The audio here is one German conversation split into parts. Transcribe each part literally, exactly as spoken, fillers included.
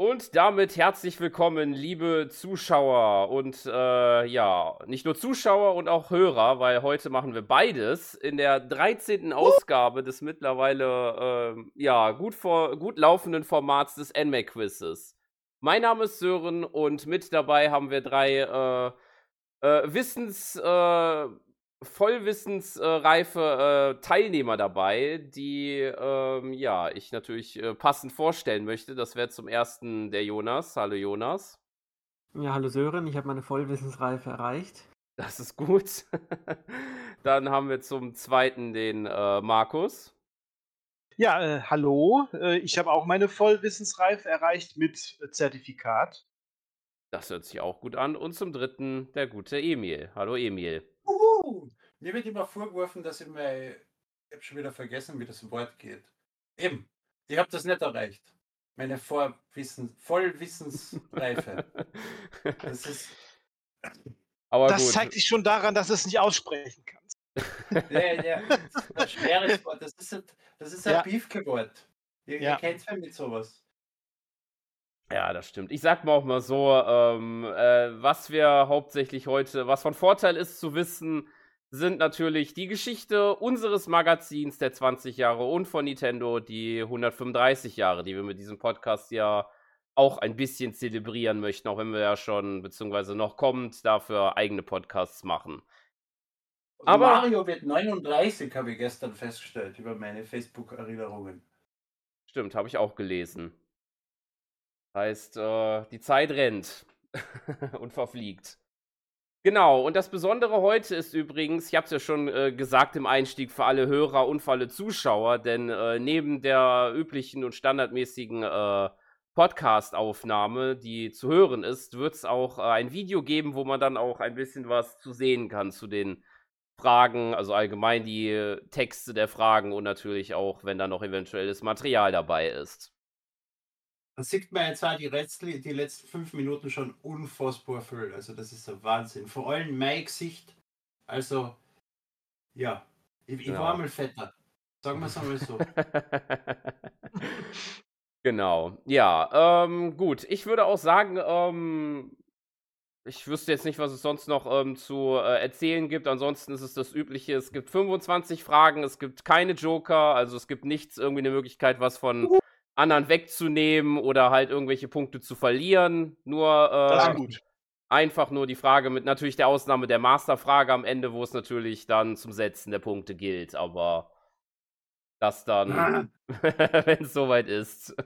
Und damit herzlich willkommen, liebe Zuschauer und äh, ja, nicht nur Zuschauer und auch Hörer, weil heute machen wir beides in der dreizehnten Ausgabe des mittlerweile ähm, ja, gut, vor, gut laufenden Formats des N M A C-Quizzes. Mein Name ist Sören und mit dabei haben wir drei äh, äh, Wissens, äh, vollwissensreife äh, Teilnehmer dabei, die ähm, ja, ich natürlich äh, passend vorstellen möchte. Das wäre zum ersten der Jonas. Hallo Jonas. Ja, hallo Sören, ich habe meine Vollwissensreife erreicht. Das ist gut. Dann haben wir zum zweiten den äh, Markus. Ja, äh, hallo. Äh, ich habe auch meine Vollwissensreife erreicht mit äh, Zertifikat. Das hört sich auch gut an. Und zum dritten der gute Emil. Hallo Emil. Uhu. Mir wird immer vorgeworfen, dass ich mein. Ich habe schon wieder vergessen, wie das Wort geht. Eben, ich habe das nicht erreicht. Meine Vorwissen, Vollwissensreife. Das ist. Aber Das gut. zeigt dich schon daran, dass du es nicht aussprechen kannst. Ja, ja, das ist ein schweres Wort. Das ist ein, das ist ein Ja. Beefke-Wort. Ihr, Ja. ihr kennt mich mit sowas. Ja, das stimmt. Ich sag mal auch mal so, ähm, äh, was wir hauptsächlich heute, was von Vorteil ist zu wissen, sind natürlich die Geschichte unseres Magazins der zwanzig Jahre und von Nintendo die hundertfünfunddreißig Jahre, die wir mit diesem Podcast ja auch ein bisschen zelebrieren möchten, auch wenn wir ja schon, beziehungsweise noch kommt, dafür eigene Podcasts machen. Also Aber- Mario wird neununddreißig, habe ich gestern festgestellt, über meine Facebook-Erinnerungen. Stimmt, habe ich auch gelesen. Heißt, äh, die Zeit rennt und verfliegt. Genau, und das Besondere heute ist übrigens, ich habe es ja schon äh, gesagt im Einstieg für alle Hörer und für alle Zuschauer, denn äh, neben der üblichen und standardmäßigen äh, Podcast-Aufnahme, die zu hören ist, wird es auch äh, ein Video geben, wo man dann auch ein bisschen was zu sehen kann zu den Fragen, also allgemein die äh, Texte der Fragen und natürlich auch, wenn da noch eventuelles Material dabei ist. Da sieht man jetzt auch die, letzten, die letzten fünf Minuten schon unfassbar viel. Also das ist ein Wahnsinn. Vor allem mein Gesicht. Also, ja, ich, ich Ja. war einmal fetter. Sagen wir es einmal so. Genau. Ja, ähm, gut. Ich würde auch sagen, ähm, ich wüsste jetzt nicht, was es sonst noch ähm, zu äh, erzählen gibt. Ansonsten ist es das Übliche. Es gibt fünfundzwanzig Fragen, es gibt keine Joker, also es gibt nichts, irgendwie eine Möglichkeit, was von anderen wegzunehmen oder halt irgendwelche Punkte zu verlieren. Nur Das äh, ist gut. einfach nur die Frage mit natürlich der Ausnahme der Masterfrage am Ende, wo es natürlich dann zum Setzen der Punkte gilt, aber das dann, wenn es soweit ist.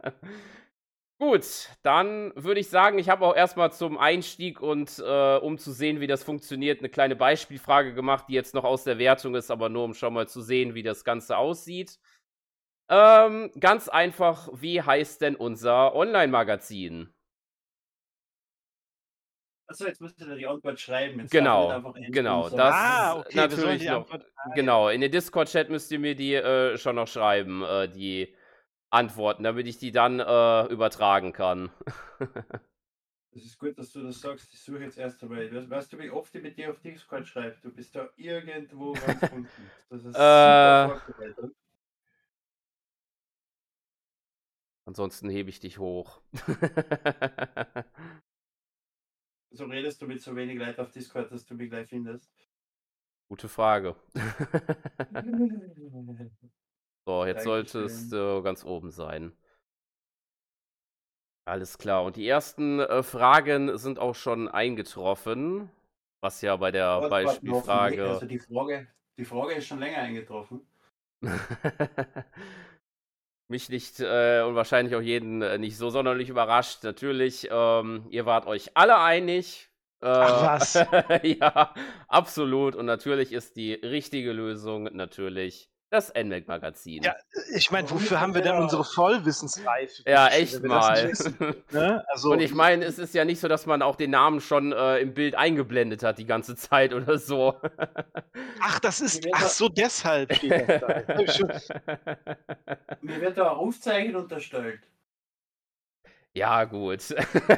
Gut, dann würde ich sagen, ich habe auch erstmal zum Einstieg und äh, um zu sehen, wie das funktioniert, eine kleine Beispielfrage gemacht, die jetzt noch aus der Wertung ist, aber nur um schon mal zu sehen, wie das Ganze aussieht. Ähm, ganz einfach, wie heißt denn unser Online-Magazin? Achso, jetzt müsst ihr die Antwort schreiben. Jetzt Genau, darf ich nicht einfach enden genau, und sagen, das Ah, ist okay, wir sollen natürlich die noch, Antwort. Ah, genau, in den Discord-Chat müsst ihr mir die äh, schon noch schreiben, äh, die Antworten, damit ich die dann äh, übertragen kann. Das ist gut, dass du das sagst. Ich suche jetzt erst einmal. Weißt, weißt du, wie oft ich mit dir auf Discord schreibe? Du bist da irgendwo ganz unten. Das ist Äh. super vorbereitet. Ansonsten hebe ich dich hoch. So redest du mit so wenig Leuten auf Discord, dass du mich gleich findest. Gute Frage. So, jetzt sollte es Dankeschön. äh, ganz oben sein. Alles klar. Und die ersten äh, Fragen sind auch schon eingetroffen, was ja bei der Warte, warte, hoffentlich. Beispielfrage Also die Frage, die Frage ist schon länger eingetroffen. mich nicht äh, und wahrscheinlich auch jeden äh, nicht so sonderlich überrascht. Natürlich, ähm, ihr wart euch alle einig. Äh, Ach was. Ja, absolut. Und natürlich ist die richtige Lösung natürlich das N M A C-Magazin. Ja, ich meine, Warum wofür ist haben wir das denn denn unsere auch- Vollwissensreife? Ja, Bitteschön, echt wenn wir das nicht mal. wissen, ne? Also, Und ich meine, es ist ja nicht so, dass man auch den Namen schon äh, im Bild eingeblendet hat die ganze Zeit oder so. ach, das ist, Wir ach werden- so, deshalb steht das da. Jetzt hab ich schon- Mir wird da ein Rufzeichen unterstellt. Ja, gut.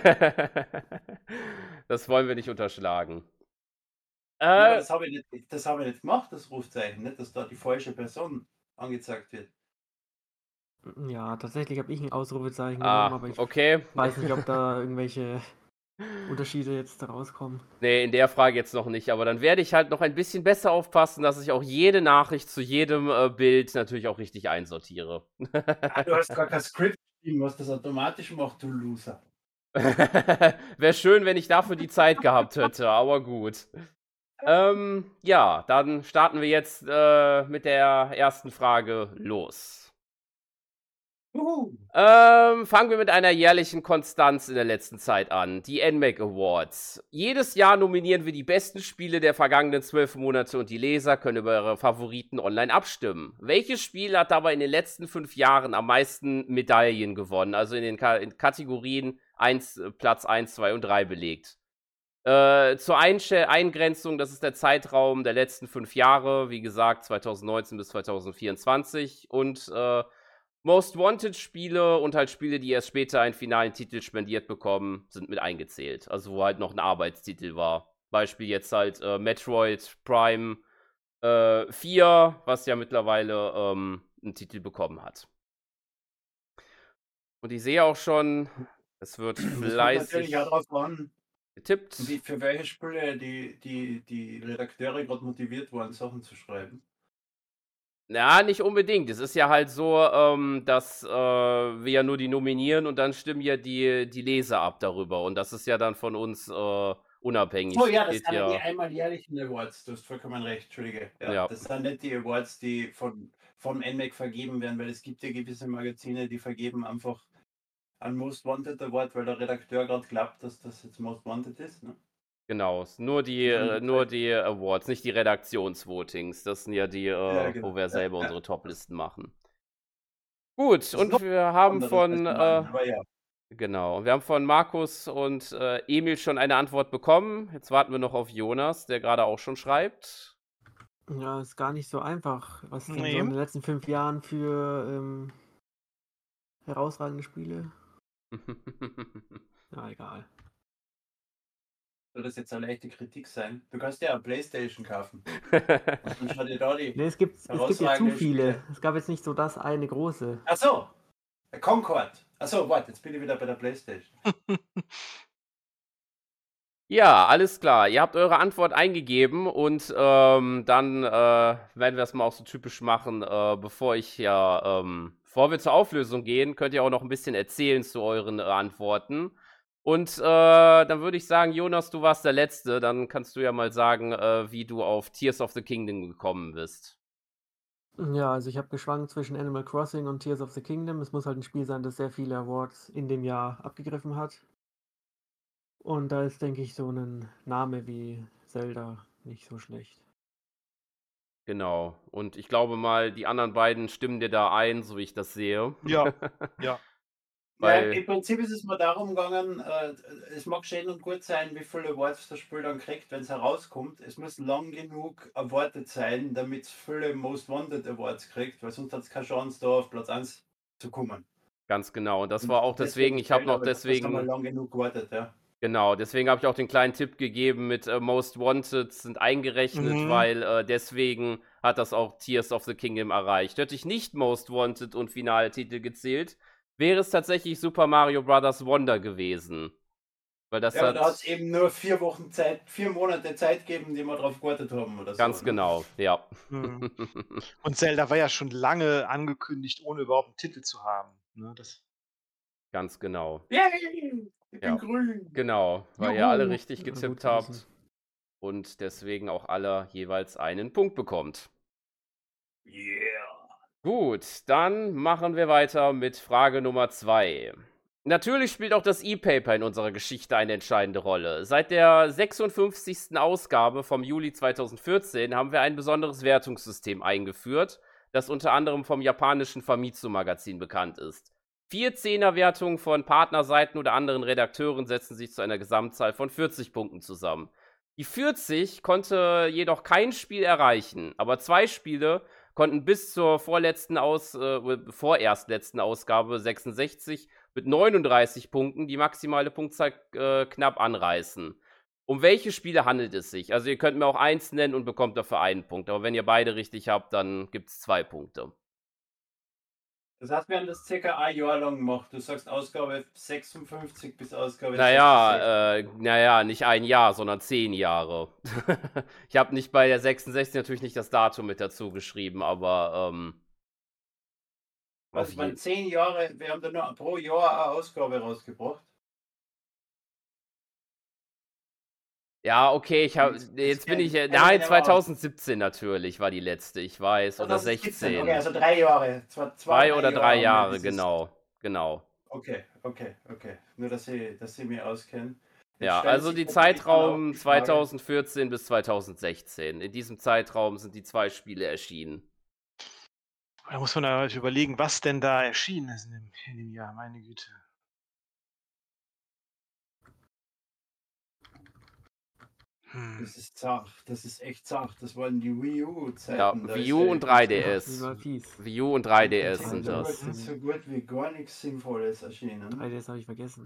Das wollen wir nicht unterschlagen. Ja, aber Äh, das habe ich, nicht- das hab ich nicht gemacht, das Rufzeichen, nicht, dass da die falsche Person angezeigt wird. Ja, tatsächlich habe ich ein Ausrufezeichen genommen, Ah, aber ich okay. weiß nicht, ob da irgendwelche Unterschiede jetzt rauskommen. Nee, in der Frage jetzt noch nicht, aber dann werde ich halt noch ein bisschen besser aufpassen, dass ich auch jede Nachricht zu jedem äh, Bild natürlich auch richtig einsortiere. Ah, du hast gar kein Skript geschrieben, was das automatisch macht, du Loser. Wäre schön, wenn ich dafür die Zeit gehabt hätte, aber gut. Ähm, ja, dann starten wir jetzt äh, mit der ersten Frage los. Juhu. Ähm, fangen wir mit einer jährlichen Konstanz in der letzten Zeit an. Die N M A C Awards. Jedes Jahr nominieren wir die besten Spiele der vergangenen zwölf Monate und die Leser können über ihre Favoriten online abstimmen. Welches Spiel hat dabei in den letzten fünf Jahren am meisten Medaillen gewonnen? Also in den Ka in Kategorien eins, Platz eins, zwei und drei belegt. Äh, zur Einsch- Eingrenzung, das ist der Zeitraum der letzten fünf Jahre, wie gesagt, zweitausendneunzehn bis zweitausendvierundzwanzig. Und äh, Most Wanted Spiele und halt Spiele, die erst später einen finalen Titel spendiert bekommen, sind mit eingezählt. Also wo halt noch ein Arbeitstitel war. Beispiel jetzt halt äh, Metroid Prime äh, vier, was ja mittlerweile ähm, einen Titel bekommen hat. Und ich sehe auch schon, es wird Das kommt fleißig natürlich auch drauf an, getippt. wie, für welche Spiele die, die, die Redakteure gerade motiviert waren, Sachen zu schreiben. Ja, nicht unbedingt. Es ist ja halt so, ähm, dass äh, wir ja nur die nominieren und dann stimmen ja die, die Leser ab darüber. Und das ist ja dann von uns äh, unabhängig. Oh ja, das Steht sind ja die ja, einmal jährlichen Awards. Du hast vollkommen recht, Entschuldige. Ja, ja, das sind nicht die Awards, die von, vom N M A C vergeben werden, weil es gibt ja gewisse Magazine, die vergeben einfach einen Most Wanted Award, weil der Redakteur gerade glaubt, dass das jetzt Most Wanted ist. Ne? genau. Es Nur die, Das sind äh, die nur zwei- die Awards, nicht die Redaktionsvotings. Das sind ja die, äh, Ja, genau. wo wir Ja, selber ja. unsere Toplisten machen. Gut, Das ist und noch wir haben anderes von, als äh, normal, aber ja. genau, wir haben von Markus und äh, Emil schon eine Antwort bekommen. Jetzt warten wir noch auf Jonas, der gerade auch schon schreibt. Ja, ist gar nicht so einfach. Was denn so Nee. in den letzten fünf Jahren für ähm, herausragende Spiele? Ja, egal. Soll das jetzt eine leichte Kritik sein? Du kannst ja eine Playstation kaufen. Und schau dir da die Nee, es gibt, es gibt ja zu herausragenden viele. Spiele. Es gab jetzt nicht so das eine große. Ach so, der Concord. Ach so, warte, jetzt bin ich wieder bei der Playstation. Ja, alles klar. Ihr habt eure Antwort eingegeben und ähm, dann äh, werden wir es mal auch so typisch machen, äh, bevor ich ja, ähm, bevor wir zur Auflösung gehen, könnt ihr auch noch ein bisschen erzählen zu euren äh, Antworten. Und äh, dann würde ich sagen, Jonas, du warst der Letzte. Dann kannst du ja mal sagen, äh, wie du auf Tears of the Kingdom gekommen bist. Ja, also ich habe geschwankt zwischen Animal Crossing und Tears of the Kingdom. Es muss halt ein Spiel sein, das sehr viele Awards in dem Jahr abgegriffen hat. Und da ist, denke ich, so ein Name wie Zelda nicht so schlecht. Genau. Und ich glaube mal, die anderen beiden stimmen dir da ein, so wie ich das sehe. Ja, ja. Ja, Weil, im Prinzip ist es mir darum gegangen, äh, es mag schön und gut sein, wie viele Awards das Spiel dann kriegt, wenn es herauskommt. Es muss lang genug erwartet sein, damit es viele Most Wanted Awards kriegt, weil sonst hat es keine Chance, da auf Platz eins zu kommen. ganz genau. Und das Und war auch deswegen, ich habe Zelda, noch aber Das haben wir deswegen, lang genug gewartet, ja. genau, deswegen habe ich auch den kleinen Tipp gegeben mit äh, Most Wanted sind eingerechnet, Mhm. weil äh, deswegen hat das auch Tears of the Kingdom erreicht. Hätte ich nicht Most Wanted und Finaltitel gezählt, wäre es tatsächlich Super Mario Bros. Wonder gewesen. Weil das Ja, aber da hat es hat, eben nur vier Wochen Zeit, vier Monate Zeit gegeben, die wir darauf gewartet haben oder ganz so. ne? genau, ja. Mhm. Und Zelda war ja schon lange angekündigt, ohne überhaupt einen Titel zu haben. Ne, das Ganz genau. Yay! Ich bin Ja. grün. Genau, weil ihr alle Juhu. richtig Ja, getippt gut zu wissen. habt und deswegen auch alle jeweils einen Punkt bekommt. Yeah. Gut, dann machen wir weiter mit Frage Nummer zwei. Natürlich spielt auch das E-Paper in unserer Geschichte eine entscheidende Rolle. Seit der sechsundfünfzigsten Ausgabe vom Juli zweitausendvierzehn haben wir ein besonderes Wertungssystem eingeführt, das unter anderem vom japanischen Famitsu-Magazin bekannt ist. Vier Zehner-Wertungen von Partnerseiten oder anderen Redakteuren setzen sich zu einer Gesamtzahl von vierzig Punkten zusammen. Die vierzig konnte jedoch kein Spiel erreichen, aber zwei Spiele konnten bis zur vorletzten Aus, äh, vorerst letzten Ausgabe sechsundsechzig mit neununddreißig Punkten die maximale Punktzahl äh, knapp anreißen. Um welche Spiele handelt es sich? Also ihr könnt mir auch eins nennen und bekommt dafür einen Punkt. Aber wenn ihr beide richtig habt, dann gibt es zwei Punkte. Das heißt, wir haben das circa ein Jahr lang gemacht. Du sagst Ausgabe sechsundfünfzig bis Ausgabe Naja, sechsundsechzig. äh, naja, nicht ein Jahr, sondern zehn Jahre. Ich habe nicht bei der sechsundsechzig natürlich nicht das Datum mit dazu geschrieben, aber ähm, auf Also, es waren jeden zehn Jahre, wir haben da nur pro Jahr eine Ausgabe rausgebracht. Ja, okay, ich habe Jetzt- jetzt jetzt bin kenn- ich äh, kenn ich mich nein, nicht mehr aus. zweitausendsiebzehn natürlich war die letzte, ich weiß, oder zweitausendsiebzehn, sechzehn. okay, also drei Jahre. Zwei, Zwei oder drei haben wir Jahre, dieses- genau, genau. Okay, okay, okay. Nur, dass ich, dass ich mich auskenne. Jetzt Ja, stellt also sich die natürlich dann auch Zeitraum die Frage- zweitausendvierzehn bis zweitausendsechzehn. In diesem Zeitraum sind die zwei Spiele erschienen. Da muss man halt überlegen, was denn da erschienen ist in dem, in dem Jahr, meine Güte. Hm. Das ist zart, das ist echt zart. Das waren die Wii U-Zeiten. Ja, da Wii ist U ja- und drei Die D S. war fies. Wii U und drei D S Und sind so, das. gut, so gut wie gar nichts Sinnvolles erschienen. drei D S habe ich vergessen.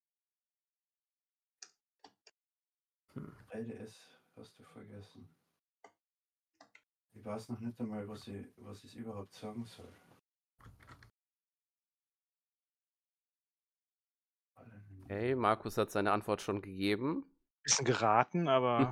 drei D S hast du vergessen. Ich weiß noch nicht einmal, was ich, was ich überhaupt sagen soll. Okay, Markus hat seine Antwort schon gegeben. Bisschen geraten, aber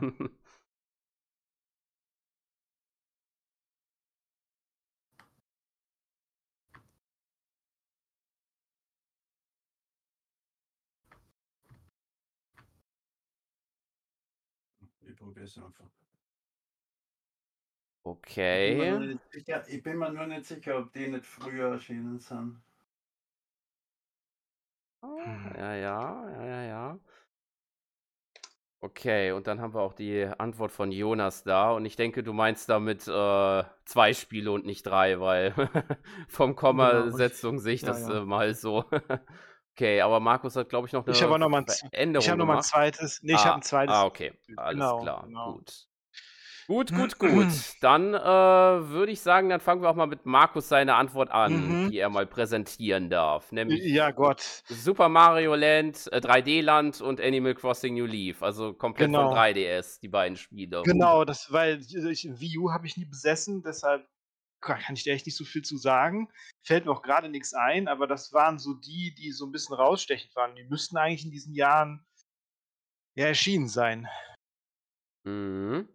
Ich probiere es einfach. Ich bin, mir Okay. noch nicht sicher, ich bin mir nur nicht sicher, ob die nicht früher erschienen sind. hm. Ja, ja, ja, ja, ja. Okay, und dann haben wir auch die Antwort von Jonas da. Und ich denke, du meinst damit äh, zwei Spiele und nicht drei, weil vom Kommasetzung sehe ich ja, das ja. äh, mal so. Okay, aber Markus hat, glaube ich, noch eine Ich habe auch noch mal ein, z- Veränderung ich habe noch mal ein gemacht. zweites. Nee, ich ah, habe ein zweites. ah, okay, alles Genau, klar, genau. gut. Gut, gut, gut. Dann äh, würde ich sagen, dann fangen wir auch mal mit Markus seine Antwort an, Mhm. die er mal präsentieren darf. Nämlich Ja, Gott. Super Mario Land, äh, drei D Land und Animal Crossing New Leaf. Also komplett Genau. vom drei D S, die beiden Spiele. Genau, das, weil ich, Wii U habe ich nie besessen, deshalb kann ich dir echt nicht so viel zu sagen. Fällt mir auch gerade nichts ein, aber das waren so die, die so ein bisschen rausstechend waren. Die müssten eigentlich in diesen Jahren ja erschienen sein. Mhm.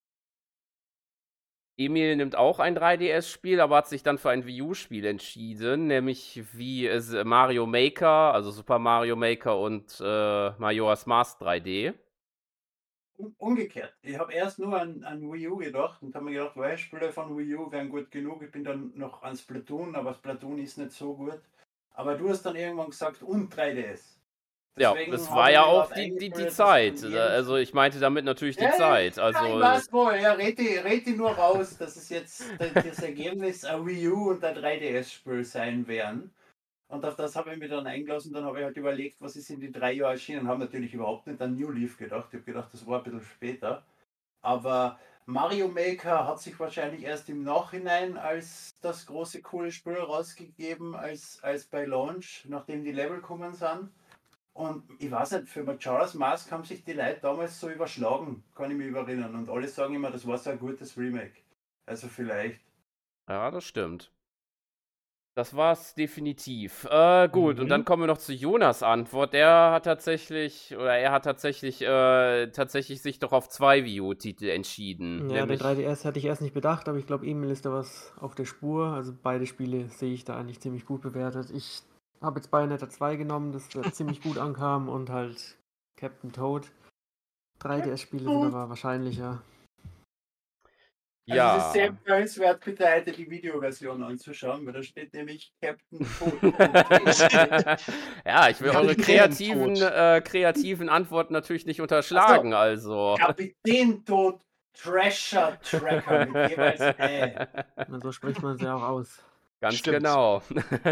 Emil nimmt auch ein drei D S-Spiel, aber hat sich dann für ein Wii U-Spiel entschieden, nämlich wie es Mario Maker, also Super Mario Maker und äh, Majora's Mask drei D. Um- Umgekehrt. Ich habe erst nur an, an Wii U gedacht und habe mir gedacht, weil Spiele von Wii U wären gut genug. Ich bin dann noch an Splatoon, aber Splatoon ist nicht so gut. Aber du hast dann irgendwann gesagt, und drei D S. Ja, Deswegen das habe war ich ja mir auch was die, die, die eingebildet, dass Zeit. von jedem- Also ich meinte damit natürlich die Ja, Zeit. Ja, ich Also weiß wohl, ja, rede, rede nur raus, dass es jetzt das Ergebnis ein Wii U und ein drei D S-Spiel sein werden. Und auf das habe ich mich dann eingelassen. Dann habe ich halt überlegt, was ist in die drei Jahre erschienen. Habe natürlich überhaupt nicht an New Leaf gedacht. Ich habe gedacht, das war ein bisschen später. Aber Mario Maker hat sich wahrscheinlich erst im Nachhinein als das große coole Spiel rausgegeben, als, als bei Launch, nachdem die Level gekommen sind. Und ich weiß nicht, für Majora's Mask haben sich die Leute damals so überschlagen, kann ich mich erinnern. Und alle sagen immer, das war so ein gutes Remake. Also vielleicht. ja, das stimmt. Das war's definitiv. Äh, gut, und dann Mhm. kommen wir noch zu Jonas Antwort. Der hat tatsächlich, oder er hat tatsächlich, äh, tatsächlich sich doch auf zwei Wii U-Titel entschieden. Ja, nämlich, der drei D S hatte ich erst nicht bedacht, aber ich glaube, Emil ist da was auf der Spur. Also beide Spiele sehe ich da eigentlich ziemlich gut bewertet. Ich habe jetzt Bayonetta zwei genommen, das da ziemlich gut ankam, und halt Captain Toad. drei D S-Spiele sind aber wahrscheinlicher. Also es ist ja. sehr empfehlenswert, bitte heute die Videoversion anzuschauen, weil da steht nämlich Captain Toad. Ja, ich will Ja, eure die kreativen, Tot. äh, kreativen Antworten natürlich nicht unterschlagen, also. Kapitän Toad Treasure Tracker mit jeweils Ä. Und so spricht man es ja auch aus. Ganz Stimmt. genau.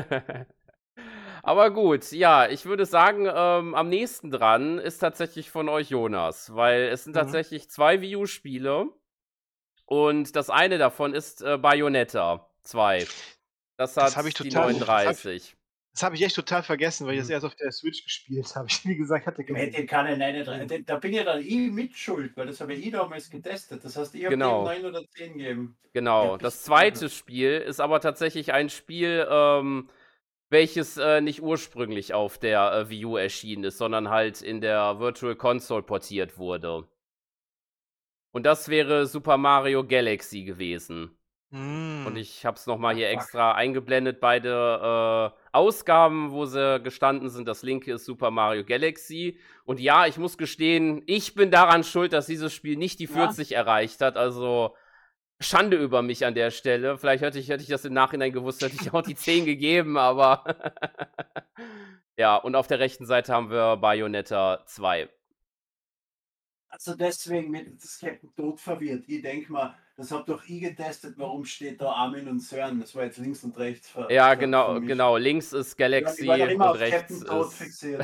Aber gut, ja, ich würde sagen, ähm, am nächsten dran ist tatsächlich von euch Jonas, weil es sind Mhm. tatsächlich zwei Wii U-Spiele und das eine davon ist äh, Bayonetta zwei. Das hat Das habe ich die total- das hab ich- neununddreißig. Das habe ich echt total vergessen, weil ich das Mhm. erst auf der Switch gespielt habe. Ich, wie gesagt, hatte Hätte keine. den kann ich nicht rein. Den- Da bin ja dann ich mit schuld, weil das habe ich damals getestet. Das heißt, ich habe dem Genau. neun oder zehn gegeben. Ja, Genau. bis Das zweite Spiel ist aber tatsächlich ein Spiel, ähm, welches äh, nicht ursprünglich auf der äh, Wii U erschienen ist, sondern halt in der Virtual Console portiert wurde. Und das wäre Super Mario Galaxy gewesen. Und Hm. ich habe es noch mal Ah, hier fuck. extra eingeblendet, beide äh, Ausgaben, wo sie gestanden sind. Das linke ist Super Mario Galaxy. Und ja, ich muss gestehen, ich bin daran schuld, dass dieses Spiel nicht die Ja. vierzig erreicht hat. Also Schande über mich an der Stelle. Vielleicht hätte ich, hätte ich das im Nachhinein gewusst, hätte ich auch die zehn gegeben, aber ja, und auf der rechten Seite haben wir Bayonetta zwei. Also deswegen mit das Captain Tod verwirrt. Ich denke mal, das habt doch ich getestet, warum steht da Armin und Sören? Das war jetzt links und rechts ver Ja, ver genau, vermischt. genau. Links ist Ja, ich war Galaxy doch immer und auf rechts Captain Tod ist. fixiert.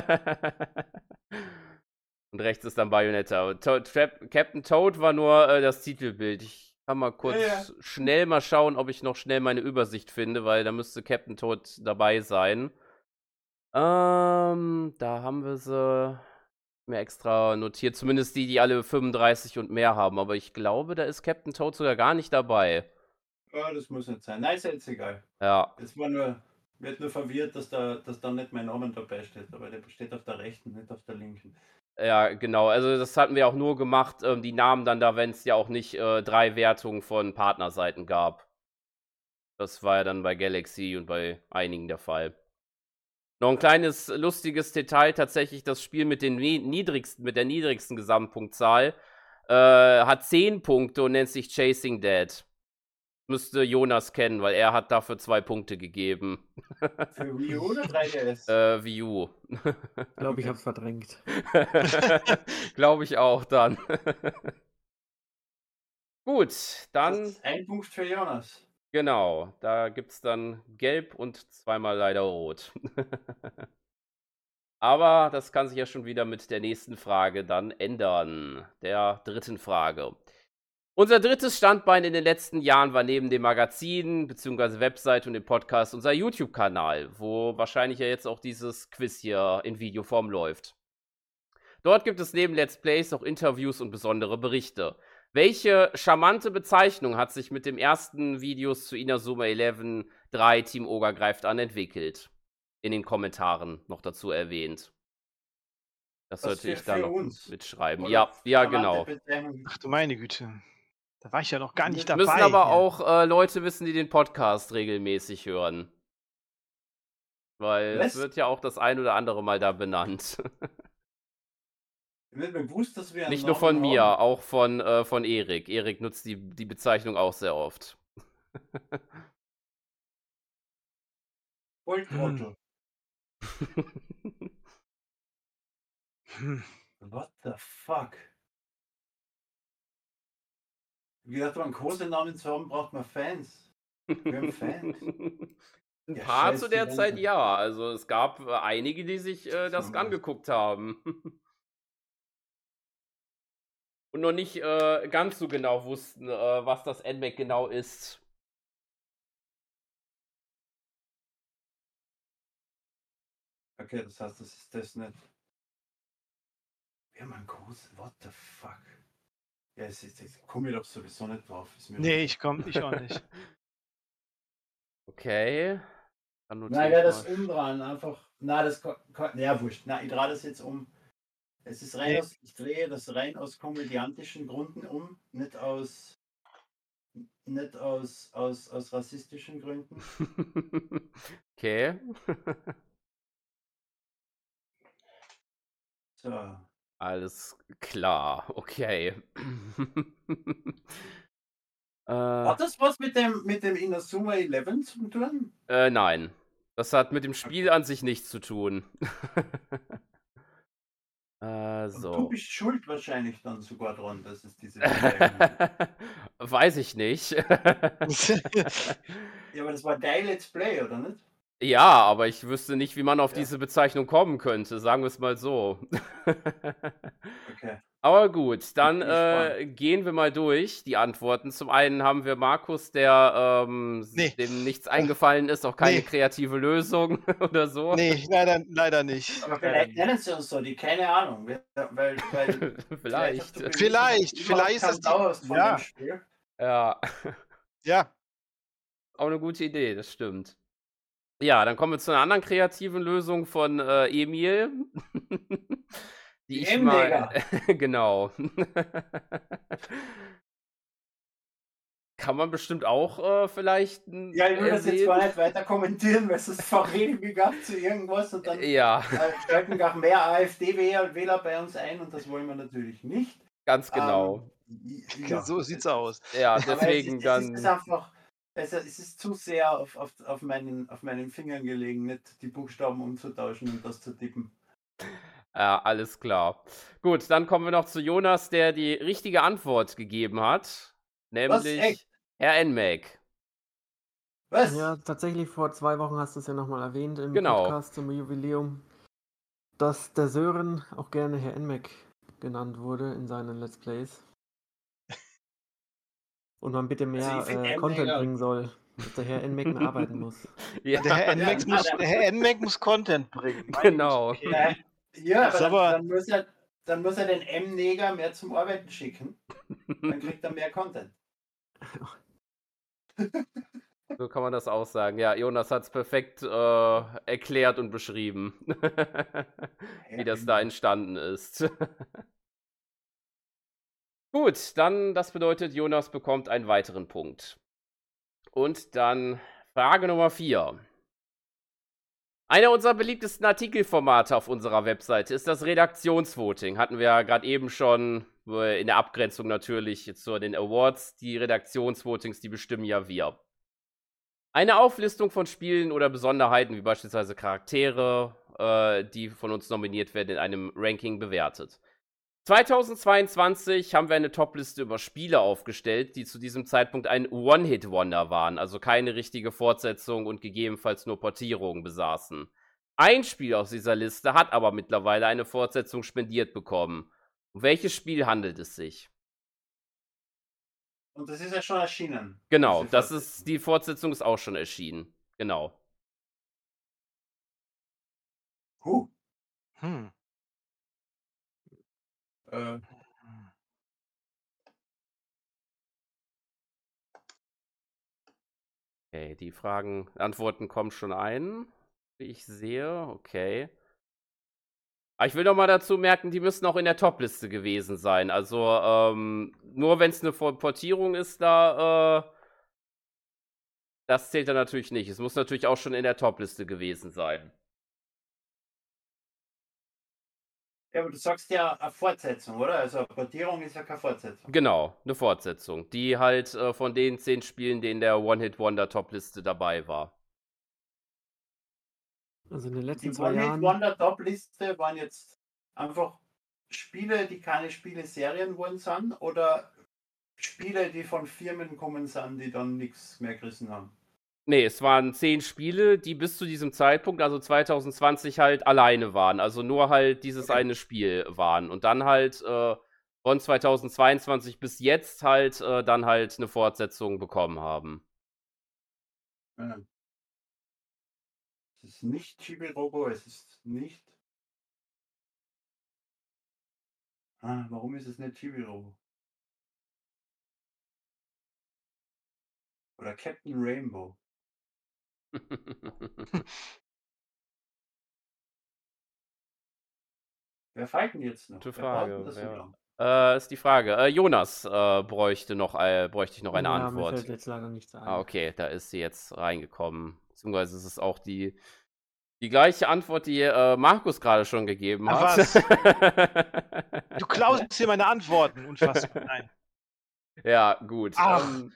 Und rechts ist dann Bayonetta. To Trap Captain Toad war nur äh, das Titelbild. Ich kann mal kurz Ja, ja. schnell mal schauen, ob ich noch schnell meine Übersicht finde, weil da müsste Captain Toad dabei sein. Ähm, da haben wir sie mir extra notiert. Zumindest die, die alle fünfunddreißig und mehr haben. Aber ich glaube, da ist Captain Toad sogar gar nicht dabei. Ja, das muss nicht sein. Nein, ist ja jetzt egal. Ja. Es war nur, wird nur verwirrt, dass da, dass da nicht mein Name dabei steht, aber der steht auf der rechten, nicht auf der linken. Ja, genau. Also das hatten wir auch nur gemacht, ähm, die Namen dann da, wenn es ja auch nicht äh, drei Wertungen von Partnerseiten gab. Das war ja dann bei Galaxy und bei einigen der Fall. Noch ein kleines lustiges Detail, tatsächlich das Spiel mit, den niedrigsten, mit der niedrigsten Gesamtpunktzahl äh, hat zehn Punkte und nennt sich Chasing Dead. Müsste Jonas kennen, weil er hat dafür zwei Punkte gegeben. Für Wii U oder drei D S? äh, Wii U. Ich glaube, ich habe es verdrängt. Glaube ich auch dann. Gut, Das dann, ist ein Punkt für Jonas. genau, da gibt es dann gelb und zweimal leider rot. Aber das kann sich ja schon wieder mit der nächsten Frage dann ändern, der dritten Frage. Unser drittes Standbein in den letzten Jahren war neben dem Magazin bzw. Website und dem Podcast unser YouTube-Kanal, wo wahrscheinlich ja jetzt auch dieses Quiz hier in Videoform läuft. Dort gibt es neben Let's Plays auch Interviews und besondere Berichte. Welche charmante Bezeichnung hat sich mit dem ersten Videos zu Inazuma elf drei Team Oger greift an entwickelt? In den Kommentaren noch dazu erwähnt. Das Was sollte für, ich dann für noch uns. mitschreiben. Oder Ja, ja, charmante genau. Bezeichnung. Ach du meine Güte. Da war ich ja noch gar nicht Müssen dabei. Müssen aber hier. auch äh, Leute wissen, die den Podcast regelmäßig hören. Weil es Was? wird ja auch das ein oder andere Mal da benannt. Ich hätte mir gewusst, dass wir einen Nicht nur Namen von mir, haben. auch von, äh, von Erik. Erik nutzt die, die Bezeichnung auch sehr oft. Volltrottel. Hm. What the fuck? Wie gesagt, um einen Kosenamen zu haben, braucht man Fans. Wir haben Fans. Ein Ja, paar scheiß zu die der Zeit Rente. ja. Also es gab äh, einige, die sich äh, das So. angeguckt haben. Und noch nicht äh, ganz so genau wussten, äh, was das N M A C genau ist. Okay, das heißt, das ist das nicht. Wir haben einen Kose. What the fuck? Ja, es ist, ich komme ich doch sowieso nicht drauf. Ist mir Nee, ich komm, ich auch nicht. Okay. Dann notiere Nein, ich wäre das mal. umdrehen, einfach. Nein, das kann, kann, ja, wurscht. Nein, ich drehe das jetzt um. Es ist rein Nee. aus, ich drehe das rein aus komödiantischen Gründen um, nicht aus, nicht aus, aus, aus rassistischen Gründen. Okay. So. Alles klar, okay. äh, Hat das was mit dem, mit dem Inazuma elf zu tun? äh, nein. Das hat mit dem Spiel an sich nichts zu tun. äh, Und du so. bist schuld wahrscheinlich dann sogar dran, dass es diese Bezeichnung gibt. Weiß ich nicht. Ja, aber das war dein Let's Play, oder nicht? Ja, aber ich wüsste nicht, wie man auf Ja. diese Bezeichnung kommen könnte, sagen wir es mal so. Okay. Aber gut, dann bin gespannt. äh, gehen wir mal durch die Antworten. Zum einen haben wir Markus, der ähm, s- Nee. dem nichts eingefallen ist, auch keine Nee. kreative Lösung oder so. Nee, leider, leider nicht. Aber Leider vielleicht nicht. nennen sie uns so, die keine Ahnung. Weil, weil, weil Vielleicht. hast du bewiesen, Vielleicht, dass du vielleicht überhaupt ist das keinen die- Sau hast von ja. dem Spiel. Ja, Ja, auch eine gute Idee, das stimmt. Ja, dann kommen wir zu einer anderen kreativen Lösung von äh, Emil. Die Die ich mal. M-Neger. Genau. Kann man bestimmt auch äh, vielleicht. n- Ja, ich will das jetzt ersehen. gar nicht weiter kommentieren, weil es ist Verreden gegangen zu irgendwas und dann Ja, äh, schalten gar mehr AfD-Wähler bei uns ein und das wollen wir natürlich nicht. ganz genau. Ähm, ja, ja, so sieht's aus. Ja, Aber deswegen es ist, dann. Es ist einfach, es, es ist zu sehr auf, auf, auf, meinen, auf meinen Fingern gelegen, nicht die Buchstaben umzutauschen und das zu tippen. Ja, alles klar. Gut, dann kommen wir noch zu Jonas, der die richtige Antwort gegeben hat. Nämlich Echt? Herr Nmac. Was? Ja, tatsächlich vor zwei Wochen hast du es ja nochmal erwähnt im Genau. Podcast zum Jubiläum, dass der Sören auch gerne Herr Nmac genannt wurde in seinen Let's Plays. Und man bitte mehr Also ich find äh, M Content mega. bringen soll, dass der Herr Nmac mehr arbeiten muss. Ja, Der Herr Nmac Ja, muss, aber- der Herr Nmac muss Content bringen. Meine Genau. Güte, Ja, okay. ja Das ist aber, aber- dann, dann, muss er, dann muss er den M-Neger mehr zum Arbeiten schicken. Dann kriegt er mehr Content. So kann man das auch sagen. Ja, Jonas hat es perfekt äh, erklärt und beschrieben, wie das da entstanden ist. Gut, dann das bedeutet, Jonas bekommt einen weiteren Punkt. Und dann Frage Nummer vier. Einer unserer beliebtesten Artikelformate auf unserer Webseite ist das Redaktionsvoting. Hatten wir ja gerade eben schon äh, in der Abgrenzung natürlich zu den Awards. Die Redaktionsvotings, die bestimmen ja wir. Eine Auflistung von Spielen oder Besonderheiten, wie beispielsweise Charaktere, äh, die von uns nominiert werden, in einem Ranking bewertet. zweitausendzweiundzwanzig haben wir eine Topliste über Spiele aufgestellt, die zu diesem Zeitpunkt ein One-Hit-Wonder waren, also keine richtige Fortsetzung und gegebenenfalls nur Portierungen besaßen. Ein Spiel aus dieser Liste hat aber mittlerweile eine Fortsetzung spendiert bekommen. Um welches Spiel handelt es sich? Und das ist ja schon erschienen. Genau, diese das Fortsetzung. ist, die Fortsetzung ist auch schon erschienen. Genau. Huh. Hm. Äh, Okay, die Fragen, Antworten kommen schon ein, wie ich sehe. Okay. Aber ich will noch mal dazu merken, die müssen auch in der Top-Liste gewesen sein. Also ähm, nur wenn es eine Vor- Portierung ist, da äh, das zählt dann natürlich nicht. Es muss natürlich auch schon in der Top-Liste gewesen sein. ja, aber du sagst ja eine Fortsetzung, oder? Also eine Portierung ist ja keine Fortsetzung. Genau, eine Fortsetzung, die halt äh, von den zehn Spielen, die in der One-Hit-Wonder-Top-Liste dabei war. Also in den letzten Die zwei Jahren. One-Hit-Wonder-Top-Liste waren jetzt einfach Spiele, die keine Spiele-Serien wurden sind, oder Spiele, die von Firmen kommen sind, die dann nichts mehr gerissen haben? Nee, es waren zehn Spiele, die bis zu diesem Zeitpunkt, also zwanzig zwanzig, halt alleine waren. Also nur halt dieses Okay. eine Spiel waren. Und dann halt äh, von zweitausendzweiundzwanzig bis jetzt halt äh, dann halt eine Fortsetzung bekommen haben. Ja. Es ist nicht Chibi-Robo, es ist nicht. Ah, warum ist es nicht Chibi-Robo? Oder Captain Rainbow. Wer fällt denn jetzt noch? Gute Wer braucht denn Frage. das so Wer, lang? äh, ist die Frage. Äh, Jonas äh, bräuchte noch äh, bräuchte ich noch eine ja, mir Antwort. fällt jetzt leider nichts ein. Ah, okay, da ist sie jetzt reingekommen. Beziehungsweise ist es auch die, die gleiche Antwort, die äh, Markus gerade schon gegeben Ach, hat. Du klaust hier meine Antworten. Unfassbar. Nein. Ja, gut. Ach. Ähm,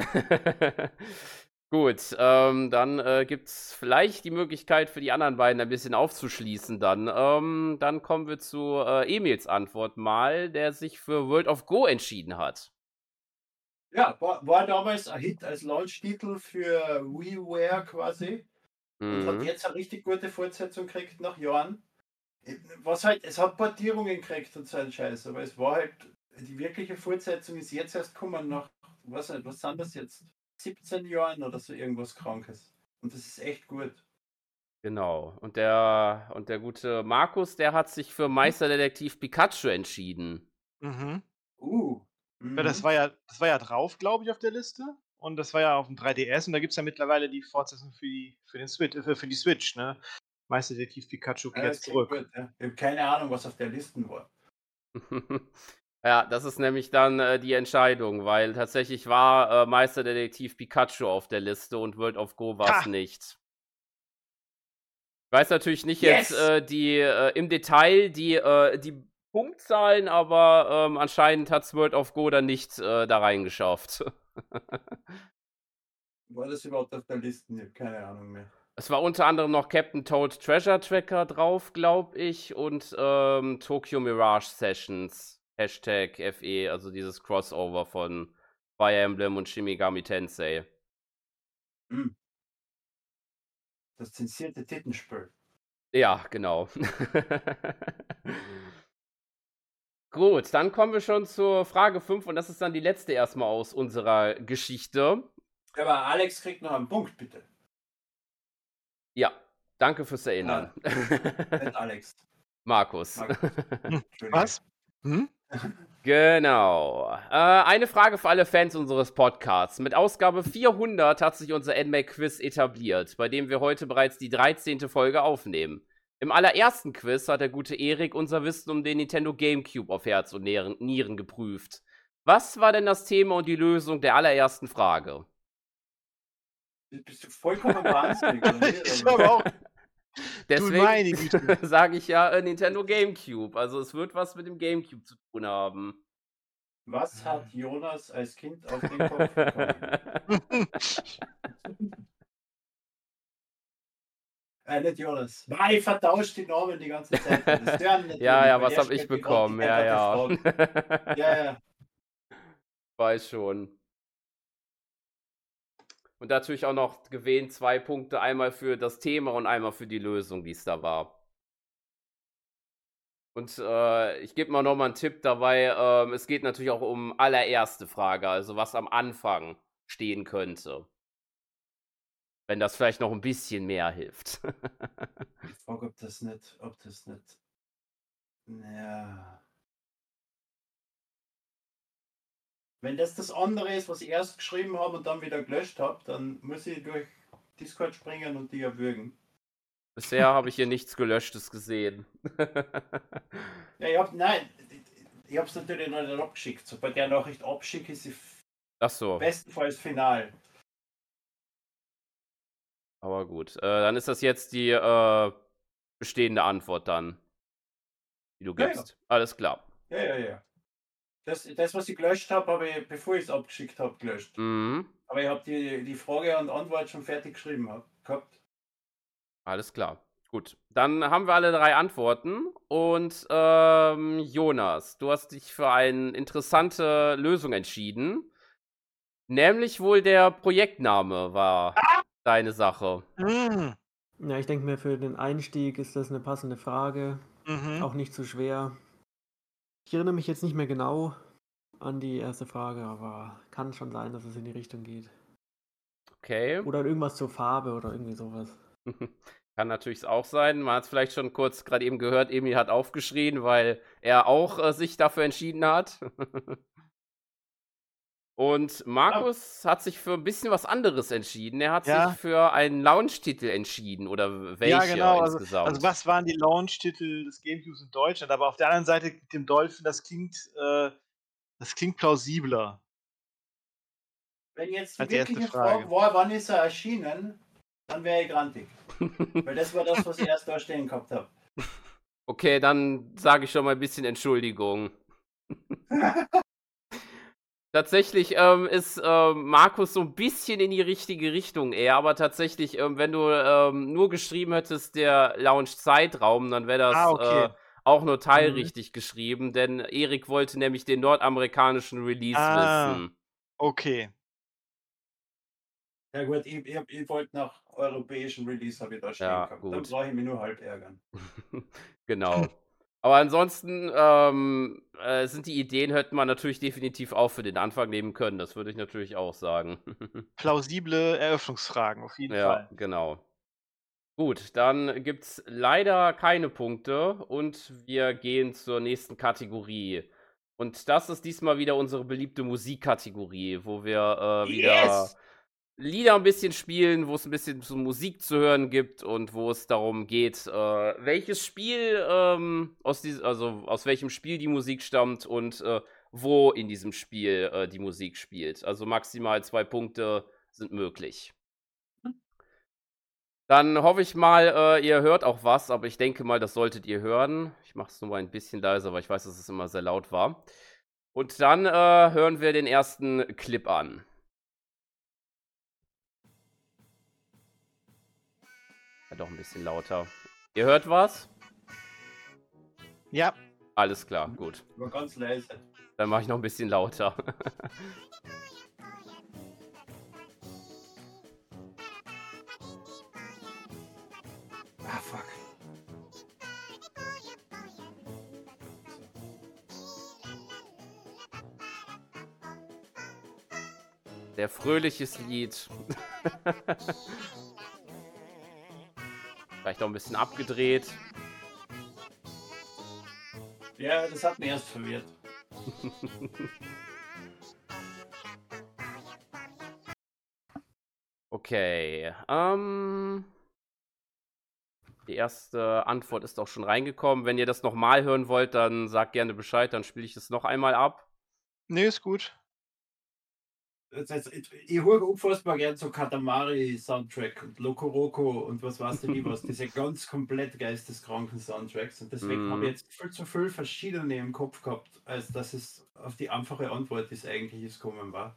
gut, ähm, dann äh, gibt es vielleicht die Möglichkeit für die anderen beiden ein bisschen aufzuschließen dann. Ähm, dann kommen wir zu äh, Emils Antwort mal, der sich für World of Go entschieden hat. Ja, war, war damals ein Hit als Launch-Titel für WiiWare quasi und hat Mhm. jetzt eine richtig gute Fortsetzung gekriegt nach Jahren. Was halt, es hat Portierungen gekriegt und so ein Scheiß, aber es war halt, die wirkliche Fortsetzung ist jetzt erst gekommen nach, was, was sind das jetzt? siebzehn Jahren oder so irgendwas Krankes. Und das ist echt gut. Genau. Und der, und der gute Markus, der hat sich für Meisterdetektiv Pikachu entschieden. Mhm. Uh. Ja, das Mhm. war ja, das war ja drauf, glaube ich, auf der Liste. Und das war ja auf dem drei D S und da gibt es ja mittlerweile die Fortsetzung für die, für den Switch, äh, für die Switch, ne? Meisterdetektiv Pikachu Ja, kehrt das klingt zurück. gut, ja. Ich habe keine Ahnung, was auf der Liste war. Ja, das ist nämlich dann äh, die Entscheidung, weil tatsächlich war äh, Meisterdetektiv Pikachu auf der Liste und World of Go war es Ha! nicht. Ich weiß natürlich nicht jetzt Yes! äh, die äh, im Detail die, äh, die Punktzahlen, aber ähm, anscheinend hat World of Go dann nicht äh, da reingeschafft. War das überhaupt auf der Liste? Ich habe keine Ahnung mehr. Es war unter anderem noch Captain Toad Treasure Tracker drauf, glaube ich, und ähm, Tokyo Mirage Sessions. Hashtag F E, also dieses Crossover von Fire Emblem und Shin Megami Tensei. Hm. Das zensierte Tittenspiel. Ja, genau. Gut, dann kommen wir schon zur Frage fünf und das ist dann die letzte erstmal aus unserer Geschichte. Aber Alex kriegt noch einen Punkt, bitte. Ja, danke fürs Erinnern. Nicht Alex. Markus. Markus. Entschuldige. Was? Hm? Genau. Äh, eine Frage für alle Fans unseres Podcasts. Mit Ausgabe vierhundert hat sich unser N M A C-Quiz etabliert, bei dem wir heute bereits die dreizehnte Folge aufnehmen. Im allerersten Quiz hat der gute Erik unser Wissen um den Nintendo GameCube auf Herz und Nieren, Nieren geprüft. Was war denn das Thema und die Lösung der allerersten Frage? Bist du vollkommen wahnsinnig? oder nicht? Ich habe auch. Du meine Deswegen Güte. sage ich ja äh, Nintendo GameCube. Also es wird was mit dem GameCube zu tun haben. Was hat Jonas als Kind auf den Kopf bekommen? äh, nicht Jonas. Nein, ich vertausche die Namen die ganze Zeit. Das hören nicht Ja, wenig, ja, weil was der habe ich stellt die bekommen? ganze Ja, Zeit ja. auf die Frage. Ja, ja. Weiß schon. Und natürlich auch noch gewähnt zwei Punkte, einmal für das Thema und einmal für die Lösung, die es da war. Und äh, ich gebe mal nochmal einen Tipp dabei. Ähm, es geht natürlich auch um allererste Frage, also was am Anfang stehen könnte. Wenn das vielleicht noch ein bisschen mehr hilft. Ich frage, ob das nicht, ob das nicht. Ja. Wenn das das andere ist, was ich erst geschrieben habe und dann wieder gelöscht habe, dann muss ich durch Discord springen und die erwürgen. Bisher habe ich hier nichts Gelöschtes gesehen. Ja, ich hab, nein, ich habe es natürlich noch nicht abgeschickt. Sobald der Nachricht abschicke, ist sie Ach so, bestenfalls final. aber gut. Äh, dann ist das jetzt die äh, bestehende Antwort dann, die du Ja, ja. gibst. Alles klar. Ja, ja, ja. Das, das was ich gelöscht habe, habe ich, bevor ich es abgeschickt habe, gelöscht. Mhm. Aber ich habe die, die Frage und Antwort schon fertig geschrieben hab, gehabt. Alles klar. Gut. Dann haben wir alle drei Antworten. Und ähm, Jonas, du hast dich für eine interessante Lösung entschieden. Nämlich wohl der Projektname war deine Sache. Hm. Ja, ich denke mir, für den Einstieg ist das eine passende Frage. Mhm. Auch nicht zu schwer. Ich erinnere mich jetzt nicht mehr genau an die erste Frage, aber kann schon sein, dass es in die Richtung geht. Okay. Oder irgendwas zur Farbe oder irgendwie sowas. Kann natürlich auch sein. Man hat es vielleicht schon kurz gerade eben gehört, Emil hat aufgeschrien, weil er auch äh, sich dafür entschieden hat. Und Markus hat sich für ein bisschen was anderes entschieden. Er hat Ja. sich für einen Launch-Titel entschieden. Oder welche Ja, genau. Also, insgesamt? also was waren die Launch-Titel des GameCubes in Deutschland? Aber auf der anderen Seite mit dem Dolphin, das klingt, äh, das klingt plausibler. Wenn jetzt die Als erste wirkliche Frage. Frage war, wann ist er erschienen, dann wäre ich grantig. Weil das war das, was ich erst da stehen gehabt habe. Okay, dann sage ich schon mal ein bisschen Entschuldigung. Tatsächlich ähm, ist ähm, Markus so ein bisschen in die richtige Richtung eher, aber tatsächlich, ähm, wenn du ähm, nur geschrieben hättest, der Launch-Zeitraum, dann wäre das Ah, okay. äh, auch nur Mhm. teilrichtig geschrieben, denn Erik wollte nämlich den nordamerikanischen Release Ah. wissen. Okay. Ja gut, ich, ich, ich wollte nach europäischen Release habe ich da stehen Ja, gehabt. Dann gut. brauche ich mich nur halb ärgern. Genau. Aber ansonsten ähm, äh, sind die Ideen, hätte man natürlich definitiv auch für den Anfang nehmen können. Das würde ich natürlich auch sagen. Plausible Eröffnungsfragen, auf jeden Ja, Fall. genau. Gut, dann gibt's leider keine Punkte und wir gehen zur nächsten Kategorie. Und das ist diesmal wieder unsere beliebte Musikkategorie, wo wir äh, wieder Yes! Lieder ein bisschen spielen, wo es ein bisschen so Musik zu hören gibt und wo es darum geht, äh, welches Spiel ähm, aus dies also aus welchem Spiel die Musik stammt und äh, wo in diesem Spiel äh, die Musik spielt. Also maximal zwei Punkte sind möglich. Dann hoffe ich mal, äh, ihr hört auch was, aber ich denke mal, das solltet ihr hören. Ich mache es nur mal ein bisschen leiser, weil ich weiß, dass es immer sehr laut war. Und dann äh, hören wir den ersten Clip an. Ja, doch ein bisschen lauter. Ihr hört was? Ja. Alles klar, gut. War ganz leise. Dann mache ich noch ein bisschen lauter. Ah, fuck. Sehr fröhliches Lied. Vielleicht auch ein bisschen abgedreht. Ja, das hat mich erst verwirrt. Okay. Ähm, die erste Antwort ist auch schon reingekommen. Wenn ihr das nochmal hören wollt, dann sagt gerne Bescheid, dann spiele ich es noch einmal ab. Nee, ist gut. Das heißt, ich ich höre unfassbar gern so Katamari-Soundtrack und Loco Roco und was weiß ich nie was, diese ganz komplett geisteskranken Soundtracks. Und deswegen habe ich Mhm. jetzt viel zu viel verschiedene im Kopf gehabt, als dass es auf die einfache Antwort, die es eigentlich ist, kommen war.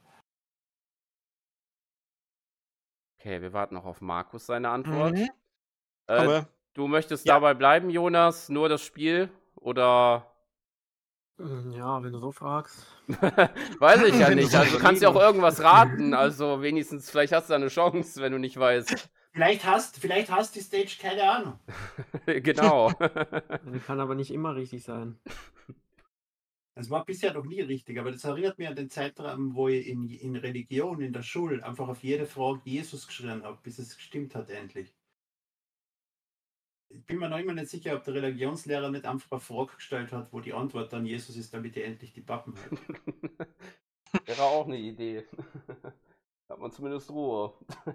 Okay, wir warten noch auf Markus seine Antwort. Mhm. Äh, Komme. du möchtest Ja. dabei bleiben, Jonas? Nur das Spiel? Oder Hm, ja, wenn du so fragst. weiß ich ja Wenn du nicht. so Also du kannst ja auch überlegen. irgendwas raten. Also wenigstens, vielleicht hast du da eine Chance, wenn du nicht weißt. Vielleicht hast, vielleicht hast die Stage keine Ahnung. Genau. Die kann aber nicht immer richtig sein. Das war bisher noch nie richtig, aber das erinnert mich an den Zeitraum, wo ich in, in Religion, in der Schule, einfach auf jede Frage Jesus geschrien habe, bis es gestimmt hat endlich. Ich bin mir noch immer nicht sicher, ob der Religionslehrer nicht einfach eine Frage gestellt hat, wo die Antwort dann Jesus ist, damit ihr endlich die Pappen habt. Wäre auch eine Idee. Hat man zumindest Ruhe.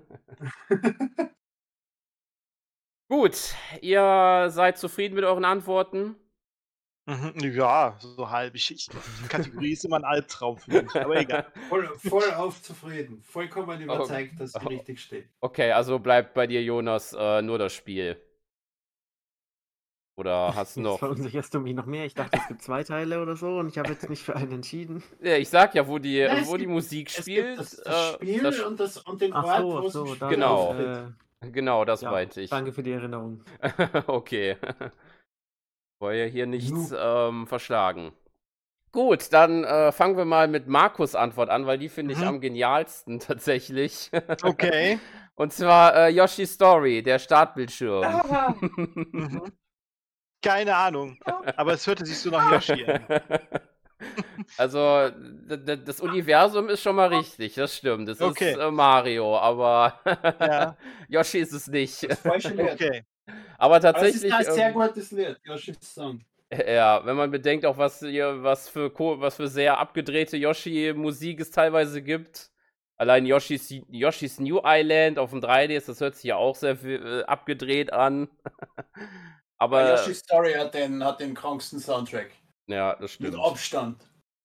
Gut, ihr seid zufrieden mit euren Antworten? Mhm. Ja, so halb. Ich, ich, die Kategorie ist immer ein Albtraum für mich, aber egal. Voll, voll auf zufrieden, vollkommen Oh, überzeugt, dass die oh. richtig steht. Okay, also bleibt bei dir, Jonas, äh, nur das Spiel. Oder hast du Jetzt noch. verunsicherst du mich noch mehr. Ich dachte, es gibt zwei Teile oder so und ich habe jetzt mich für einen entschieden. Ja, ich sag ja, wo die, Ja, es wo die gibt- Musik Es spielt. gibt das, äh, das Spiel das, und, das, und den Ach Ort, so, wo ach es im so, Spiel Genau. auftritt. Äh, genau, das ja, meinte ich. danke für die Erinnerung. Okay. Wollen ja hier nichts Noob. ähm, verschlagen. Gut, dann äh, fangen wir mal mit Markus' Antwort an, weil die finde ich Mhm. am genialsten tatsächlich. Okay. Und zwar äh, Yoshi's Story, der Startbildschirm. Ah, Mhm. Keine Ahnung. Aber es hörte sich so nach Yoshi an. Also, d- d- das Universum ist schon mal richtig, das stimmt. Es Okay. ist äh, Mario, aber Ja. Yoshi ist es nicht. das falsche Lied. Okay. Aber Aber es ist tatsächlich, ein sehr ähm, gutes Lied, Yoshi's Song. ja, wenn man bedenkt, auch was hier, was für ko- was für sehr abgedrehte Yoshi-Musik es teilweise gibt. Allein Yoshi's, Yoshi's New Island auf dem drei D S, das hört sich ja auch sehr viel, äh, abgedreht an. Aber Aber Yoshi's Story hat den, hat den kranksten Soundtrack. ja, das Mit stimmt. Abstand.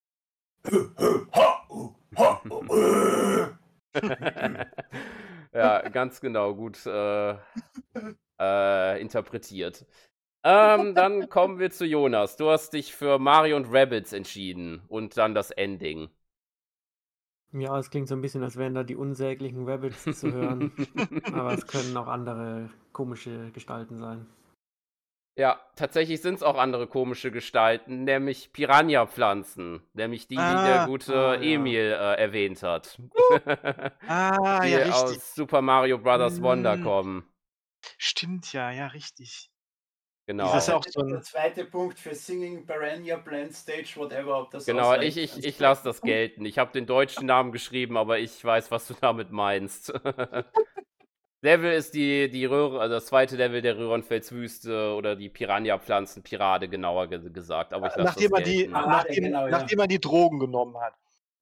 Ja, ganz genau, gut äh, äh, interpretiert. Ähm, dann kommen wir zu Jonas. Du hast dich für Mario und Rabbids entschieden und dann das Ending. Ja, es klingt so ein bisschen, als wären da die unsäglichen Rabbits zu hören. Aber es können auch andere komische Gestalten sein. Ja, tatsächlich sind es auch andere komische Gestalten, nämlich Piranha-Pflanzen, nämlich die, die der Ah, gute Ah, ja. Emil äh, erwähnt hat. Ah, Die ja, richtig. aus Super Mario Bros. Wonder Mm, kommen. Stimmt, ja, ja, richtig. Genau. Das ist Ja, auch das so ist der ein. zweite Punkt für Singing Piranha Plant Stage, whatever, ob das Genau, ich, ausreicht. ich, als ich lasse zweiten das Punkt. gelten. Ich habe den deutschen Namen geschrieben, aber ich weiß, was du damit meinst. Level ist die, die Röhre, also das zweite Level der Röhrenfelswüste oder die Piranha-Pflanzen-Pirade, genauer ge gesagt, aber ich lasse Nachdem das man die, gelten. Ah, nachdem, genau, ja. nachdem man die Drogen genommen hat.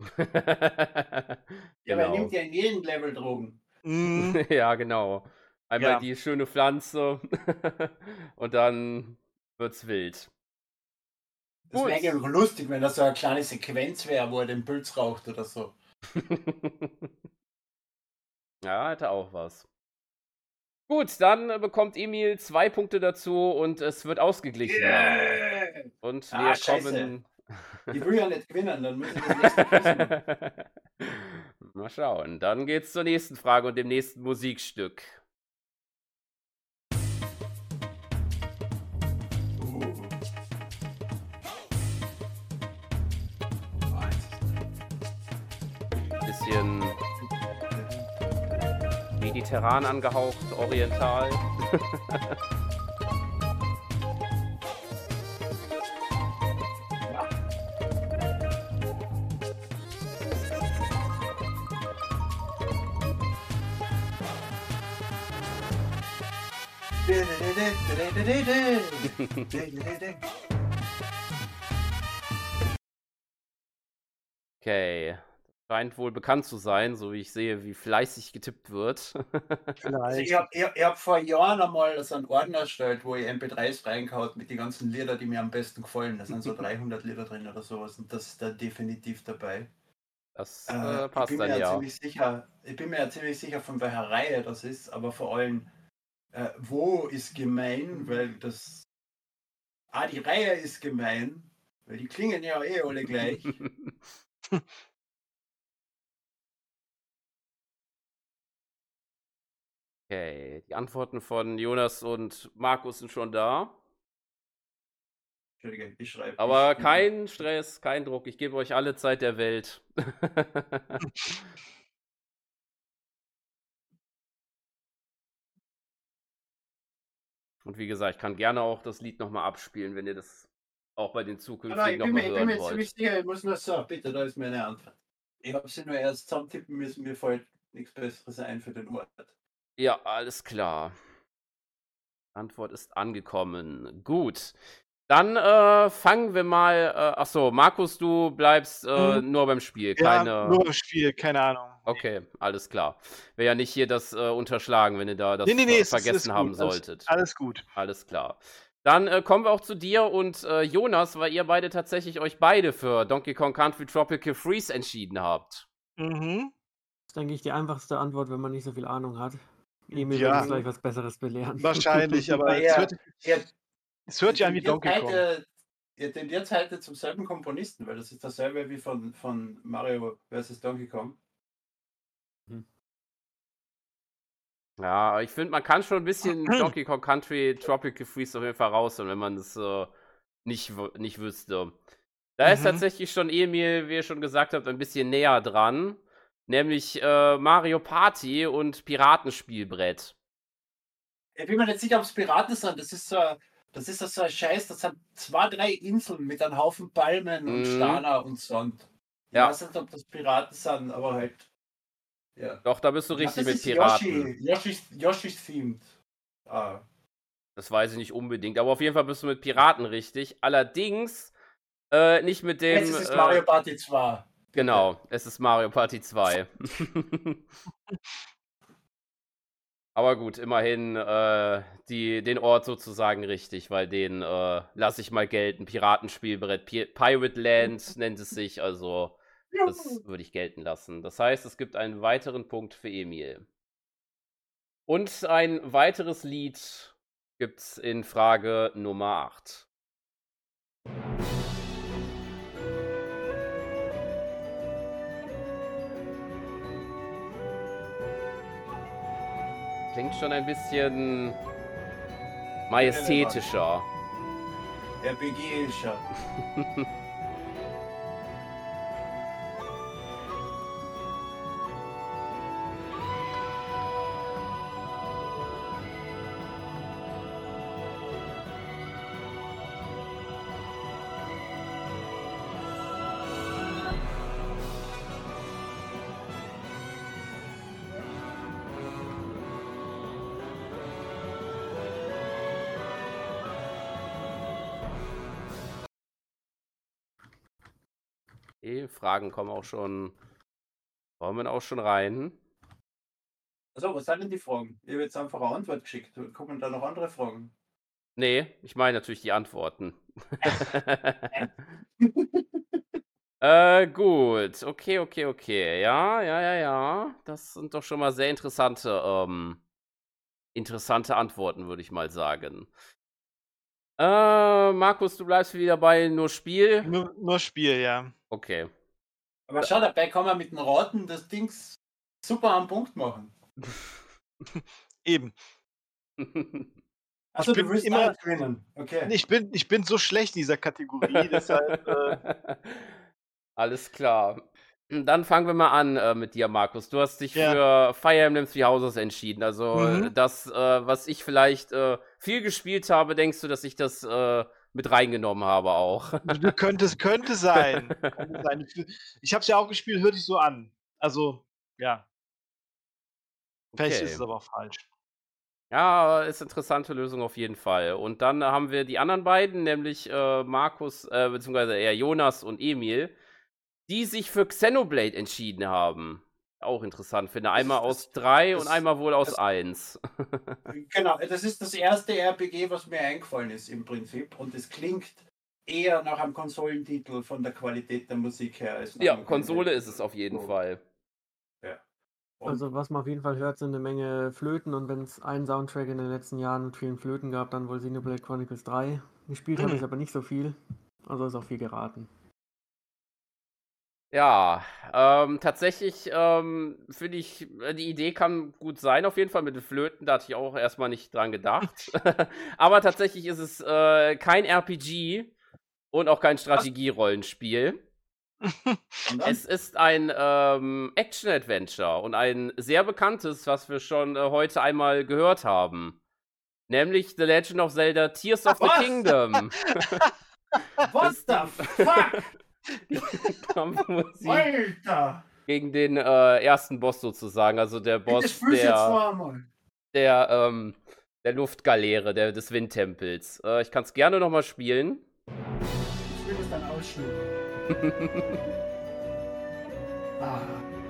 Ja, weil er nimmt Genau. ja in jedem Level Drogen. Mm, Ja, genau. Einmal ja. die schöne Pflanze und dann wird's wild. Das Gut. wäre ja noch lustig, wenn das so eine kleine Sequenz wäre, wo er den Pilz raucht oder so. Ja, hätte auch was. Gut, dann äh, bekommt Emil zwei Punkte dazu und es wird ausgeglichen. Yeah! Und wir Ah, scheiße. kommen. Ich will ja nicht gewinnen, dann muss ich das nächste Quiz machen. Mal schauen. Dann geht's zur nächsten Frage und dem nächsten Musikstück. Bisschen mediterran angehaucht, oriental. Okay. Scheint wohl bekannt zu sein, so wie ich sehe, wie fleißig getippt wird. Also ich Vielleicht. habe ich, ich hab vor Jahren einmal so einen Ordner erstellt, wo ich M P dreis reingehauen mit den ganzen Lieder, die mir am besten gefallen. Da sind so dreihundert Lieder drin oder sowas und das ist da definitiv dabei. Das Äh, äh, ich passt bin mir dann ja ja. ziemlich sicher, ich bin mir ja ziemlich sicher, von welcher Reihe das ist, aber vor allem, äh, wo ist gemein, weil das. Ah, die Reihe ist gemein, weil die klingen ja eh alle gleich. Okay, die Antworten von Jonas und Markus sind schon da. Entschuldige, ich schreibe. Aber ich, kein Stress, kein Druck. Ich gebe euch alle Zeit der Welt. Und wie gesagt, ich kann gerne auch das Lied nochmal abspielen, wenn ihr das auch bei den Ah, nein, zukünftigen ich bin nochmal mir, ich bin hören mir ziemlich wollt. sicher, ich muss nur so, bitte, da ist meine Antwort. Ich habe sie nur erst zusammentippen müssen, mir fällt nichts Besseres ein für den Ort. Ja, alles klar. Antwort ist angekommen. Gut. Dann äh, fangen wir mal. Äh, achso, Markus, du bleibst äh, Mhm. nur beim Spiel. Ja, Keine. nur im Spiel, keine Ahnung. Nee. Okay, alles klar. Wäre ja nicht hier das äh, unterschlagen, wenn ihr da das Nee, nee, nee, äh, es ist, vergessen ist haben gut. Alles, solltet. alles gut. Alles klar. Dann äh, kommen wir auch zu dir und äh, Jonas, weil ihr beide tatsächlich euch beide für Donkey Kong Country Tropical Freeze entschieden habt. Mhm. Das ist, denke ich, die einfachste Antwort, wenn man nicht so viel Ahnung hat. Emil wird Ja, uns gleich was Besseres belehren. wahrscheinlich, aber Aber es ihr, hört, ihr, es hört sich ihr an wie tendiert Donkey Kong. heute, ihr tendiert heute zum selben Komponisten, weil das ist dasselbe wie von, von Mario versus Donkey Kong. Ja, aber ich finde, man kann schon ein bisschen Donkey Kong Country Tropical Freeze auf jeden Fall raushören, wenn man das äh, nicht, w- nicht wüsste. Da ist Mhm. tatsächlich schon Emil, wie ihr schon gesagt habt, ein bisschen näher dran. Nämlich äh, Mario Party und Piratenspielbrett. Ich bin mir nicht sicher, ob es Piraten sind. Das ist so, das ist so ein Scheiß. Das sind zwei, drei Inseln mit einem Haufen Palmen und Mhm. Steiner und Sand. Ich Ja. weiß nicht, ob das Piraten sind, aber halt. Ja. Doch, da bist du Ich glaub, richtig das mit ist Piraten. Yoshi, Yoshi's, Yoshi's themed. Ah. Das weiß ich nicht unbedingt, aber auf jeden Fall bist du mit Piraten richtig. Allerdings äh, nicht mit dem. Jetzt ist es äh, Mario Party zwei. Genau, es ist Mario Party zwei. Aber gut, immerhin äh, die, den Ort sozusagen richtig, weil den äh, lasse ich mal gelten. Piratenspielbrett, Pi Pirate Land nennt es sich, also das würde ich gelten lassen. Das heißt, es gibt einen weiteren Punkt für Emil. Und ein weiteres Lied gibt's in Frage Nummer acht. Klingt schon ein bisschen Majestätischer. R P G ist ja. Die Fragen kommen auch schon, kommen auch schon rein. Also, was sind denn die Fragen? Ich habe jetzt einfach eine Antwort geschickt. Kommen da noch andere Fragen? Nee, ich meine natürlich die Antworten. äh, gut. Okay, okay, okay. Ja, ja, ja, ja. Das sind doch schon mal sehr interessante, ähm, interessante Antworten, würde ich mal sagen. Äh, Markus, du bleibst wieder bei nur Spiel? Nur, nur Spiel, ja. Okay. Aber schau, dabei kann man mit den Raten das Ding super am Punkt machen. Eben. Also Ich du bin willst immer- immer gewinnen. Okay. Ich bin, ich bin so schlecht in dieser Kategorie, deshalb. Äh, Alles klar. Dann fangen wir mal an äh, mit dir, Markus. Du hast dich Ja. für Fire Emblem Three Houses entschieden. Also Mhm. äh, das, äh, was ich vielleicht äh, viel gespielt habe, denkst du, dass ich das äh, mit reingenommen habe auch? du könntest, könnte sein. Könnte sein. Ich habe es ja auch gespielt, hört sich so an. Also, ja. Vielleicht Okay. ist es aber auch falsch. Ja, ist interessante Lösung auf jeden Fall. Und dann haben wir die anderen beiden, nämlich äh, Markus, äh, beziehungsweise eher Jonas und Emil, die sich für Xenoblade entschieden haben. Auch interessant finde. Einmal das- aus drei das- und einmal wohl aus das- eins. Genau, das ist das erste R P G, was mir eingefallen ist im Prinzip. Und es klingt eher nach einem Konsolentitel von der Qualität der Musik her. Als nach Ja, einem Konsole Konsolen- ist es auf jeden So. Fall. Und Also was man auf jeden Fall hört, sind eine Menge Flöten und wenn es einen Soundtrack in den letzten Jahren mit vielen Flöten gab, dann wohl Xenoblade Chronicles drei. Gespielt habe Mhm. ich aber nicht so viel, also ist auch viel geraten. Ja, ähm, tatsächlich ähm, finde ich, äh, die Idee kann gut sein, auf jeden Fall mit den Flöten. Da hatte ich auch erstmal nicht dran gedacht. Aber tatsächlich ist es äh, kein R P G und auch kein Strategierollenspiel. und dann? Es ist ein ähm, Action-Adventure und ein sehr bekanntes, was wir schon äh, heute einmal gehört haben. Nämlich The Legend of Zelda Tears of the Was? Kingdom. What ist the die- fuck? Die Kampfmusik Alter! gegen den äh, ersten Boss sozusagen, also der Das Boss fühlst du jetzt der, noch einmal. der, ähm, der Luftgaleere, der, des Windtempels. Äh, ich kann es gerne nochmal spielen. Ich will das dann ausschneiden. Ah.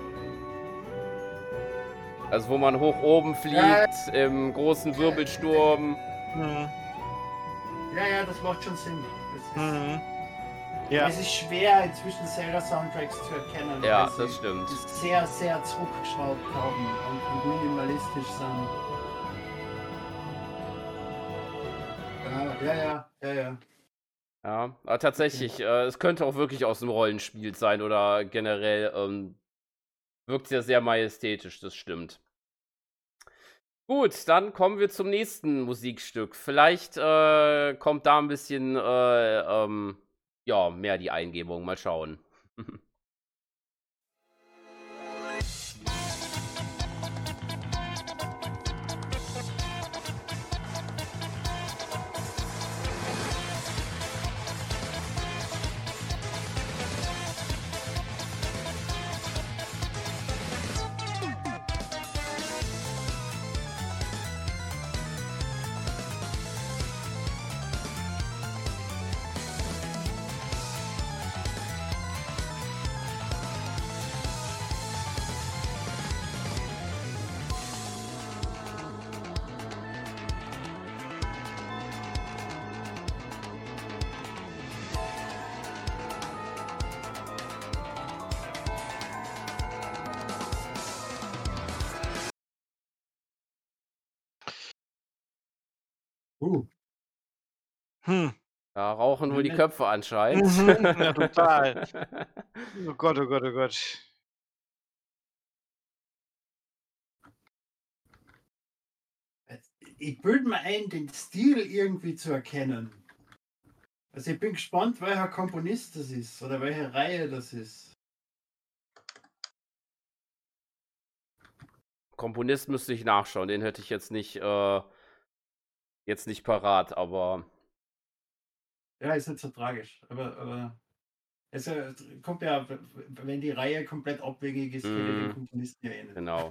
Also wo man hoch oben fliegt, Ja. im großen Wirbelsturm. Mhm. Ja, ja, das macht schon Sinn. Das ist, Mhm. Ja. Es ist schwer, inzwischen Zelda-Soundtracks zu erkennen. Ja, weil das sie stimmt. das sehr, sehr zurückgeschraubt haben und, und minimalistisch sind. Ja, ja, ja, ja, ja. Ja, aber tatsächlich, äh, es könnte auch wirklich aus einem Rollenspiel sein oder generell ähm, wirkt ja sehr majestätisch, das stimmt. Gut, dann kommen wir zum nächsten Musikstück. Vielleicht äh, kommt da ein bisschen äh, ähm, ja, mehr die Eingebung. Mal schauen. Uh. Hm. Da rauchen wohl die Köpfe anscheinend. Mhm, ja, total. Oh Gott, oh Gott, oh Gott. ich bilde mir ein, den Stil irgendwie zu erkennen. Also ich bin gespannt, welcher Komponist das ist oder welche Reihe das ist. Komponist müsste ich nachschauen, den hätte ich jetzt nicht, äh, jetzt nicht parat, aber. Ja, ist nicht so tragisch. Aber, aber es äh, kommt ja, w- w- wenn die Reihe komplett abwegig ist, kenne ich den Mm, Komponisten ja eh nicht. genau.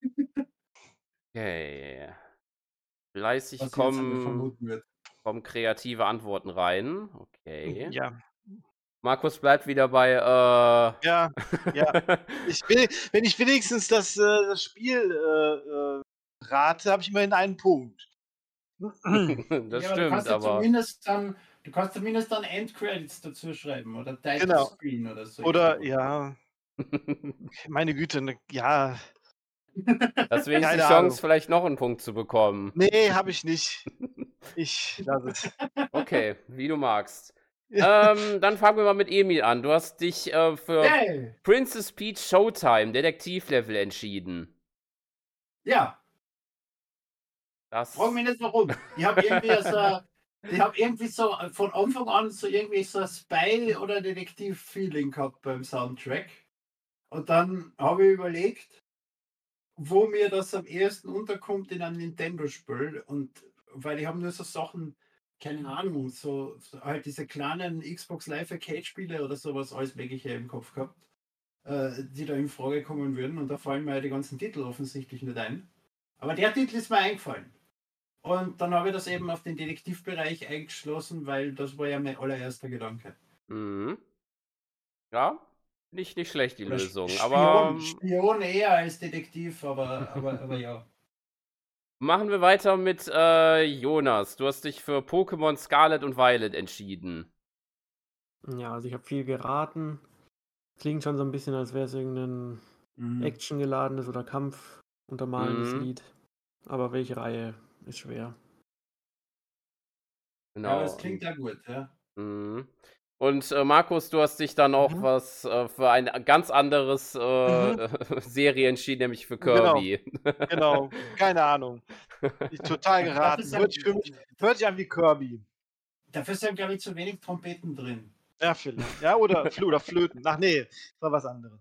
Okay. Fleißig Was ich jetzt einmal kommen, vermuten würde. kommen kreative Antworten rein. Okay. Ja. Markus bleibt wieder bei, äh. Ja, ja. Ich will, wenn ich wenigstens das, äh, das Spiel äh, äh, rate, habe ich immerhin einen Punkt. Das Ja, aber du stimmt, kannst ja aber. zumindest dann, du kannst zumindest dann Endcredits dazu schreiben oder Title Genau. Screen oder so. Oder, irgendwo. ja, meine Güte, ne, ja. Das wäre die Keine Chance, Ahnung. vielleicht noch einen Punkt zu bekommen. Nee, habe ich nicht. Ich lasse es. Okay, wie du magst. ähm, dann fangen wir mal mit Emil an. Du hast dich äh, für Yay! Princess Peach Showtime Detektivlevel entschieden. Ja, Das. frag mich nicht warum. Ich habe irgendwie so, ich habe irgendwie so von Anfang an so irgendwie so ein Spy- oder Detektiv-Feeling gehabt beim Soundtrack. Und dann habe ich überlegt, wo mir das am ehesten unterkommt in einem Nintendo-Spiel. Und weil ich habe nur so Sachen, keine Ahnung, so, so halt diese kleinen Xbox Live Arcade-Spiele oder sowas, alles Mögliche im Kopf gehabt, äh, die da in Frage kommen würden. Und da fallen mir ja die ganzen Titel offensichtlich nicht ein. Aber der Titel ist mir eingefallen. Und dann habe ich das eben auf den Detektivbereich eingeschlossen, weil das war ja mein allererster Gedanke. Mhm. Ja, nicht, nicht schlecht, die Oder Lösung. Spion, Aber ähm, Spion eher als Detektiv, aber, aber, aber ja. machen wir weiter mit äh, Jonas. Du hast dich für Pokémon Scarlet und Violet entschieden. Ja, also ich habe viel geraten. Klingt schon so ein bisschen, als wäre es irgendein Mhm. actiongeladenes oder Kampf untermalendes Mhm. Lied. Aber welche Reihe ist schwer. Genau. Ja, aber es klingt ja gut, ja. Mhm. Und äh, Markus, du hast dich dann auch Mhm. was äh, für ein ganz anderes äh, Mhm. Serie entschieden, nämlich für Genau. Kirby. Genau, keine Ahnung. Ich total Dafür geraten. sind, Hört sich, für mich, hört sich an wie Kirby. dafür sind, glaube ich, zu wenig Trompeten drin. Ja, vielleicht. Ja, oder, Fl oder Flöten. Ach nee, das war was anderes.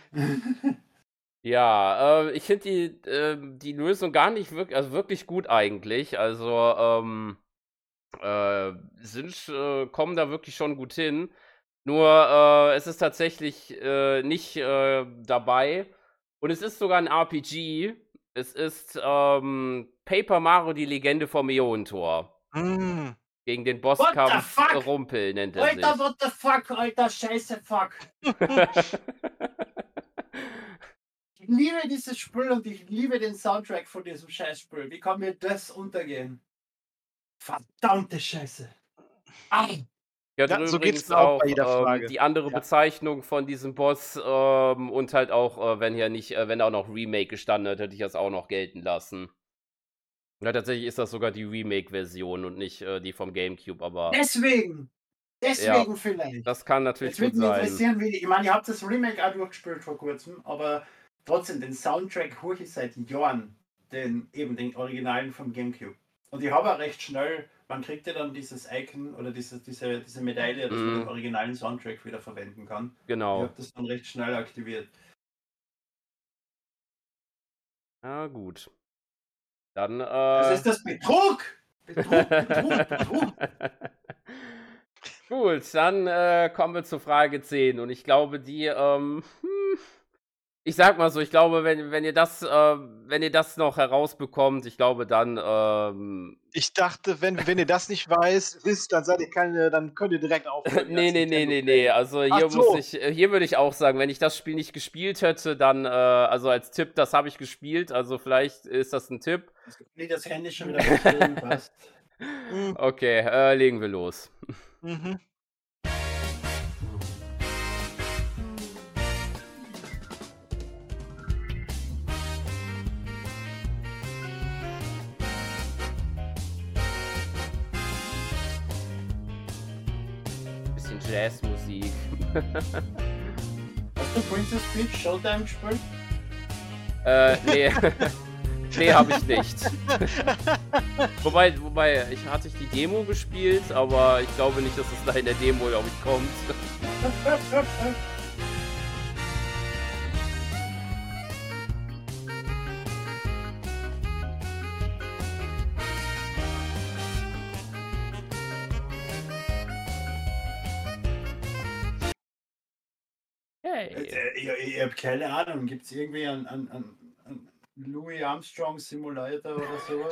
Ja, äh, ich finde die, äh, die Lösung gar nicht wirklich, also wirklich gut eigentlich. Also, ähm, äh, sind, äh, kommen da wirklich schon gut hin. Nur, äh, es ist tatsächlich äh, nicht äh, dabei. Und es ist sogar ein R P G. Es ist ähm, Paper Mario, die Legende vom Äonentor. Mm. Gegen den What the Bosskampf fuck? Rumpel nennt er Alter, sich. what the fuck, alter Scheiße, fuck. Ich liebe dieses Spiel und ich liebe den Soundtrack von diesem Scheißspiel. Wie kann mir das untergehen? Verdammte Scheiße. Ah, Ja, Ja, drin so geht's übrigens mir auch auch bei jeder ähm, Frage. die andere Ja. Bezeichnung von diesem Boss ähm, und halt auch, äh, wenn hier nicht, äh, wenn auch noch Remake gestanden hätte, hätte ich das auch noch gelten lassen. Ja, tatsächlich ist das sogar die Remake-Version und nicht äh, die vom GameCube, aber deswegen. Deswegen vielleicht. das kann natürlich Jetzt würde gut mich sein. interessieren, wie. Ich meine, ihr habt das Remake auch durchgespielt vor kurzem, aber trotzdem, den Soundtrack höre ich seit Jahren, den, eben den Originalen vom GameCube. Und ich habe auch recht schnell, man kriegt ja dann dieses Icon oder diese, diese, diese Medaille, dass man Mhm. den originalen Soundtrack wieder verwenden kann. Ich Genau. habe das dann recht schnell aktiviert. Ja, gut. Dann, Das äh. ist das Betrug! Betrug, Betrug, Betrug! Gut, dann äh, kommen wir zur Frage zehn. Und ich glaube, die, ähm, hm, ich sag mal so, ich glaube, wenn, wenn ihr das, äh, wenn ihr das noch herausbekommt, ich glaube, dann, ähm, Ich dachte, wenn, wenn ihr das nicht weiß, wisst, dann seid ihr keine, dann könnt ihr direkt aufhören. nee, nee, nee, nee, nee. Also Ach hier so. muss ich, äh, hier würde ich auch sagen, wenn ich das Spiel nicht gespielt hätte, dann, äh, also als Tipp, das habe ich gespielt, also vielleicht ist das ein Tipp. Nee, das Handy schon wieder verstehen, passt. Mhm. Okay, äh, legen wir los. Mhm. Bisschen Jazzmusik. Hast du Princess Peach Showtime gespielt? äh, nee. Nee, habe ich nicht. wobei, wobei, ich hatte ich die Demo gespielt, aber ich glaube nicht, dass es da in der Demo, glaube ich, kommt. Hey. Äh, Ich, ich habe keine Ahnung. Gibt es irgendwie einen, einen, einen, einen Louis Armstrong Simulator oder sowas?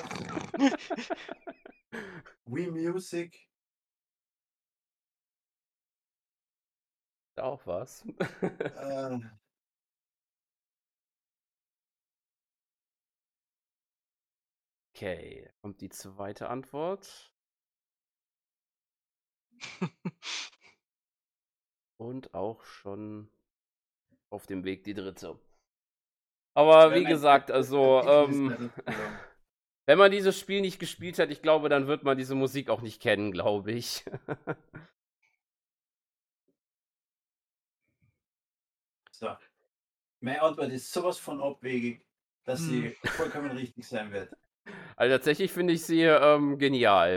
Wii Music? Auch was. Äh, Okay, kommt die zweite Antwort. Und auch schon auf dem Weg die dritte. Aber ja, wie mein- gesagt, das- also, das Titel ist ähm, mir nicht gelungen. wenn man dieses Spiel nicht gespielt hat, ich glaube, dann wird man diese Musik auch nicht kennen, glaube ich. So. Meine Antwort ist sowas von abwegig, dass Hm. sie vollkommen richtig sein wird. Also tatsächlich finde ich sie ähm, genial.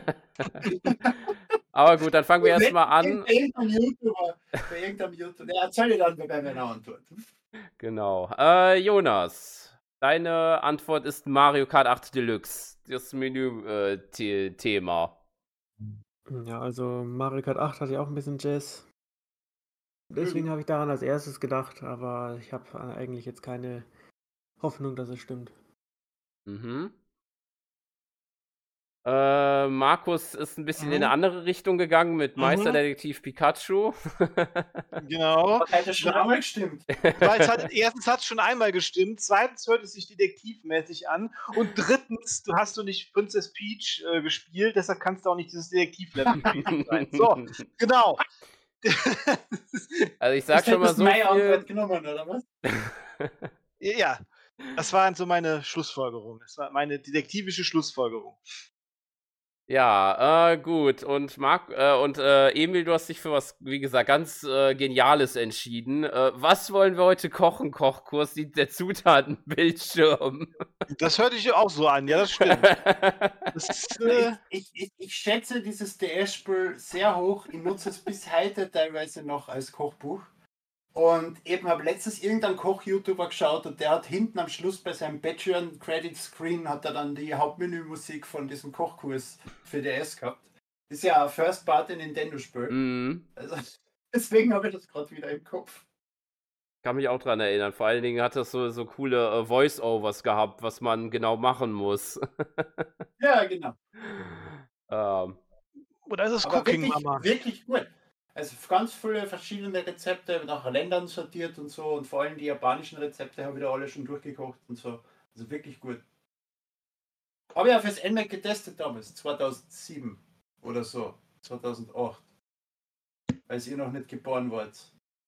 Aber gut, dann fangen wir erstmal an. Bei irgendeinem YouTuber. Bei irgendeinem YouTuber. Ja, erzähl ich dann bei meiner Antwort. Genau. Äh, Jonas, deine Antwort ist Mario Kart acht Deluxe. Das Menü-Thema. Ja, also Mario Kart acht hat ja auch ein bisschen Jazz. Deswegen habe ich daran als erstes gedacht, aber ich habe eigentlich jetzt keine Hoffnung, dass es stimmt. Mhm. Äh, Markus ist ein bisschen in eine Mhm. andere Richtung gegangen mit Mhm. Meisterdetektiv Pikachu. Genau. Das hätte schon einmal gestimmt. Weil es hat, erstens hat es schon einmal gestimmt, zweitens hört es sich detektivmäßig an und drittens, du hast du nicht Princess Peach äh, gespielt, deshalb kannst du auch nicht dieses Detektivlevel gewesen sein. So, genau. Also ich sag Das schon mal hättest so meine Antwort viel. genommen, oder was? Ja, das war so meine Schlussfolgerung. Das war meine detektivische Schlussfolgerung. Ja, äh, gut. Und Marc äh, und äh, Emil, du hast dich für was, wie gesagt, ganz äh, Geniales entschieden. Äh, was wollen wir heute kochen? Kochkurs, die, der Zutatenbildschirm. Das hörte ich auch so an, ja, das stimmt. Das ist, äh, Ich, ich, ich schätze dieses D S-Spiel sehr hoch. Ich nutze es bis heute teilweise noch als Kochbuch. Und eben habe letztens irgendeinen Koch-YouTuber geschaut und der hat hinten am Schluss bei seinem Patreon-Credit-Screen hat er dann die Hauptmenümusik von diesem Kochkurs für D S gehabt. Ist ja ein First-Party-Nintendo-Spiel. Mhm. Also, deswegen habe ich das gerade wieder im Kopf. Kann mich auch dran erinnern. Vor allen Dingen hat das so, so coole äh, Voice-Overs gehabt, was man genau machen muss. Ja, genau. ähm, oder ist es Aber Cooking wirklich, Mama? wirklich gut. Also ganz viele verschiedene Rezepte nach Ländern sortiert und so und vor allem die japanischen Rezepte habe ich da alle schon durchgekocht und so. Also wirklich gut. Habe ich auch fürs N M A C getestet damals, zweitausendsieben oder so, zweitausendacht. Als ihr noch nicht geboren wart.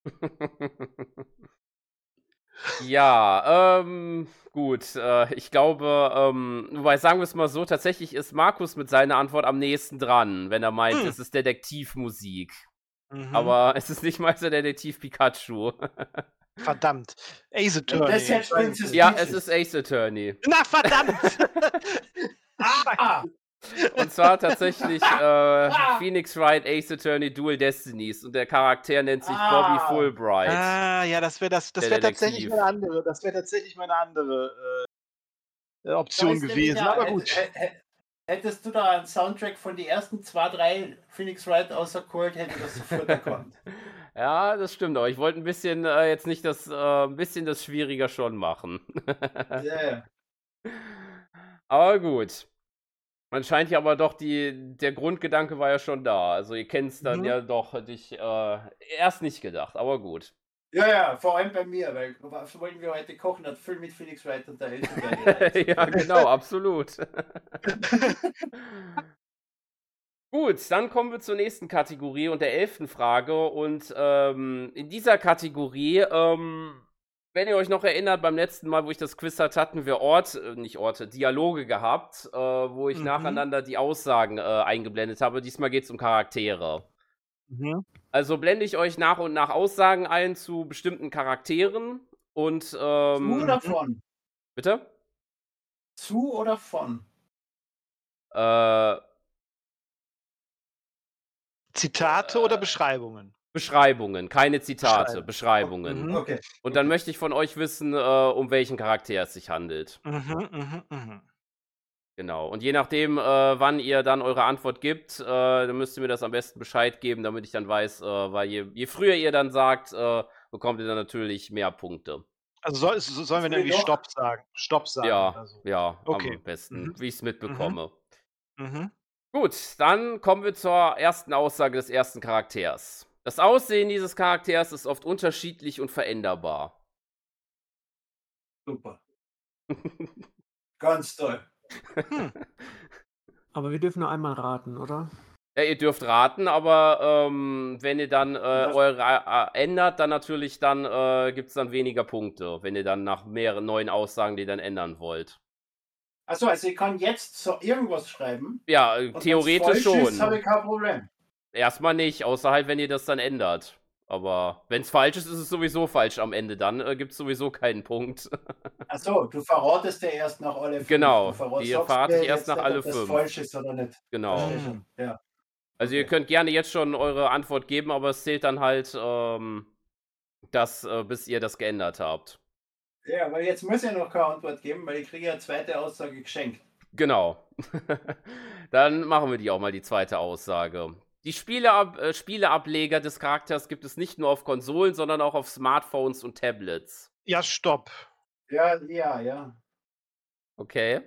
Ja, ähm, gut. Äh, ich glaube, ähm, wobei sagen wir es mal so, tatsächlich ist Markus mit seiner Antwort am nächsten dran, wenn er meint, Hm. es ist Detektivmusik. Mhm. Aber es ist nicht Meisterdetektiv Pikachu. Verdammt. Ace Das Attorney. hätte Princess Ja, Peaches. es ist Ace Attorney. Na, verdammt! Ah, Und zwar tatsächlich äh, Phoenix Wright Ace Attorney Dual Destinies. Und der Charakter nennt sich Ah. Bobby Fulbright. Ah, ja, das wäre das, das Der wär tatsächlich Detektiv. meine andere, das wäre tatsächlich meine andere äh, Option da ist nämlich gewesen. ja- Aber hätt- gut. hätt- hätt- Hättest du da einen Soundtrack von den ersten zwei, drei Phoenix Wright auserkohlt, hätte ich das sofort erkannt. Ja, das stimmt. Aber ich wollte ein bisschen äh, jetzt nicht das, äh, ein bisschen das schwieriger schon machen. Ja, ja. Aber gut. Man scheint ja aber doch, die, der Grundgedanke war ja schon da. Also ihr kennt es dann Mhm. ja doch, hätte ich äh, erst nicht gedacht, aber gut. Ja, ja, vor allem bei mir, weil was wollten wir heute kochen, hat viel mit Phoenix Wright und der Eltern. Ja, genau, absolut. Gut, dann kommen wir zur nächsten Kategorie und der elften Frage. Und ähm, in dieser Kategorie, ähm, wenn ihr euch noch erinnert, beim letzten Mal, wo ich das Quiz hatte, hatten wir Ort, äh, nicht Orte, Dialoge gehabt, äh, wo ich Mhm. nacheinander die Aussagen äh, eingeblendet habe. Diesmal geht es um Charaktere. Mhm. Also blende ich euch nach und nach Aussagen ein zu bestimmten Charakteren und Nur ähm, davon. bitte? Zu oder von? Äh, Zitate oder Beschreibungen? Beschreibungen, keine Zitate, Beschreibung. Beschreibungen. Mhm. Okay. Und dann okay. möchte ich von euch wissen, äh, um welchen Charakter es sich handelt. Mhm, mhm, mhm. Genau. Und je nachdem, äh, wann ihr dann eure Antwort gibt, äh, dann müsst ihr mir das am besten Bescheid geben, damit ich dann weiß, äh, weil je, je früher ihr dann sagt, äh, bekommt ihr dann natürlich mehr Punkte. Also soll, so- sollen wir dann irgendwie Doch. Stopp sagen? Stopp sagen Ja, oder so. ja, Okay. am besten, Mhm. wie ich es mitbekomme. Mhm. Gut, dann kommen wir zur ersten Aussage des ersten Charakters. Das Aussehen dieses Charakters ist oft unterschiedlich und veränderbar. Super. Ganz toll. Hm. Aber wir dürfen nur einmal raten, oder? Ja, ihr dürft raten, aber ähm, wenn ihr dann äh, darf- eure äh, ändert, dann natürlich, dann äh, gibt es dann weniger Punkte, wenn ihr dann nach mehreren neuen Aussagen die dann ändern wollt. Achso, also ich kann jetzt so irgendwas schreiben. Ja, äh, Und theoretisch falsch ist, schon. habe ich kein Problem. Erstmal nicht, außer halt, wenn ihr das dann ändert. Aber wenn es falsch ist, ist es sowieso falsch am Ende. Dann äh, gibt es sowieso keinen Punkt. Achso, du verratest ja erst nach alle fünf. Genau, Du verrat- die sagst verrate mir ich erst jetzt nach nicht, alle ob das fünf. falsch ist oder nicht. Genau. Verstehe schon. Ja. Also ihr Okay. könnt gerne jetzt schon eure Antwort geben, aber es zählt dann halt, ähm, das, äh, bis ihr das geändert habt. Ja, weil jetzt muss ich noch keine Antwort geben, weil ich kriege ja eine zweite Aussage geschenkt. Genau. Dann machen wir die auch mal, die zweite Aussage. Die Spieleab äh, Spieleableger des Charakters gibt es nicht nur auf Konsolen, sondern auch auf Smartphones und Tablets. Ja, Stopp. Ja, ja, ja. Okay.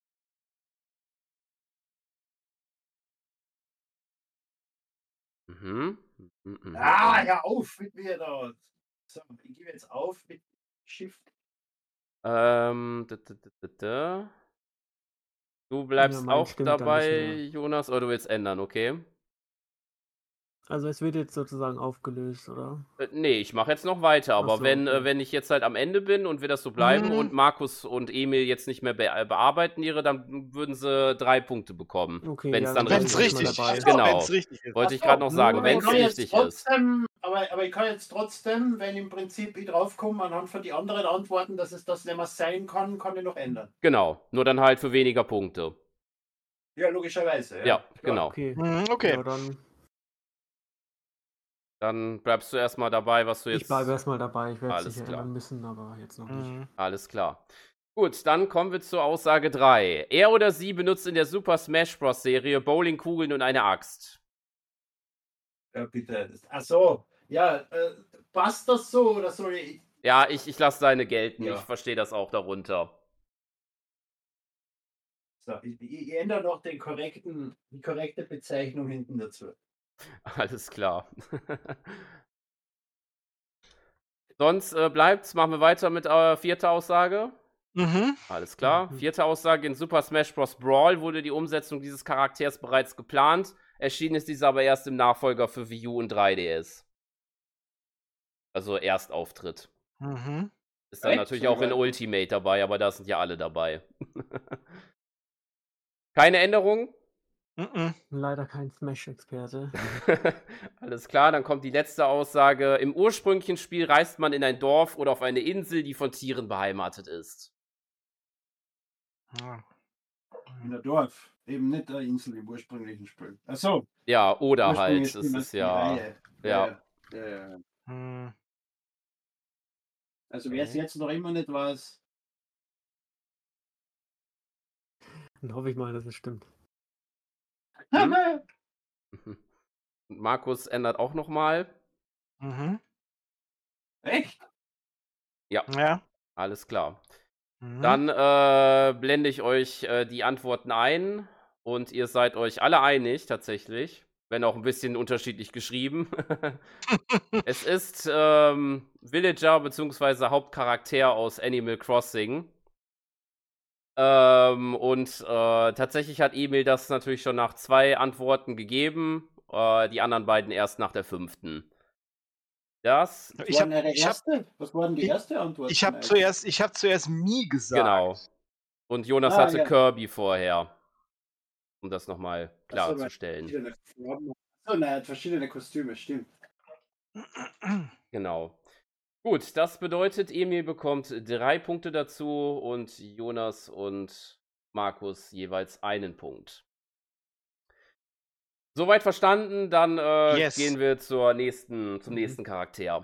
Mhm. Mhm, mhm, Ah, mhm. ja, auf mit mir da. So, ich gebe jetzt auf mit Shift. Ähm, da, da, da, da, da. Du bleibst meins auch stimmt da nicht dabei, mehr. Jonas, oder du willst ändern, okay? Also es wird jetzt sozusagen aufgelöst, oder? Äh, nee, ich mache jetzt noch weiter, aber Ach so, wenn, äh, okay. wenn ich jetzt halt am Ende bin und wir das so bleiben Mhm. und Markus und Emil jetzt nicht mehr be äh, bearbeiten ihre, dann würden sie drei Punkte bekommen. Okay, Wenn's ja, dann dann Wenn bin es ich richtig jetzt mal richtig dabei. ist. Genau. Wenn's richtig ist. Wollte ich Ach so, gerade noch sagen, aber ich wenn es kann jetzt richtig ist. trotzdem, aber, aber ich kann jetzt trotzdem, wenn im Prinzip ich draufkomme, anhand von die anderen Antworten, dass es das nicht mehr sein kann, kann ich noch ändern. Genau, nur dann halt für weniger Punkte. Ja, logischerweise. Ja, Ja, klar. genau. Okay. Mhm, okay. Ja, dann Dann bleibst du erstmal dabei, was du ich jetzt. bleibe erstmal dabei. Ich werde es Alles sicher klar. ändern müssen, aber jetzt noch nicht. Mhm. Alles klar. Gut, dann kommen wir zur Aussage drei. Er oder sie benutzt in der Super Smash Bros. Serie Bowlingkugeln und eine Axt. Ja, bitte. Ach so, ja, äh, passt das so oder soll ich? Ja, ich, ich lasse deine gelten. Ja. Ich verstehe das auch darunter. So, ich, ich ändere noch den korrekten, die korrekte Bezeichnung hinten dazu. Alles klar. Sonst äh, bleibt's. Machen wir weiter mit äh, vierter Aussage. Mhm. Alles klar. Mhm. Vierte Aussage: In Super Smash Bros. Brawl wurde die Umsetzung dieses Charakters bereits geplant. Erschienen ist dieser aber erst im Nachfolger für Wii U und drei D S. Also Erstauftritt. Mhm. Ist dann Echt? natürlich So auch in weit? Ultimate dabei, aber da sind ja alle dabei. Keine Änderung? Mhm. Leider kein Smash-Experte. Alles klar, dann kommt die letzte Aussage. Im ursprünglichen Spiel reist man in ein Dorf oder auf eine Insel, die von Tieren beheimatet ist. Ja. In der Dorf. Eben nicht der Insel im ursprünglichen Spiel. Achso. Ja, oder halt. Es Ursprünglich ist ja. Ja. Ja. ja, ja. Mhm. Also wer es Okay. jetzt noch immer nicht weiß, Dann hoffe ich mal, dass es stimmt. Hm? Markus ändert auch nochmal. Mhm. echt? Ja. Alles klar. Mhm. Dann äh, blende ich euch äh, die Antworten ein und ihr seid euch alle einig, tatsächlich. Wenn auch ein bisschen unterschiedlich geschrieben. Es ist ähm, Villager bzw. Hauptcharakter aus Animal Crossing. Ähm, und äh, tatsächlich hat Emil das natürlich schon nach zwei Antworten gegeben. Äh, die anderen beiden erst nach der fünften. Das, Was Ich war habe denn die ich hab, erste? Was war denn die ich- erste Antwort? ich hab von euch? zuerst, ich hab zuerst Mi gesagt. genau. Und Jonas Ah, hatte ja. Kirby vorher. Um das nochmal Ach so, weil klarzustellen. verschiedene Farben. So, nein, er hat verschiedene Kostüme, stimmt. Genau. Gut, das bedeutet, Emil bekommt drei Punkte dazu und Jonas und Markus jeweils einen Punkt. Soweit verstanden, dann äh, Yes. gehen wir zur nächsten, zum Mhm. nächsten Charakter.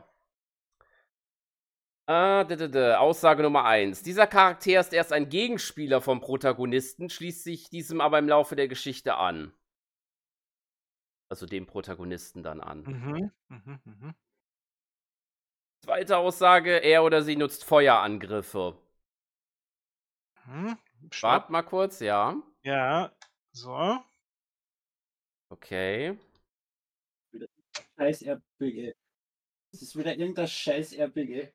Äh, d -d -d Aussage Nummer eins. Dieser Charakter ist erst ein Gegenspieler vom Protagonisten, schließt sich diesem aber im Laufe der Geschichte an. Also dem Protagonisten dann an. Mhm. Mhm. Mhm. Zweite Aussage, er oder sie nutzt Feuerangriffe. Mhm. Wart Stopp. mal kurz, ja. Ja. So. Okay. Scheiß R P G. Das ist wieder irgendein scheiß R P G.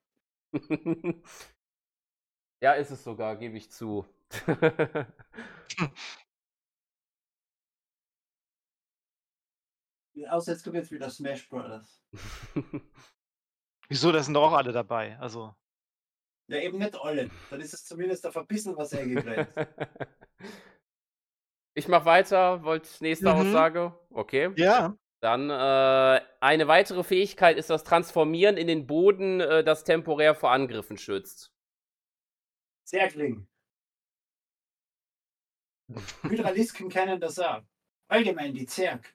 Ja, ist es sogar, gebe ich zu. Außer jetzt kommt jetzt wieder Smash Brothers. Wieso? Da sind doch auch alle dabei. Also. Ja, eben nicht alle. Dann ist es zumindest auf ein bisschen was eingegrenzt. Ich mach weiter. Wollt nächste Mhm. Aussage? Okay. Ja. Dann äh, eine weitere Fähigkeit ist das Transformieren in den Boden, äh, das temporär vor Angriffen schützt. Zergling. Hydralisken kennen das auch. Allgemein die Zerg.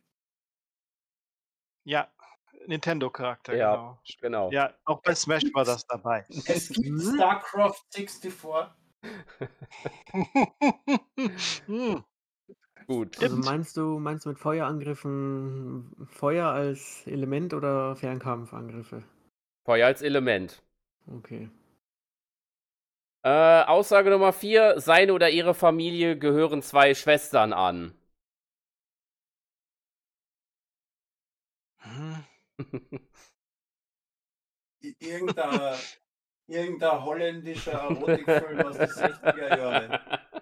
Ja. Nintendo-Charakter, Ja, genau. genau. Ja, auch bei Smash war das dabei. Es gibt Mhm. StarCraft sechsundvierzig. Hm. Gut. Also Stimmt. meinst du, meinst du mit Feuerangriffen Feuer als Element oder Fernkampfangriffe? Feuer als Element. Okay. Äh, Aussage Nummer vier. Seine oder ihre Familie gehören zwei Schwestern an. Hm. I- Irgendein, irgendein holländischer Erotikfilm aus den sechziger Jahren.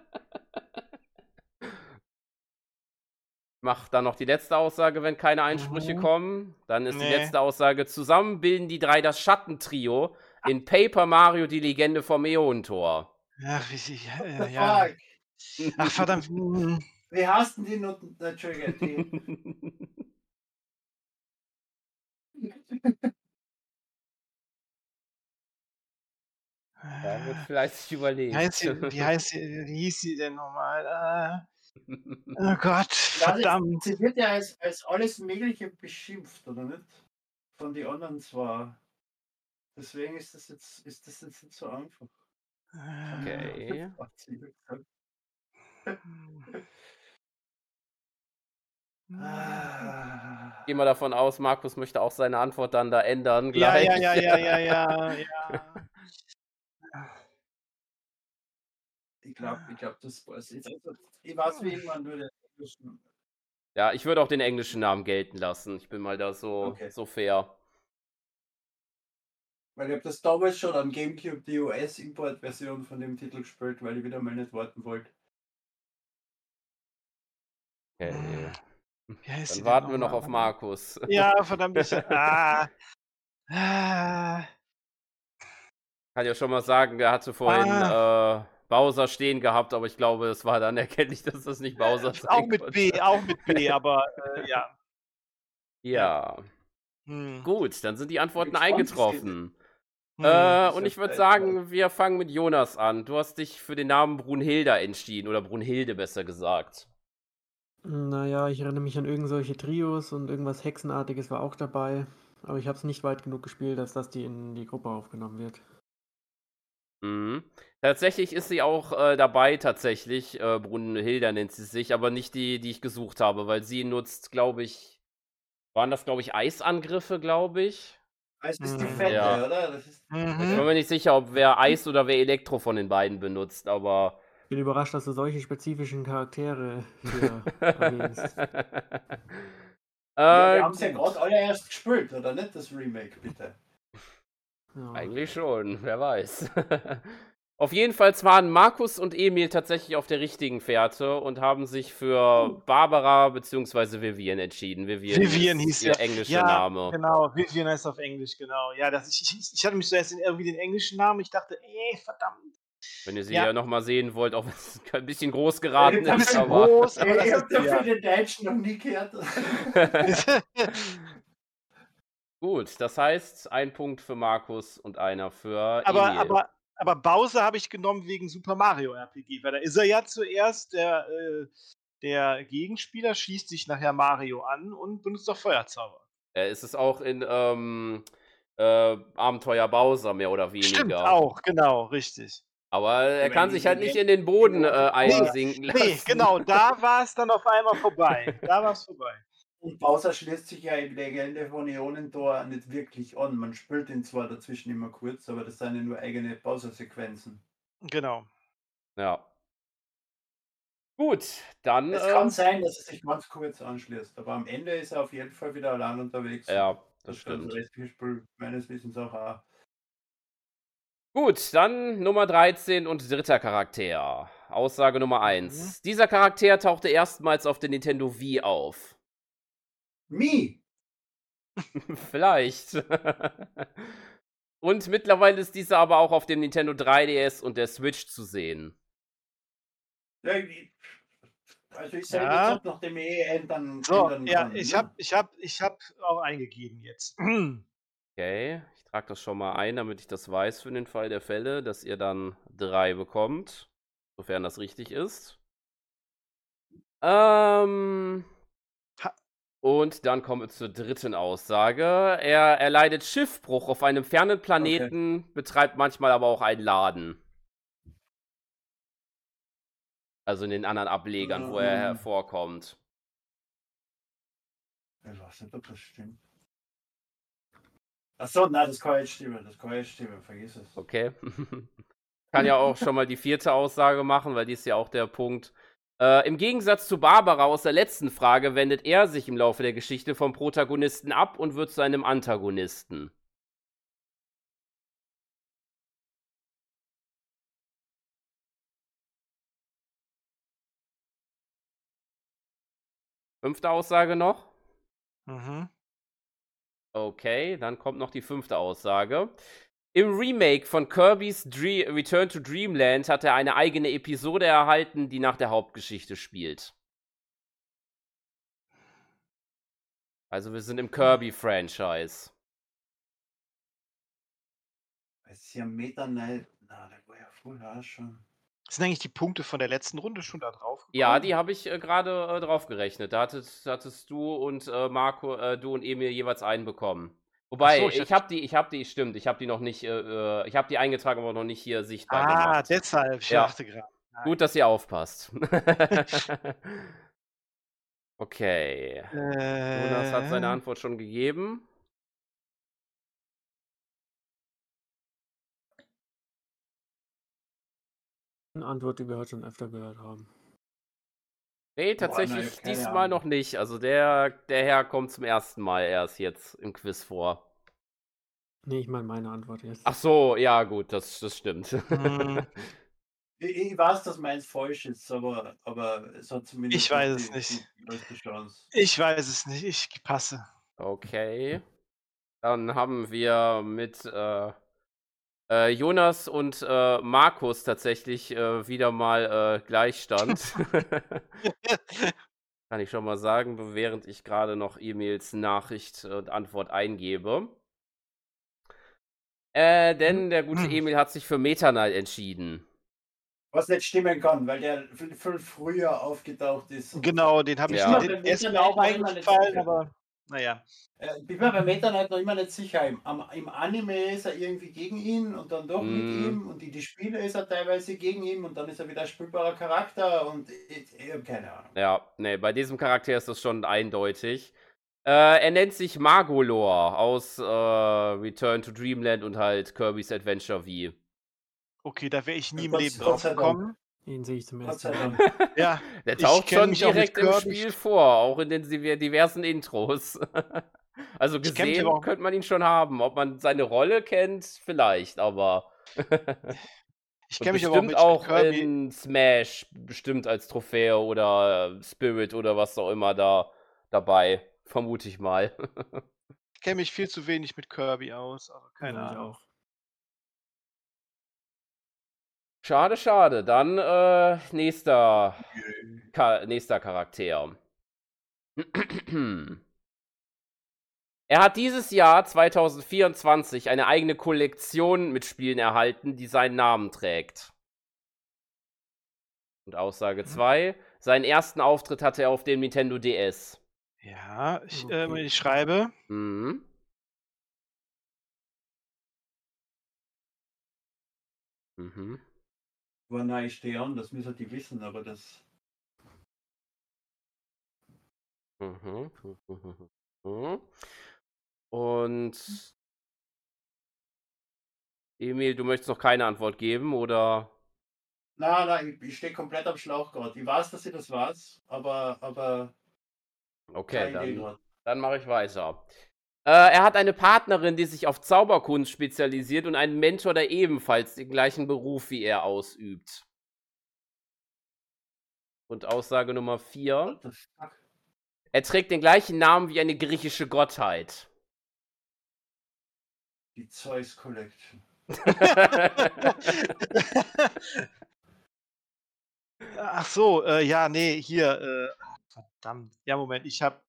Mach dann noch die letzte Aussage, wenn keine Einsprüche Mhm. kommen. Dann ist die Nee. letzte Aussage: Zusammen bilden die drei das Schattentrio in Paper Mario, die Legende vom Äonentor. Ach, wie sie. What Ja, the ja. fuck? Ach, verdammt. Hm. Wie heißt denn die Noten? Entschuldige, die. Da wird fleißig Wie überlegt. heißt sie, wie heißt sie, wie hieß sie denn nochmal? Äh, oh Gott, Ja, verdammt. Sie wird ja als, als alles Mögliche beschimpft, oder nicht? Von den anderen zwar. Deswegen ist das jetzt, ist das jetzt nicht so einfach. Okay. Ah. Gehe mal davon aus, Markus möchte auch seine Antwort dann da ändern Ja, gleich. ja, ja, ja, ja, ja, ja. Ich glaube, ich glaub, das war's jetzt. Also, ich weiß, wie irgendwann nur der englischen. Ja, ich würde auch den englischen Namen gelten lassen. Ich bin mal da so, Okay. so fair. Weil ich habe das damals schon am Gamecube die U S-Import-Version von dem Titel gespielt, weil ich wieder mal nicht warten wollte. Okay. Wie heißt sie Dann denn warten wir noch nochmal? auf Markus. Ja, verdammt. Ich, ah. Ah. Kann ja schon mal sagen, er hatte vorhin Ah. äh, Bowser stehen gehabt, aber ich glaube, es war dann erkennlich, dass das nicht Bowser sein Auch mit B, konnte. auch mit B, aber äh, ja. Ja. Hm. Gut, dann sind die Antworten gespannt, wie es eingetroffen. Hm. Äh, Ist und ja ich würde Zeit, sagen, wir fangen mit Jonas an. Du hast dich für den Namen Brunhilda entschieden, oder Brunhilde besser gesagt. Naja, ich erinnere mich an irgend solche Trios und irgendwas Hexenartiges war auch dabei. Aber ich habe es nicht weit genug gespielt, dass das die in die Gruppe aufgenommen wird. Mhm. Tatsächlich ist sie auch äh, dabei, tatsächlich. Äh, Brunhilda nennt sie sich, aber nicht die, die ich gesucht habe, weil sie nutzt, glaube ich, waren das, glaube ich, Eisangriffe, glaube ich. Es ist die Mhm. Fette, Ja. oder? Das ist, Ich bin Mhm. mir nicht sicher, ob wer Eis oder wer Elektro von den beiden benutzt, aber. Ich bin überrascht, dass du solche spezifischen Charaktere hier erwähnst. ja, wir äh, haben es ja gut. gerade alle erst gespielt, oder nicht? Das Remake, bitte. Ja. Eigentlich schon, wer weiß. Auf jeden Fall waren Markus und Emil tatsächlich auf der richtigen Fährte und haben sich für Barbara bzw. Vivian entschieden. Vivian, Vivian ist hieß ihr ja. englischer Ja, Name. genau. Vivian heißt auf Englisch, genau. Ja, das, ich, ich, ich hatte mich zuerst in irgendwie den englischen Namen. Ich dachte, ey, verdammt. Wenn ihr sie Ja. ja nochmal sehen wollt, auch wenn es ein bisschen groß Ja, geraten ein ist, bisschen aber. groß, aber Ich, das ich habe ist ja. dafür den Deutschen noch nie gehört. Gut, das heißt, ein Punkt für Markus und einer für aber, Emil. aber, aber Bowser habe ich genommen wegen Super Mario R P G, weil da ist er ja zuerst der, äh, der Gegenspieler, schließt sich nachher Mario an und benutzt auch Feuerzauber. Äh, ist es auch in ähm, äh, Abenteuer Bowser mehr oder Stimmt, weniger. auch, genau, richtig. Aber er Wenn kann die sich halt nicht in Legende- den Boden die äh, Legende- einsinken Nee, lassen. genau, da war es dann auf einmal vorbei. Da war es vorbei. Und Bowser schließt sich ja in Legende von Ionentor nicht wirklich an. Man spielt ihn zwar dazwischen immer kurz, aber das sind ja nur eigene Bowser-Sequenzen. Genau. Ja. Gut, dann. Es Äh, kann sein, dass er sich ganz kurz anschließt, aber am Ende ist er auf jeden Fall wieder allein unterwegs. ja, das Das ganze stimmt. restliche Spiel meines Wissens auch. auch. Gut, dann Nummer dreizehn und dritter Charakter. Aussage Nummer eins. Dieser Charakter tauchte erstmals auf der Nintendo Wii auf. Mi! Vielleicht. Und mittlerweile ist dieser aber auch auf dem Nintendo drei D S und der Switch zu sehen. Ja, ich- also ich sage Ja. jetzt, nachdem ich eh ändern, So, ändern ja, kann. ich ne? habe ich hab, ich hab auch eingegeben jetzt. Okay, ich trage das schon mal ein, damit ich das weiß für den Fall der Fälle, dass ihr dann drei bekommt, sofern das richtig ist. Ähm, Ha- und dann kommen wir zur dritten Aussage. Er erleidet Schiffbruch auf einem fernen Planeten, betreibt manchmal aber auch einen Laden. Also in den anderen Ablegern, wo er Ähm. hervorkommt. Ich weiß nicht, ob das stimmt. Achso, nein, das kann jetzt stimmen, das kann jetzt stimmen, vergiss es. Okay. Kann ja auch schon mal die vierte Aussage machen, weil die ist ja auch der Punkt. Äh, Im Gegensatz zu Barbara aus der letzten Frage wendet er sich im Laufe der Geschichte vom Protagonisten ab und wird zu einem Antagonisten. Fünfte Aussage noch? Mhm. Okay, dann kommt noch die fünfte Aussage. Im Remake von Kirby's Dre- Return to Dreamland hat er eine eigene Episode erhalten, die nach der Hauptgeschichte spielt. Also wir sind im Kirby-Franchise. Es ist ja Meta Knight. Na, der war ja vorher schon. Sind eigentlich die Punkte von der letzten Runde schon da drauf? Ja, gekommen? die habe ich äh, gerade äh, drauf gerechnet. Da hattest, hattest du und äh, Marco, äh, du und Emil jeweils einen bekommen. Wobei, Ach so, ich ich dachte- habe die, ich habe die, stimmt, ich habe die noch nicht, äh, äh, ich habe die eingetragen, aber noch nicht hier sichtbar Ah, gemacht. deshalb. Ich Ja. dachte gerade. Gut, dass ihr aufpasst. Okay. Jonas hat seine Äh, Antwort schon gegeben. Eine Antwort, die wir heute schon öfter gehört haben. Nee, Boah, tatsächlich nein, keine diesmal Ahnung. noch nicht. Also der, der Herr kommt zum ersten Mal erst jetzt im Quiz vor. Nee, ich meine meine Antwort jetzt. Ach so, ja gut, das, das stimmt. Hm. Ich, ich weiß, dass meins falsch ist, aber, aber es hat zumindest Ich weiß noch es die, nicht. die größte Chance. Ich weiß es nicht. Ich passe. Okay. Dann haben wir mit äh, äh, Jonas und äh, Markus tatsächlich äh, wieder mal äh, Gleichstand. Kann ich schon mal sagen, während ich gerade noch E-Mails Nachricht und Antwort eingebe. Äh, denn der gute Emil hat sich für Meta Knight entschieden. Was nicht stimmen kann, weil der viel, viel früher aufgetaucht ist. Genau, den habe ich Ja. den, der ist mir auch eingefallen, aber naja. Äh, ich bin mir bei Meta Knight noch immer nicht sicher. Im, am, Im Anime ist er irgendwie gegen ihn und dann doch Mm. mit ihm und in die Spiele ist er teilweise gegen ihn und dann ist er wieder ein spielbarer Charakter und ich, ich habe keine Ahnung. Ja, nee, bei diesem Charakter ist das schon eindeutig. Äh, er nennt sich Magolor aus äh, Return to Dreamland und halt Kirby's Adventure V. Okay, da wäre ich nie im Gott- Leben Gott drauf sei Dank. gekommen. Den sehe ich zum Gott ersten sei Mal. Dank. Ja, Der Ich taucht kenn schon mich auch mit direkt im Kirby- Spiel vor, auch in den diver- diversen Intros. Also Ich kenn mich gesehen aber auch- könnte man ihn schon haben. Ob man seine Rolle kennt, vielleicht, aber. Ich Und kenne mich aber auch bestimmt mit, auch mit Kirby. in Smash, bestimmt als Trophäe oder Spirit oder was auch immer da dabei. Vermute ich mal. Ich kenne mich viel zu wenig mit Kirby aus, aber keine Ja, ich Ahnung. auch. Schade, schade. Dann äh, nächster, Ka nächster Charakter. Er hat dieses Jahr zweitausendvierundzwanzig eine eigene Kollektion mit Spielen erhalten, die seinen Namen trägt. Und Aussage Mhm. zwei. Seinen ersten Auftritt hatte er auf dem Nintendo D S. Ja, ich, Okay. ähm, ich schreibe. Mhm. Mhm. War nein, ich stehe an, das müssen die wissen, aber das. Mhm. Mhm. Mhm. Und Emil, du möchtest noch keine Antwort geben, oder? Nein, nein, ich, ich stehe komplett am Schlauch gerade. Ich weiß, dass ich das weiß, aber, aber Okay, keine Idee dann, gerade. dann mache ich weiter. Äh, er hat eine Partnerin, die sich auf Zauberkunst spezialisiert und einen Mentor, der ebenfalls den gleichen Beruf wie er ausübt. Und Aussage Nummer vier. What the fuck? Er trägt den gleichen Namen wie eine griechische Gottheit. Die Zeus Collection. Ach so, äh, ja, nee, hier. Äh, verdammt. Ja, Moment, ich habe.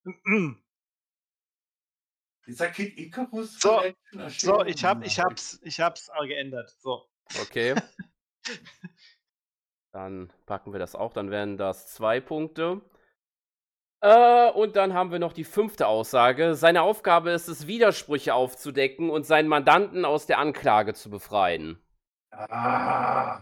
Dieser Kid Icarus So, Collection so, erschienen? ich hab, ich Nein. hab's, ich hab's äh, geändert. So. Okay. Dann packen wir das auch. Dann wären das zwei Punkte. Äh, und dann haben wir noch die fünfte Aussage. Seine Aufgabe ist es, Widersprüche aufzudecken und seinen Mandanten aus der Anklage zu befreien. Ah,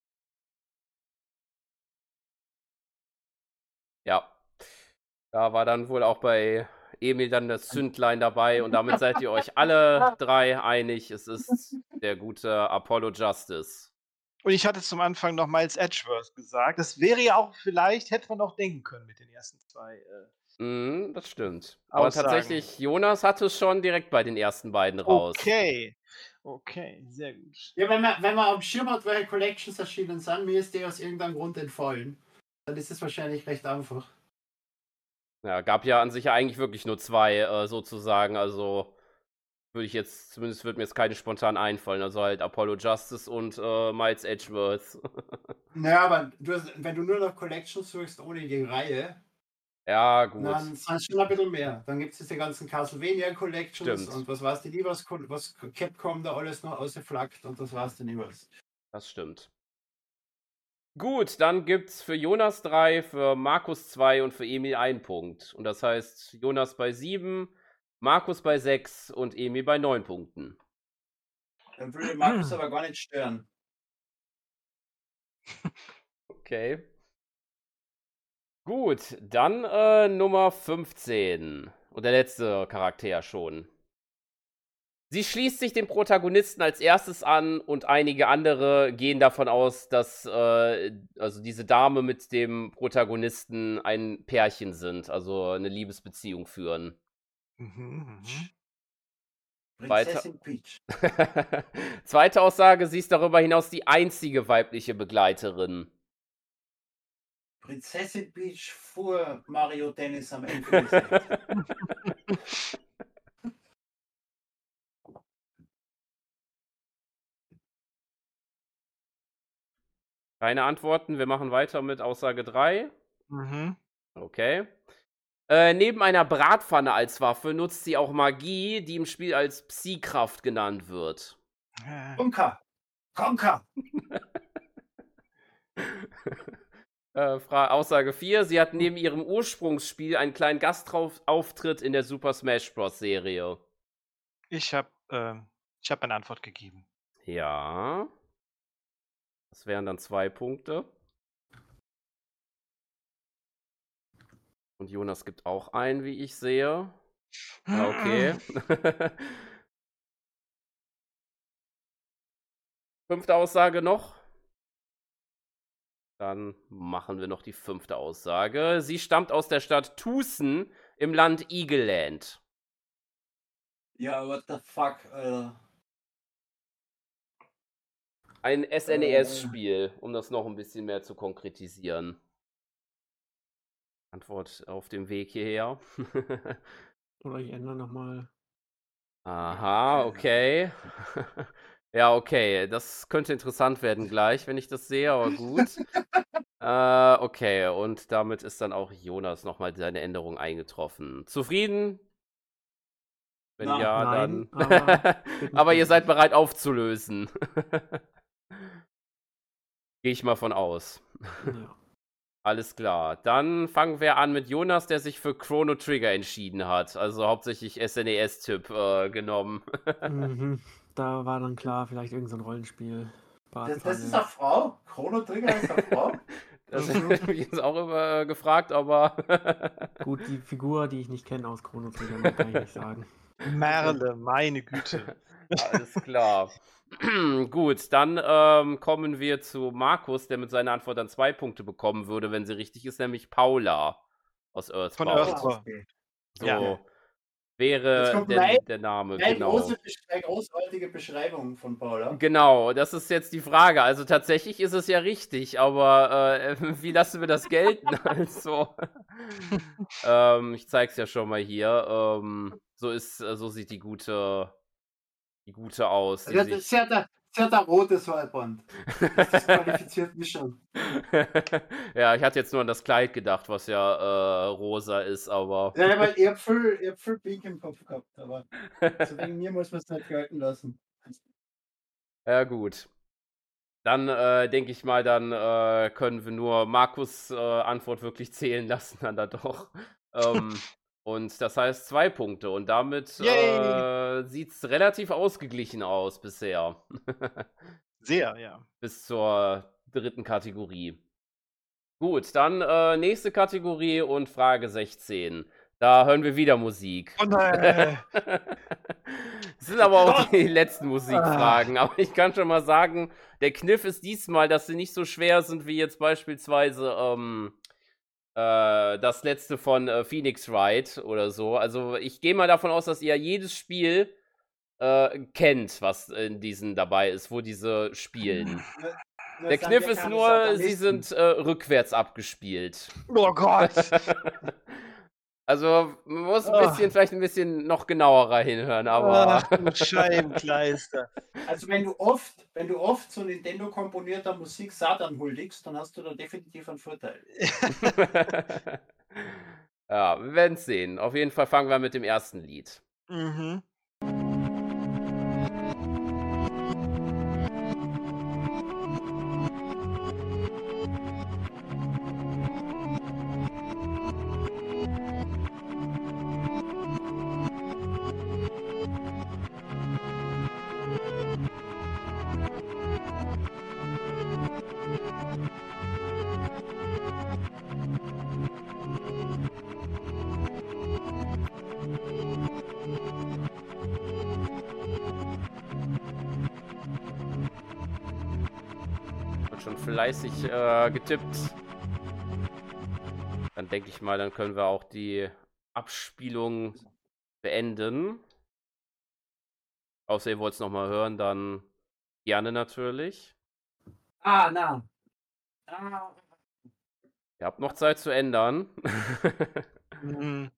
Ja. Da war dann wohl auch bei Emil dann das Zündlein dabei und damit seid ihr euch alle drei einig. Es ist der gute Apollo Justice. Und ich hatte zum Anfang noch Miles Edgeworth gesagt. Das wäre ja auch vielleicht, hätte man auch denken können mit den ersten zwei. Äh, Mhm, das stimmt. Aber Aussagen. tatsächlich, Jonas hatte es schon direkt bei den ersten beiden raus. Okay. Okay, sehr gut. ja, wenn man, wenn man am Schirm hat, welche Collections erschienen sind, mir ist die aus irgendeinem Grund entfallen. Dann ist es wahrscheinlich recht einfach. Ja, gab ja an sich ja eigentlich wirklich nur zwei, äh, sozusagen. Also würde ich jetzt, zumindest würde mir jetzt keine spontan einfallen. Also halt Apollo Justice und äh, Miles Edgeworth. Naja, aber du hast, wenn du nur nach Collections suchst ohne die Reihe, Ja, gut. dann sind es schon ein bisschen mehr. Dann gibt es diese ganzen Castlevania Collections Stimmt. und was weißt du nie, was, was Capcom da alles noch ausgeflaggt und das weißt du nie was. Das stimmt. Gut, dann gibt's für Jonas drei, für Markus zwei und für Emil einen Punkt. Und das heißt, Jonas bei sieben, Markus bei sechs und Emil bei neun Punkten. Dann würde Markus aber gar nicht stören. Okay. Gut, dann äh, Nummer fünfzehn. Und der letzte Charakter schon. Sie schließt sich dem Protagonisten als erstes an und einige andere gehen davon aus, dass äh, also diese Dame mit dem Protagonisten ein Pärchen sind, also eine Liebesbeziehung führen. Mhm, mhm. Prinzessin Peach. Zweite Aussage, sie ist darüber hinaus die einzige weibliche Begleiterin. Prinzessin Peach fuhr Mario Tennis am Infinity Stage. Keine Antworten, wir machen weiter mit Aussage drei. Mhm. Okay. Äh, neben einer Bratpfanne als Waffe nutzt sie auch Magie, die im Spiel als Psi-Kraft genannt wird. Äh, Conker! Conker! äh, Fra Aussage vier. Sie hat neben ihrem Ursprungsspiel einen kleinen Gastauftritt in der Super Smash Bros. Serie. Ich habe ähm, ich hab eine Antwort gegeben. Ja. Das wären dann zwei Punkte. Und Jonas gibt auch ein, wie ich sehe. Ja, okay. Fünfte Aussage noch. Dann machen wir noch die fünfte Aussage. Sie stammt aus der Stadt Tucson im Land Eagleland. Ja, what the fuck, Alter. Ein S N E S-Spiel, um das noch ein bisschen mehr zu konkretisieren. Antwort auf dem Weg hierher. Oder ich ändere nochmal. Aha, okay. Ja, okay. Das könnte interessant werden gleich, wenn ich das sehe, aber gut. äh, okay, und damit ist dann auch Jonas nochmal seine Änderung eingetroffen. Zufrieden? Wenn Na, ja, Nein, dann. aber wird nicht Aber ihr passieren. seid bereit aufzulösen. Gehe ich mal von aus. Ja. Alles klar. Dann fangen wir an mit Jonas, der sich für Chrono Trigger entschieden hat. Also hauptsächlich S N E S-Typ äh, genommen. Mhm. Da war dann klar, vielleicht irgend so ein Rollenspiel. Das, das ist Bratpfanne. eine Frau. Chrono Trigger ist eine Frau. Das Mhm. hätte mich jetzt auch immer äh, gefragt, aber. Gut, die Figur, die ich nicht kenne aus Chrono Trigger, mehr kann ich nicht sagen. Merle, meine Güte. Alles klar. Gut, dann ähm, kommen wir zu Markus, der mit seiner Antwort dann zwei Punkte bekommen würde, wenn sie richtig ist, nämlich Paula aus Von Earthbound. Earthbound. okay. So Ja. Jetzt wäre kommt denn mein- der Name, Eine genau. große, eine großartige Beschreibung von Paula. Genau, das ist jetzt die Frage. Also tatsächlich ist es ja richtig, aber äh, wie lassen wir das gelten? Also, ähm, ich zeig's ja schon mal hier. Ähm, so ist, äh, so sieht die gute, die gute aus. Die Sie hat, sich sie hat, ein, sie hat ein rotes Haarband. Das disqualifiziert mich schon. Ja, ich hatte jetzt nur an das Kleid gedacht, was ja äh, rosa ist, aber. Ja, weil ich hab viel, ich hab viel Pink im Kopf gehabt, aber so wegen mir muss man es nicht gelten lassen. Ja, gut. Dann äh, denke ich mal, dann äh, können wir nur Markus' äh, Antwort wirklich zählen lassen, dann da doch. ähm, und das heißt zwei Punkte. Und damit Yay! äh, sieht es relativ ausgeglichen aus bisher. Sehr, ja. Bis zur dritten Kategorie. Gut, dann äh, nächste Kategorie und Frage sechzehn. Da hören wir wieder Musik. Oh nein. Es sind aber auch die letzten Musikfragen. Aber ich kann schon mal sagen, der Kniff ist diesmal, dass sie nicht so schwer sind wie jetzt beispielsweise ähm, äh, das letzte von äh, Phoenix Wright oder so. Also ich gehe mal davon aus, dass ihr jedes Spiel äh, kennt, was in diesen dabei ist, wo diese spielen. Nur Der sind Kniff wir ist keine nur, sie Satanisten. sind äh, rückwärts abgespielt. Oh Gott. Also, man muss ein Ah. bisschen, vielleicht ein bisschen noch genauer reinhören, aber. Ach du Scheibenkleister. Also wenn du oft, wenn du oft so Nintendo komponierter Musik Satan huldigst, dann hast du da definitiv einen Vorteil. Ja, wir werden es sehen. Auf jeden Fall fangen wir mit dem ersten Lied. Mhm. Wird schon fleißig äh, getippt. Dann denke ich mal, dann können wir auch die Abspielung beenden. Außer ihr wollt es nochmal hören, dann gerne natürlich. Ah, na. Ah. Ihr habt noch Zeit zu ändern. Mhm.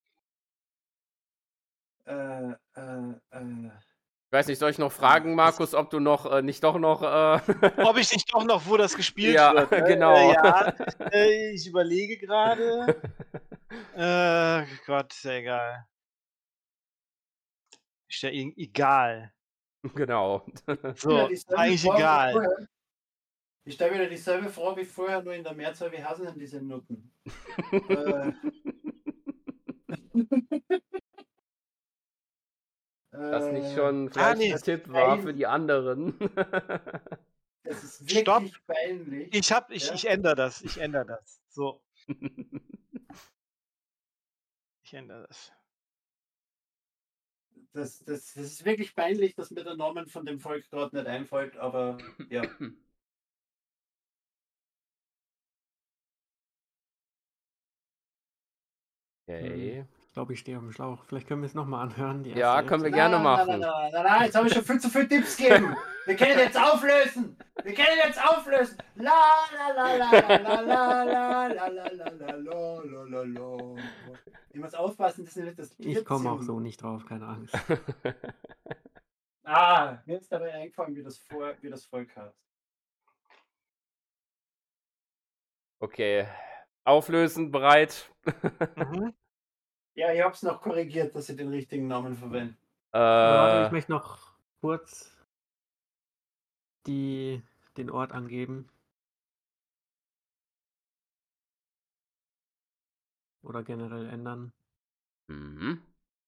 Äh, äh, äh. Ich weiß nicht, soll ich noch fragen, Markus, ob du noch äh, nicht doch noch. Äh Ob ich nicht doch noch, wo das gespielt ja, wird. Ne? genau. Äh, ja, äh, ich überlege gerade. Äh, Gott, ist ja egal. Ist ja e- egal. Genau. So, Ja, dieselbe eigentlich Frage wie egal. vorher. Ich stelle wieder dieselbe Frage wie vorher, nur in der Mehrzahl. Wie heißen denn diese Noten? äh, Das nicht äh, schon Ah, vielleicht nee. ein Tipp war Nein. für die anderen. Das ist Stopp. wirklich peinlich. Ich hab, ich, Ja? ich ändere das. Ich ändere das. So, ich ändere das. Das, das, das ist wirklich peinlich, dass mir der Name von dem Volk gerade nicht einfällt, aber ja. Okay. Ich glaube, ich stehe auf dem Schlauch. Vielleicht können wir es nochmal anhören. Die erste Ja, können wir Hälfte. gerne Nein, machen. Nein, nein, nein, nein, nein, jetzt habe ich schon viel zu viele Tipps gegeben. Wir können jetzt auflösen. Wir können jetzt auflösen. La la la la la la la la la la la la la la la. Ich muss aufpassen, dass nicht das Bier Ich komme auch ziehen. so nicht drauf, keine Angst. Ah, mir ist dabei eingefallen, wie das, vor, wie das Volk heißt. Okay. Auflösen, bereit. Mhm. Ja, ich habe es noch korrigiert, dass ich den richtigen Namen verwende. Aber warte, ich Äh, möchte noch kurz die, den Ort angeben. Oder generell ändern. mhm.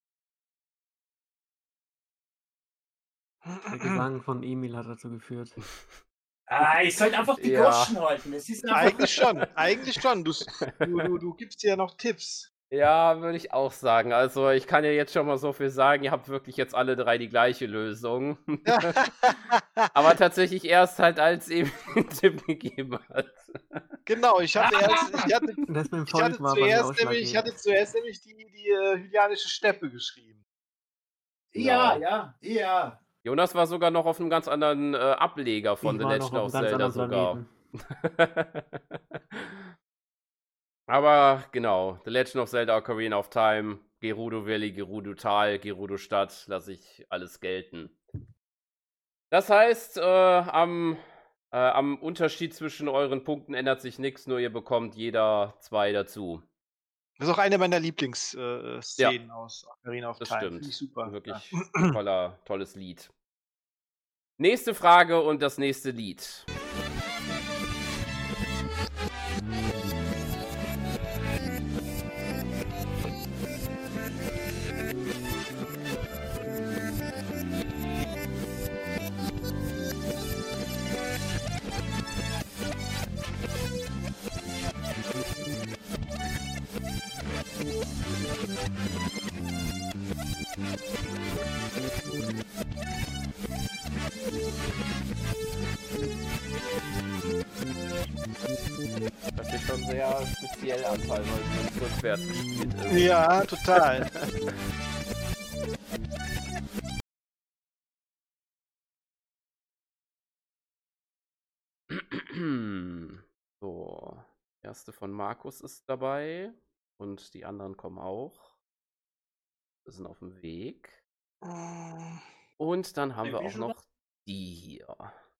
Der Gesang von Emil hat dazu geführt. Ah, ich sollte einfach die Ja. Goschen halten. Es ist einfach. Eigentlich schon, eigentlich schon. Du, du, du, du gibst dir ja noch Tipps. Ja, würde ich auch sagen. Also, ich kann ja jetzt schon mal so viel sagen, ihr habt wirklich jetzt alle drei die gleiche Lösung. Aber tatsächlich erst halt, als Emil den Tipp gegeben hat. Genau, ich hatte erst, ich hatte, Das mit dem ich Volk hatte war bei mir zuerst nämlich, ich hatte ausschlaggebend. zuerst nämlich die, die äh, Hylianische Steppe geschrieben. Ja, Genau. ja, ja. Jonas war sogar noch auf einem ganz anderen äh, Ableger von Ich The war Legend noch of auf einem ganz Zelda anderen sogar. Aber genau, The Legend of Zelda Ocarina of Time, Gerudo Valley, Gerudo Tal, Gerudo Stadt, lasse ich alles gelten. Das heißt, äh, am, äh, am Unterschied zwischen euren Punkten ändert sich nichts, nur ihr bekommt jeder zwei dazu. Das ist auch eine meiner Lieblingsszenen äh, Szenen aus Ocarina of Das Time. Finde ich stimmt. super. Wirklich Ja. toller, tolles Lied. Nächste Frage und das nächste Lied. Das ist schon sehr speziell anfallen, weil es rückwärts gespielt ist. Ja, total. So, erste von Markus ist dabei und die anderen kommen auch. Wir sind auf dem Weg. Und dann haben Ein wir auch Visual? noch die hier.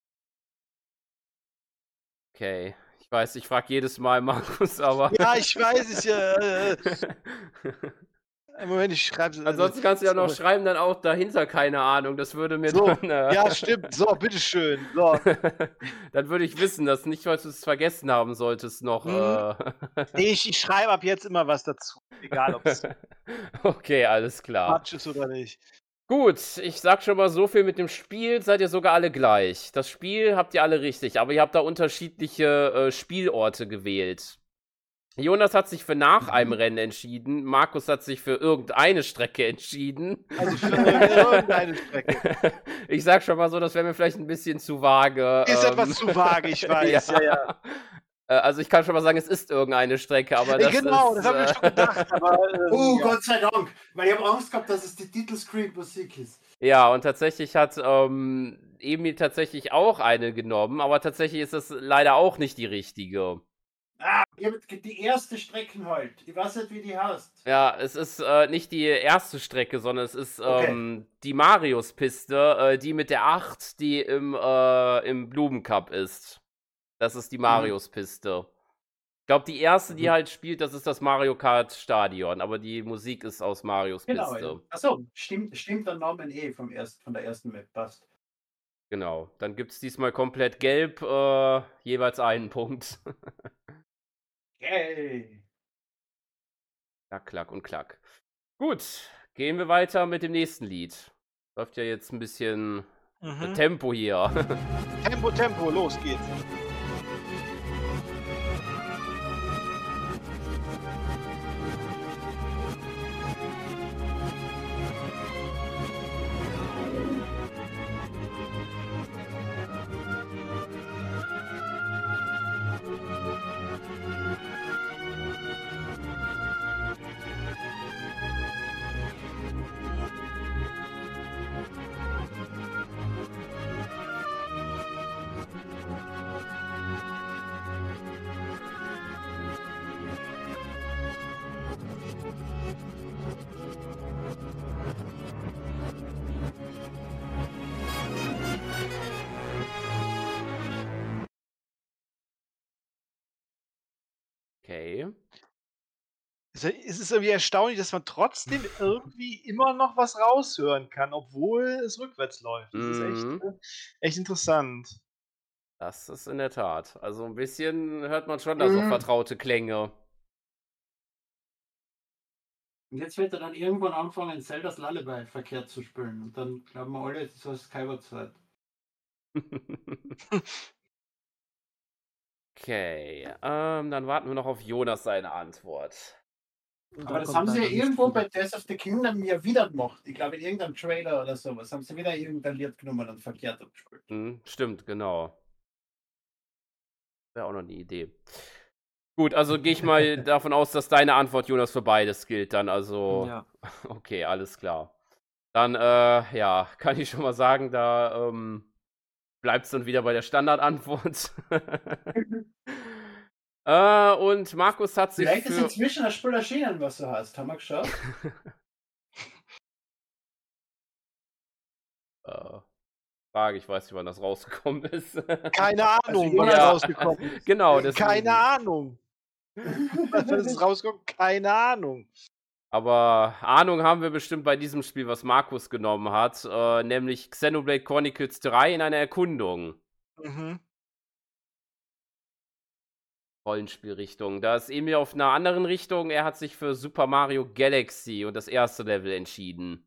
Okay, ich weiß, ich frage jedes Mal Markus, aber. Ja, ich weiß, ich. Äh, Moment, ich schreibe es. Ansonsten kannst du ja noch schreiben, dann auch dahinter, keine Ahnung. Das würde mir So, dann. Äh, ja, stimmt. So, bitteschön. So. Dann würde ich wissen, dass nicht, weil du es vergessen haben solltest, noch. Mhm. Äh, Nee, ich, ich schreibe ab jetzt immer was dazu. Egal, ob es Okay, alles klar. Quatsch ist oder nicht. Gut, ich sag schon mal so viel mit dem Spiel, seid ihr sogar alle gleich. Das Spiel habt ihr alle richtig, aber ihr habt da unterschiedliche äh, Spielorte gewählt. Jonas hat sich für nach einem Rennen entschieden, Markus hat sich für irgendeine Strecke entschieden. Also für irgendeine Strecke. Ich sag schon mal so, das wäre mir vielleicht ein bisschen zu vage. Ist ähm, etwas zu vage, ich weiß. Ja, ja. Äh, Also ich kann schon mal sagen, es ist irgendeine Strecke, aber Ey, das genau, ist, das habe ich äh, mir schon gedacht. Aber, ähm, Oh, ja. Gott sei Dank. Weil ich habe Angst gehabt, dass es die Titelscreen-Musik ist. Ja, und tatsächlich hat ähm, Emil tatsächlich auch eine genommen, aber tatsächlich ist das leider auch nicht die richtige. Ah, ich hab die erste Strecke halt. Ich weiß nicht, wie die heißt. Ja, es ist äh, nicht die erste Strecke, sondern es ist Okay. ähm, die Marius-Piste, äh, die mit der acht, die im, äh, im Blumencup ist. Das ist die Marius-Piste. Ich glaube, die erste, die Mhm. halt spielt, das ist das Mario Kart Stadion, aber die Musik ist aus Marios Genau, Piste. ja. Achso, stimmt, stimmt der Name eh vom erst, von der ersten Map. Passt. Genau. Dann gibt es diesmal komplett gelb, äh, jeweils einen Punkt. Yay. Klack, klack und klack. Gut, gehen wir weiter mit dem nächsten Lied. Läuft ja jetzt ein bisschen äh, Mhm. Tempo hier. Tempo, Tempo, los geht's. Okay. Es es ist irgendwie erstaunlich, dass man trotzdem irgendwie immer noch was raushören kann, obwohl es rückwärts läuft. Das ist echt, Mhm. äh, echt interessant. Das ist in der Tat. Also, 'n bisschen hört man schon da so Mhm. vertraute Klänge. Und jetzt wird er dann irgendwann anfangen, Zeldas Lullaby verkehrt zu spielen. Und dann glauben wir alle, es ist so Skyward Sword. Okay, ähm, dann warten wir noch auf Jonas seine Antwort. Und Aber da das kommt haben sie ja leider nicht irgendwo viel. bei Tears of the Kingdom ja wieder gemacht. Ich glaube, in irgendeinem Trailer oder sowas haben sie wieder irgendein Lied genommen und verkehrt abgespielt. Mhm, stimmt, genau. Wäre auch noch eine Idee. Gut, also gehe ich mal davon aus, dass deine Antwort, Jonas, für beides gilt dann. Also, Ja. okay, alles klar. Dann, äh, ja, kann ich schon mal sagen, da ähm, bleibt es dann wieder bei der Standardantwort. äh, und Markus hat sich Vielleicht ist für. inzwischen ein Spiel erschienen, was du hast. Haben wir geschaut? äh, Frage, ich weiß nicht, wann das rausgekommen ist. Keine Ahnung, wann Jonas- das Ja, rausgekommen ist. genau, deswegen. Keine Ahnung. Wann das rauskommt, keine Ahnung. Aber Ahnung haben wir bestimmt bei diesem Spiel, was Markus genommen hat, äh, nämlich Xenoblade Chronicles drei in einer Erkundung. Mhm. Rollenspielrichtung. Da ist Emil auf einer anderen Richtung. Er hat sich für Super Mario Galaxy und das erste Level entschieden.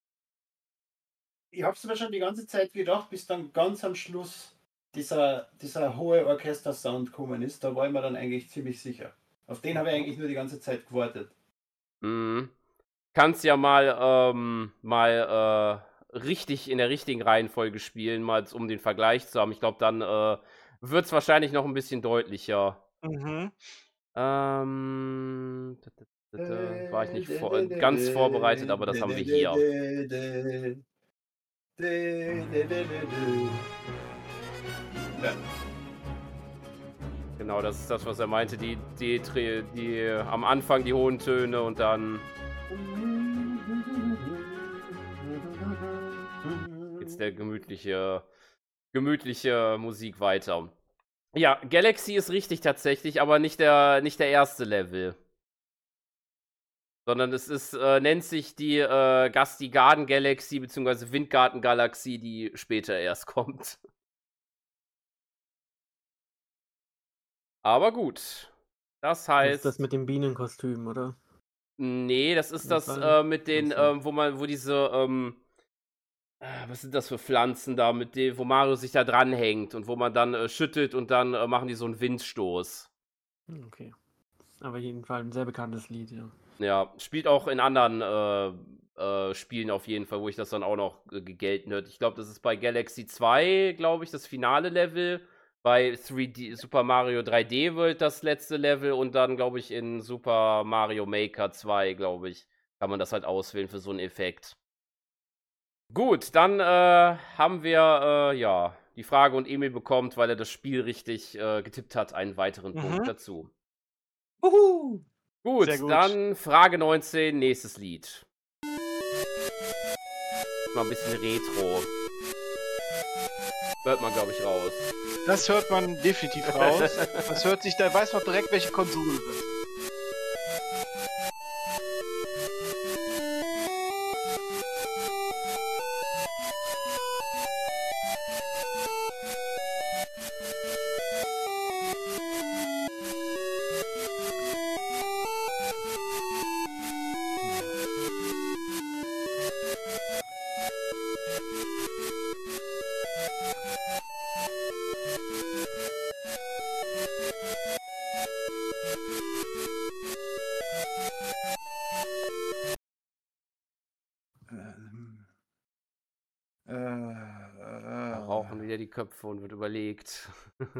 Ich hab's mir schon die ganze Zeit gedacht, bis dann ganz am Schluss dieser, dieser hohe Orchester-Sound gekommen ist. Da war ich mir dann eigentlich ziemlich sicher. Auf den habe ich eigentlich nur die ganze Zeit gewartet. Mhm. Kannst ja mal, ähm, mal äh, richtig in der richtigen Reihenfolge spielen, mal um den Vergleich zu haben. Ich glaube, dann äh, wird es wahrscheinlich noch ein bisschen deutlicher. Mhm. Ähm, da, da, da, da, war ich nicht vor, ganz vorbereitet, aber das haben wir hier. Ja. Genau, das ist das, was er meinte. Die, die, die, die am Anfang die hohen Töne und dann geht's der gemütliche, gemütliche Musik weiter. Ja, Galaxy ist richtig tatsächlich, aber nicht der, nicht der erste Level. Sondern es ist, äh, nennt sich die äh, Gusty Garden Galaxy bzw. Windgarten Galaxie, die später erst kommt. Aber gut. Das Das heißt. ist das mit dem Bienenkostüm, oder? Nee, das ist Kann das das äh, sein? mit den, Ach so. ähm, wo man, wo diese, ähm, äh, was sind das für Pflanzen da, mit dem, wo Mario sich da dranhängt und wo man dann äh, schüttelt und dann äh, machen die so einen Windstoß. Hm, Okay. Aber jedenfalls ein sehr bekanntes Lied, ja. Ja, spielt auch in anderen äh, äh, Spielen auf jeden Fall, wo ich das dann auch noch äh, gelten hört. Ich glaube, das ist bei Galaxy zwei, glaube ich, das finale Level. Bei drei D, Super Mario drei D World das letzte Level und dann, glaube ich, in Super Mario Maker zwei, glaube ich, kann man das halt auswählen für so einen Effekt. Gut, dann äh, haben wir, äh, ja, die Frage und Emil bekommt, weil er das Spiel richtig äh, getippt hat, einen weiteren Mhm. Punkt dazu. Uhu. Gut, Sehr gut. dann Frage neunzehn, nächstes Lied. Mal ein bisschen Retro. Hört man, glaube ich, raus. Das hört man definitiv raus. Das hört sich, da weiß man direkt, welche Konsole das ist. Ähm, äh, Da rauchen wieder die Köpfe und wird überlegt.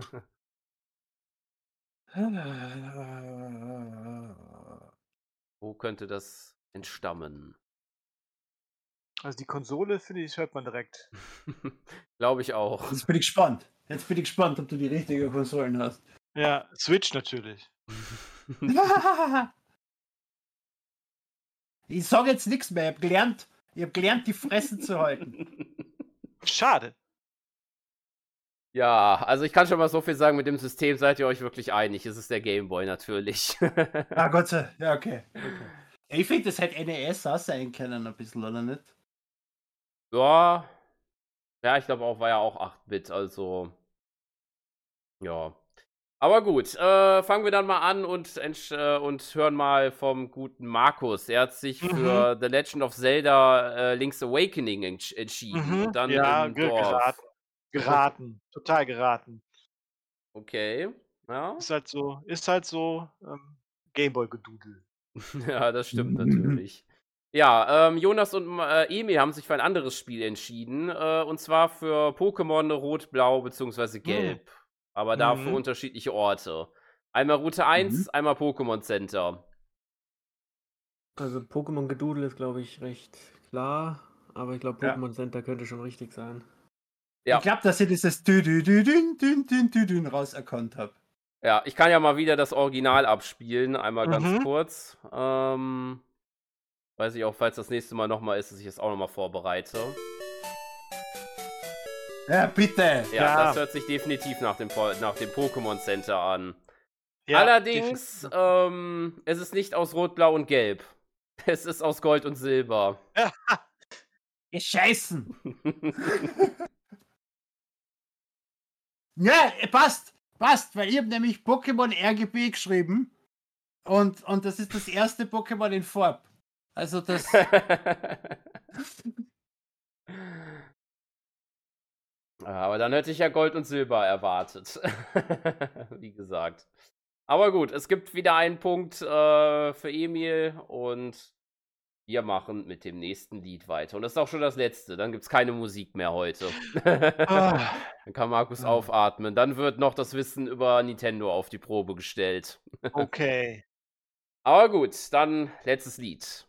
Wo könnte das entstammen? Also die Konsole, finde ich, hört man direkt. Glaube ich auch. Jetzt bin ich gespannt. Jetzt bin ich gespannt, ob du die richtige Konsolen hast. Ja, Switch natürlich. Ich sage jetzt nichts mehr. Ich habe gelernt, ich hab gelernt, die Fresse zu halten. Schade. Ja, also ich kann schon mal so viel sagen, mit dem System seid ihr euch wirklich einig. Es ist der Gameboy natürlich. Ah, Gott sei Dank. Ja, okay. okay. Ich finde, das hätte N E S auch sein können, ein bisschen, oder nicht? Ja. Ja, ich glaube auch, war ja auch acht Bit, also. Ja. Aber gut, äh, fangen wir dann mal an und, entsch- äh, und hören mal vom guten Markus. Er hat sich Mhm. für The Legend of Zelda äh, Link's Awakening entsch entschieden Mhm. und dann Ja, im ge Dorf. geraten. Geraten. Total geraten. Okay, ja. Ist halt so, ist halt so ähm, Gameboy-Gedudel. Ja, das stimmt natürlich. Ja, ähm, Jonas und äh, Emil haben sich für ein anderes Spiel entschieden, äh, und zwar für Pokémon Rot, Blau bzw. Hm. Gelb. Aber dafür Mhm. unterschiedliche Orte. Einmal Route eins, Mhm. einmal Pokémon Center. Also Pokémon-Gedudel ist, glaube ich, recht klar, aber ich glaube, Ja. Pokémon Center könnte schon richtig sein. Ja. Ich glaube, dass ich dieses Dü -dü -dü -dün -dün -dün -dün -dün rauserkannt habe. Ja, ich kann ja mal wieder das Original abspielen, einmal ganz Mhm. kurz. Ähm, weiß ich auch, falls das nächste Mal nochmal ist, dass ich es auch nochmal vorbereite. Ja, bitte. Ja, Ja. das hört sich definitiv nach dem, Po- nach dem Pokémon Center an. Ja, Allerdings, definitiv. ähm, es ist nicht aus Rot, Blau und Gelb. Es ist aus Gold und Silber. Gescheißen. Ja, passt. Passt, weil ich habe nämlich Pokémon R G B geschrieben und, und das ist das erste Pokémon in Farb. Also das. Aber dann hätte ich ja Gold und Silber erwartet. Wie gesagt. Aber gut, es gibt wieder einen Punkt äh, für Emil und wir machen mit dem nächsten Lied weiter. Und das ist auch schon das letzte. Dann gibt es keine Musik mehr heute. Ah. Dann kann Markus Ah. aufatmen. Dann wird noch das Wissen über Nintendo auf die Probe gestellt. Okay. Aber gut, dann letztes Lied.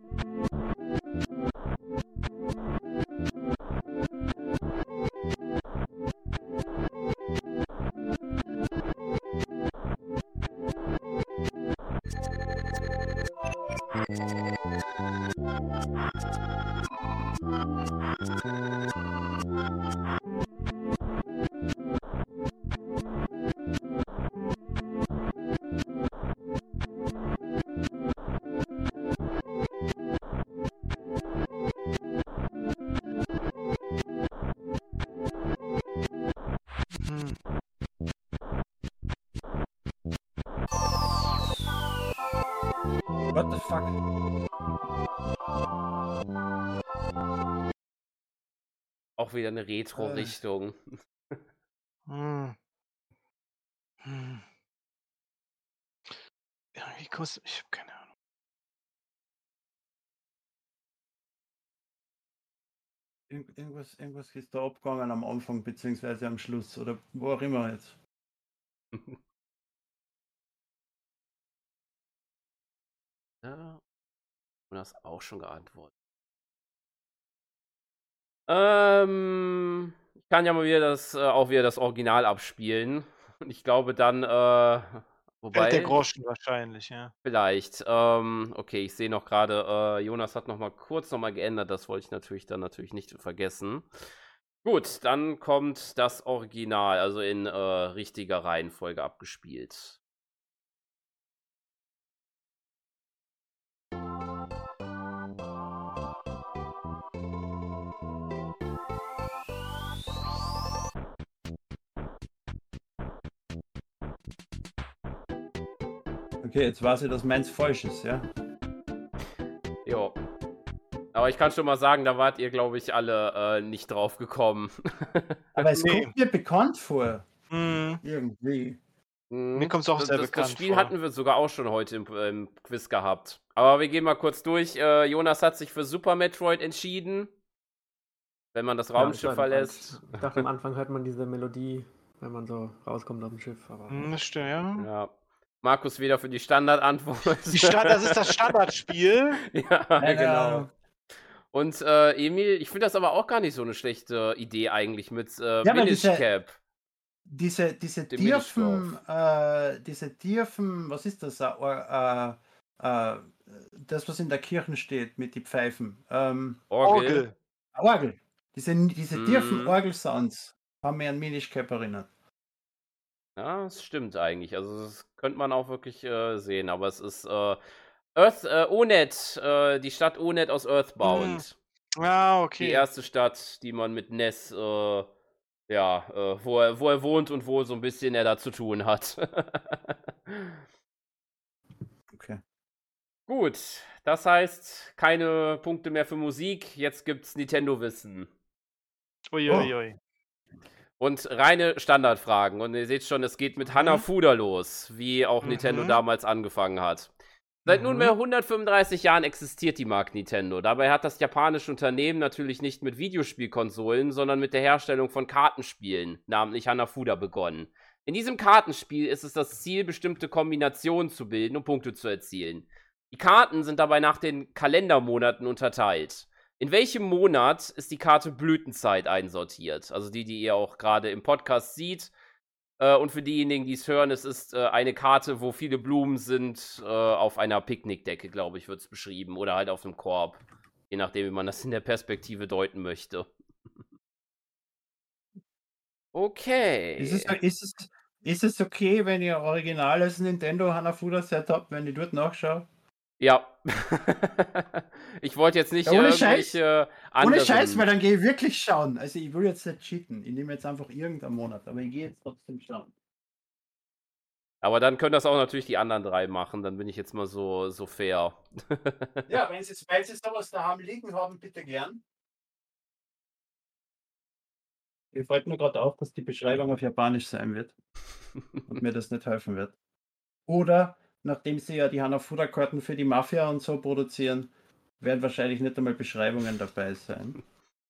Hm. What the fuck? Auch wieder eine Retro-Richtung. Hm. Hm. Ja, wie kommst ich habe keine Ahnung. Irgend- Irgendwas, irgendwas ist da abgegangen am Anfang beziehungsweise am Schluss oder wo auch immer jetzt. Ja. Und das auch schon geantwortet. Ähm, ich kann ja mal wieder das, äh, auch wieder das Original abspielen. Und ich glaube dann, äh, Fällt der wobei, Groschen wahrscheinlich, ja. vielleicht. Ähm, okay, ich sehe noch gerade, äh, Jonas hat noch mal kurz noch mal geändert. Das wollte ich natürlich dann natürlich nicht vergessen. Gut, dann kommt das Original, also in äh, richtiger Reihenfolge abgespielt. Okay, jetzt weiß ich, dass meins falsch ist, ja? Jo. Aber ich kann schon mal sagen, da wart ihr, glaube ich, alle äh, nicht drauf gekommen. Aber es Nee. kommt mir bekannt vor. Hm. Irgendwie. Mhm. Mir kommt's auch das, sehr das, bekannt Das Spiel vor. hatten wir sogar auch schon heute im, im Quiz gehabt. Aber wir gehen mal kurz durch. Äh, Jonas hat sich für Super Metroid entschieden. Wenn man das Ja, ich Raumschiff war verlässt. falsch. Ich dachte, am Anfang hört man diese Melodie, wenn man so rauskommt aus dem Schiff. Aber Hm, das stimmt, ja. Ja. Markus wieder für die Standardantwort. Die Sta das ist das Standardspiel. Ja, Ja, genau. ja. Und äh, Emil, ich finde das aber auch gar nicht so eine schlechte Idee eigentlich mit äh, Ja, weil Minish diese- Cap. Diese, diese Dem tiefen, äh, diese tiefen, was ist das? Äh, äh, äh, das, was in der Kirche steht mit den Pfeifen. Ähm, Orgel. Orgel. Orgel. Diese, diese tiefen Mhm. Orgelsounds. haben mich an Minish Cap erinnert. Ja, das stimmt eigentlich. Also, das könnte man auch wirklich, äh, sehen, aber es ist, äh, Earth äh, Onet, äh, die Stadt Onet aus Hm. Earthbound. Ah, Die okay. erste Stadt, die man mit Ness, äh, ja, äh, wo er wo er wohnt und wo so ein bisschen er da zu tun hat. Okay. Gut, das heißt, keine Punkte mehr für Musik. Jetzt gibt's Nintendo-Wissen. Uiuiui. Und reine Standardfragen. Und ihr seht schon, es geht mit Hanafuda los, wie auch Nintendo Mhm. damals angefangen hat. Seit nunmehr Mhm. hundertfünfunddreißig Jahren existiert die Marke Nintendo. Dabei hat das japanische Unternehmen natürlich nicht mit Videospielkonsolen, sondern mit der Herstellung von Kartenspielen, namentlich Hanafuda, begonnen. In diesem Kartenspiel ist es das Ziel, bestimmte Kombinationen zu bilden, um Punkte zu erzielen. Die Karten sind dabei nach den Kalendermonaten unterteilt. In welchem Monat ist die Karte Blütenzeit einsortiert? Also die, die ihr auch gerade im Podcast seht. Äh, und für diejenigen, die es hören, es ist äh, eine Karte, wo viele Blumen sind, äh, auf einer Picknickdecke, glaube ich, wird es beschrieben. Oder halt auf einem Korb. Je nachdem, wie man das in der Perspektive deuten möchte. Okay. Ist es, ist, es, ist es okay, wenn ihr originales Nintendo Hanafuda Set habt, wenn ich dort nachschaue? Ja. Ich wollte jetzt nicht Ja, ohne irgendwelche Ohne Scheiß, anderen. weil dann gehe ich wirklich schauen. Also ich will jetzt nicht cheaten. Ich nehme jetzt einfach irgendeinen Monat, aber ich gehe jetzt trotzdem schauen. Aber dann können das auch natürlich die anderen drei machen. Dann bin ich jetzt mal so, so fair. Ja, wenn Sie, wenn Sie sowas daheim liegen haben, bitte gern. Mir fällt nur gerade auf, dass die Beschreibung auf Japanisch sein wird und mir das nicht helfen wird. Oder, nachdem Sie ja die Hanafuda-Karten für die Mafia und so produzieren, werden wahrscheinlich nicht einmal Beschreibungen dabei sein.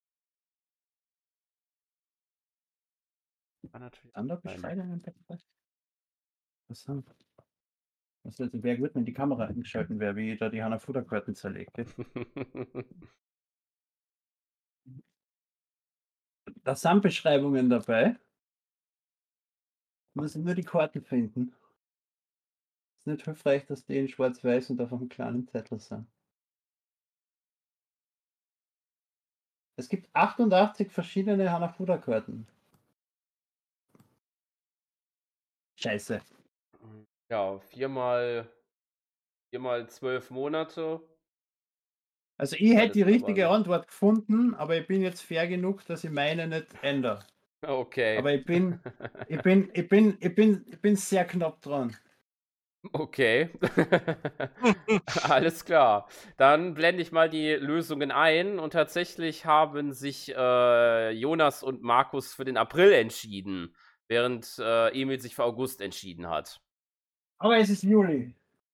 War natürlich Sind da sein. Beschreibungen dabei? Achso. Das wäre gut, wenn die Kamera eingeschalten wäre, wie ich da die Hanafuda-Karten zerlege. Da sind Beschreibungen dabei. Man muss nur die Karten finden. Ist nicht hilfreich, dass die in schwarz-weiß und auf einem kleinen Zettel sind. Es gibt achtundachtzig verschiedene Hanafuda-Karten. Scheiße. Ja, viermal, viermal zwölf Monate. Also ich hätte die Alles richtige aber- Antwort gefunden, aber ich bin jetzt fair genug, dass ich meine nicht ändere. Okay. Aber ich bin, ich bin, ich bin, ich bin, ich bin sehr knapp dran. Okay. Alles klar. Dann blende ich mal die Lösungen ein und tatsächlich haben sich äh, Jonas und Markus für den April entschieden, während äh, Emil sich für August entschieden hat. Aber es ist Juli.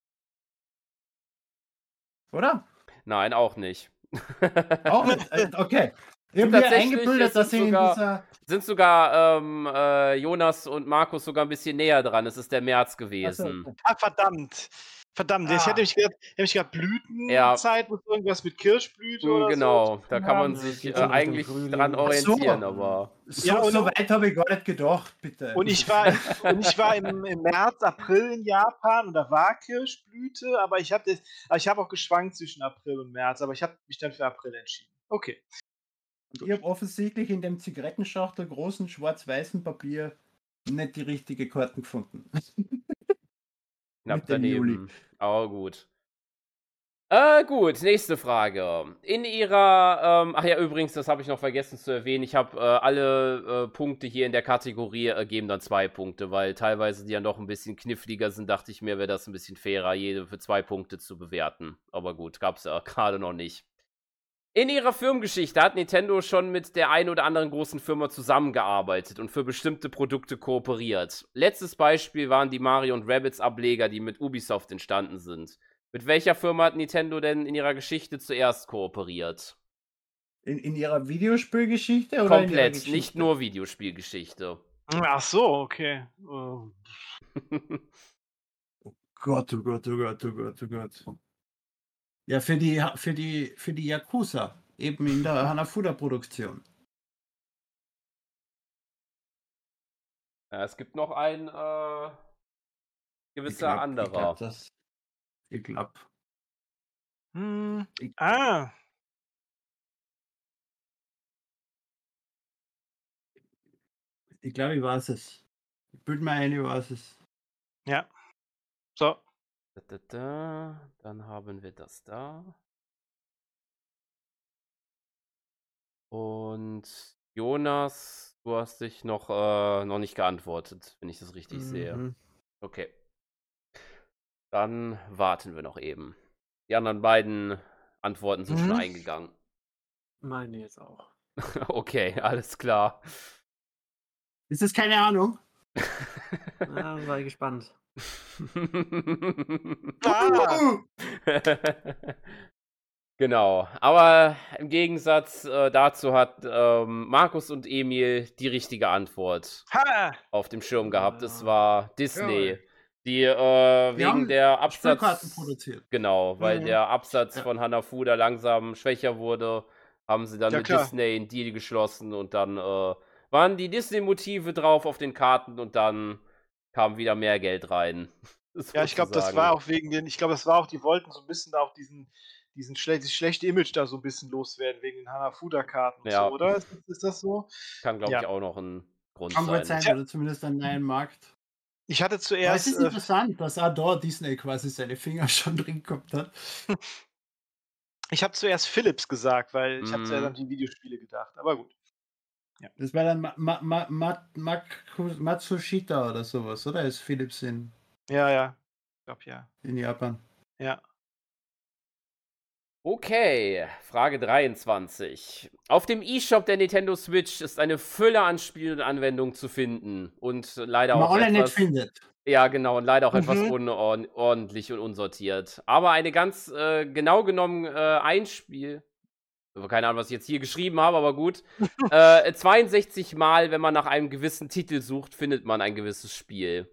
Oder? Nein, auch nicht. Auch nicht? Äh, Okay. Ich Sind habe mir tatsächlich- eingebildet, es dass sind ich in sogar- dieser... Sind sogar ähm, äh, Jonas und Markus sogar ein bisschen näher dran. Es ist der März gewesen. Achso, Ah, verdammt. Verdammt. Ich Ah. hätte mich gedacht, hätte mich gedacht Blütenzeit muss irgendwas mit Kirschblüte Mm, oder genau, da kann man haben. sich Ja, äh, geht schon Richtung eigentlich Frühling. dran Ach so. orientieren, aber so, Ja, und- so weit habe ich gar nicht gedacht, bitte. so. Und ich war, und ich war im, im März, April in Japan und da war Kirschblüte, aber ich habe ich hab auch geschwankt zwischen April und März, aber ich habe mich dann für April entschieden. Okay. Ich habe offensichtlich in dem Zigarettenschachtel großen schwarz-weißen Papier nicht die richtige Karten gefunden. knapp Mit dem Juli. daneben. Aber gut. Äh, gut, nächste Frage. In ihrer, ähm, ach ja, übrigens, das habe ich noch vergessen zu erwähnen, ich habe äh, alle äh, Punkte hier in der Kategorie äh, geben dann zwei Punkte, weil teilweise die ja noch ein bisschen kniffliger sind, dachte ich mir, wäre das ein bisschen fairer, jede für zwei Punkte zu bewerten. Aber gut, gab's ja gerade noch nicht. In ihrer Firmengeschichte hat Nintendo schon mit der einen oder anderen großen Firma zusammengearbeitet und für bestimmte Produkte kooperiert. Letztes Beispiel waren die Mario und Rabbids Ableger, die mit Ubisoft entstanden sind. Mit welcher Firma hat Nintendo denn in ihrer Geschichte zuerst kooperiert? In, in ihrer Videospielgeschichte oder in ihrer Komplett, Geschichte? nicht nur Videospielgeschichte. Ach so, okay. Oh. Gott, oh Gott, oh Gott, oh Gott, oh Gott. Ja, für die, für die, für die Yakuza, eben in der Hanafuda-Produktion. Ja, es gibt noch ein äh, gewisser glaub, anderer. Ich glaube, das. Ich glaube. Hm. Ich- Ah. Ich glaube, ich weiß es. Ich bilde mir ein, ich weiß es. Ja. So. Da, da, da. Dann haben wir das da. Und Jonas, du hast dich noch, äh, noch nicht geantwortet, wenn ich das richtig sehe. Mhm. Okay. Dann warten wir noch eben. Die anderen beiden Antworten sind schon Mhm. eingegangen. Meine jetzt auch. Okay, alles klar. Ist das keine Ahnung? Na, sei gespannt. Ah, Genau, aber im Gegensatz äh, dazu hat ähm, Markus und Emil die richtige Antwort ha! auf dem Schirm gehabt. Es Ja. war Disney, Jawohl. die äh, Die wegen haben der Spielkarten Absatz, produziert. genau, weil Mhm. der Absatz Ja. von Hanafuda langsam schwächer wurde, haben sie dann Ja, mit klar. Disney einen Deal geschlossen und dann äh, waren die Disney-Motive drauf auf den Karten und dann kam wieder mehr Geld rein. Ja, ich glaube, das sozusagen. war auch wegen den, ich glaube, das war auch, die wollten so ein bisschen da auch diesen, diesen schle dieses schlechte Image da so ein bisschen loswerden, wegen den Hanafuda-Karten und Ja. so, oder? Ist, ist das so? Kann, glaube ich, Ja. auch noch ein Grund Kann gut sein. sein, Tja. oder zumindest einen neuen Markt. Ich hatte Aber es zuerst, ist äh, interessant, dass auch da Disney quasi seine Finger schon drin gehabt hat. ich habe zuerst Philips gesagt, weil ich habe zuerst Mhm. an die Videospiele gedacht, aber gut. Das war dann Ma Ma Ma Ma Maku- Matsushita oder sowas, oder? Ist Philips in, Ja, ja. Ich glaube, ja. in Japan. Ja. Okay, Frage dreiundzwanzig. Auf dem eShop der Nintendo Switch ist eine Fülle an Spielen und Anwendungen zu finden und leider Die man auch alle nicht etwas, findet. ja genau, und leider auch etwas Mhm. unordentlich und unsortiert. Aber eine ganz äh, genau genommen äh, ein Spiel, also keine Ahnung, was ich jetzt hier geschrieben habe, aber gut, äh, zweiundsechzig Mal, wenn man nach einem gewissen Titel sucht, findet man ein gewisses Spiel.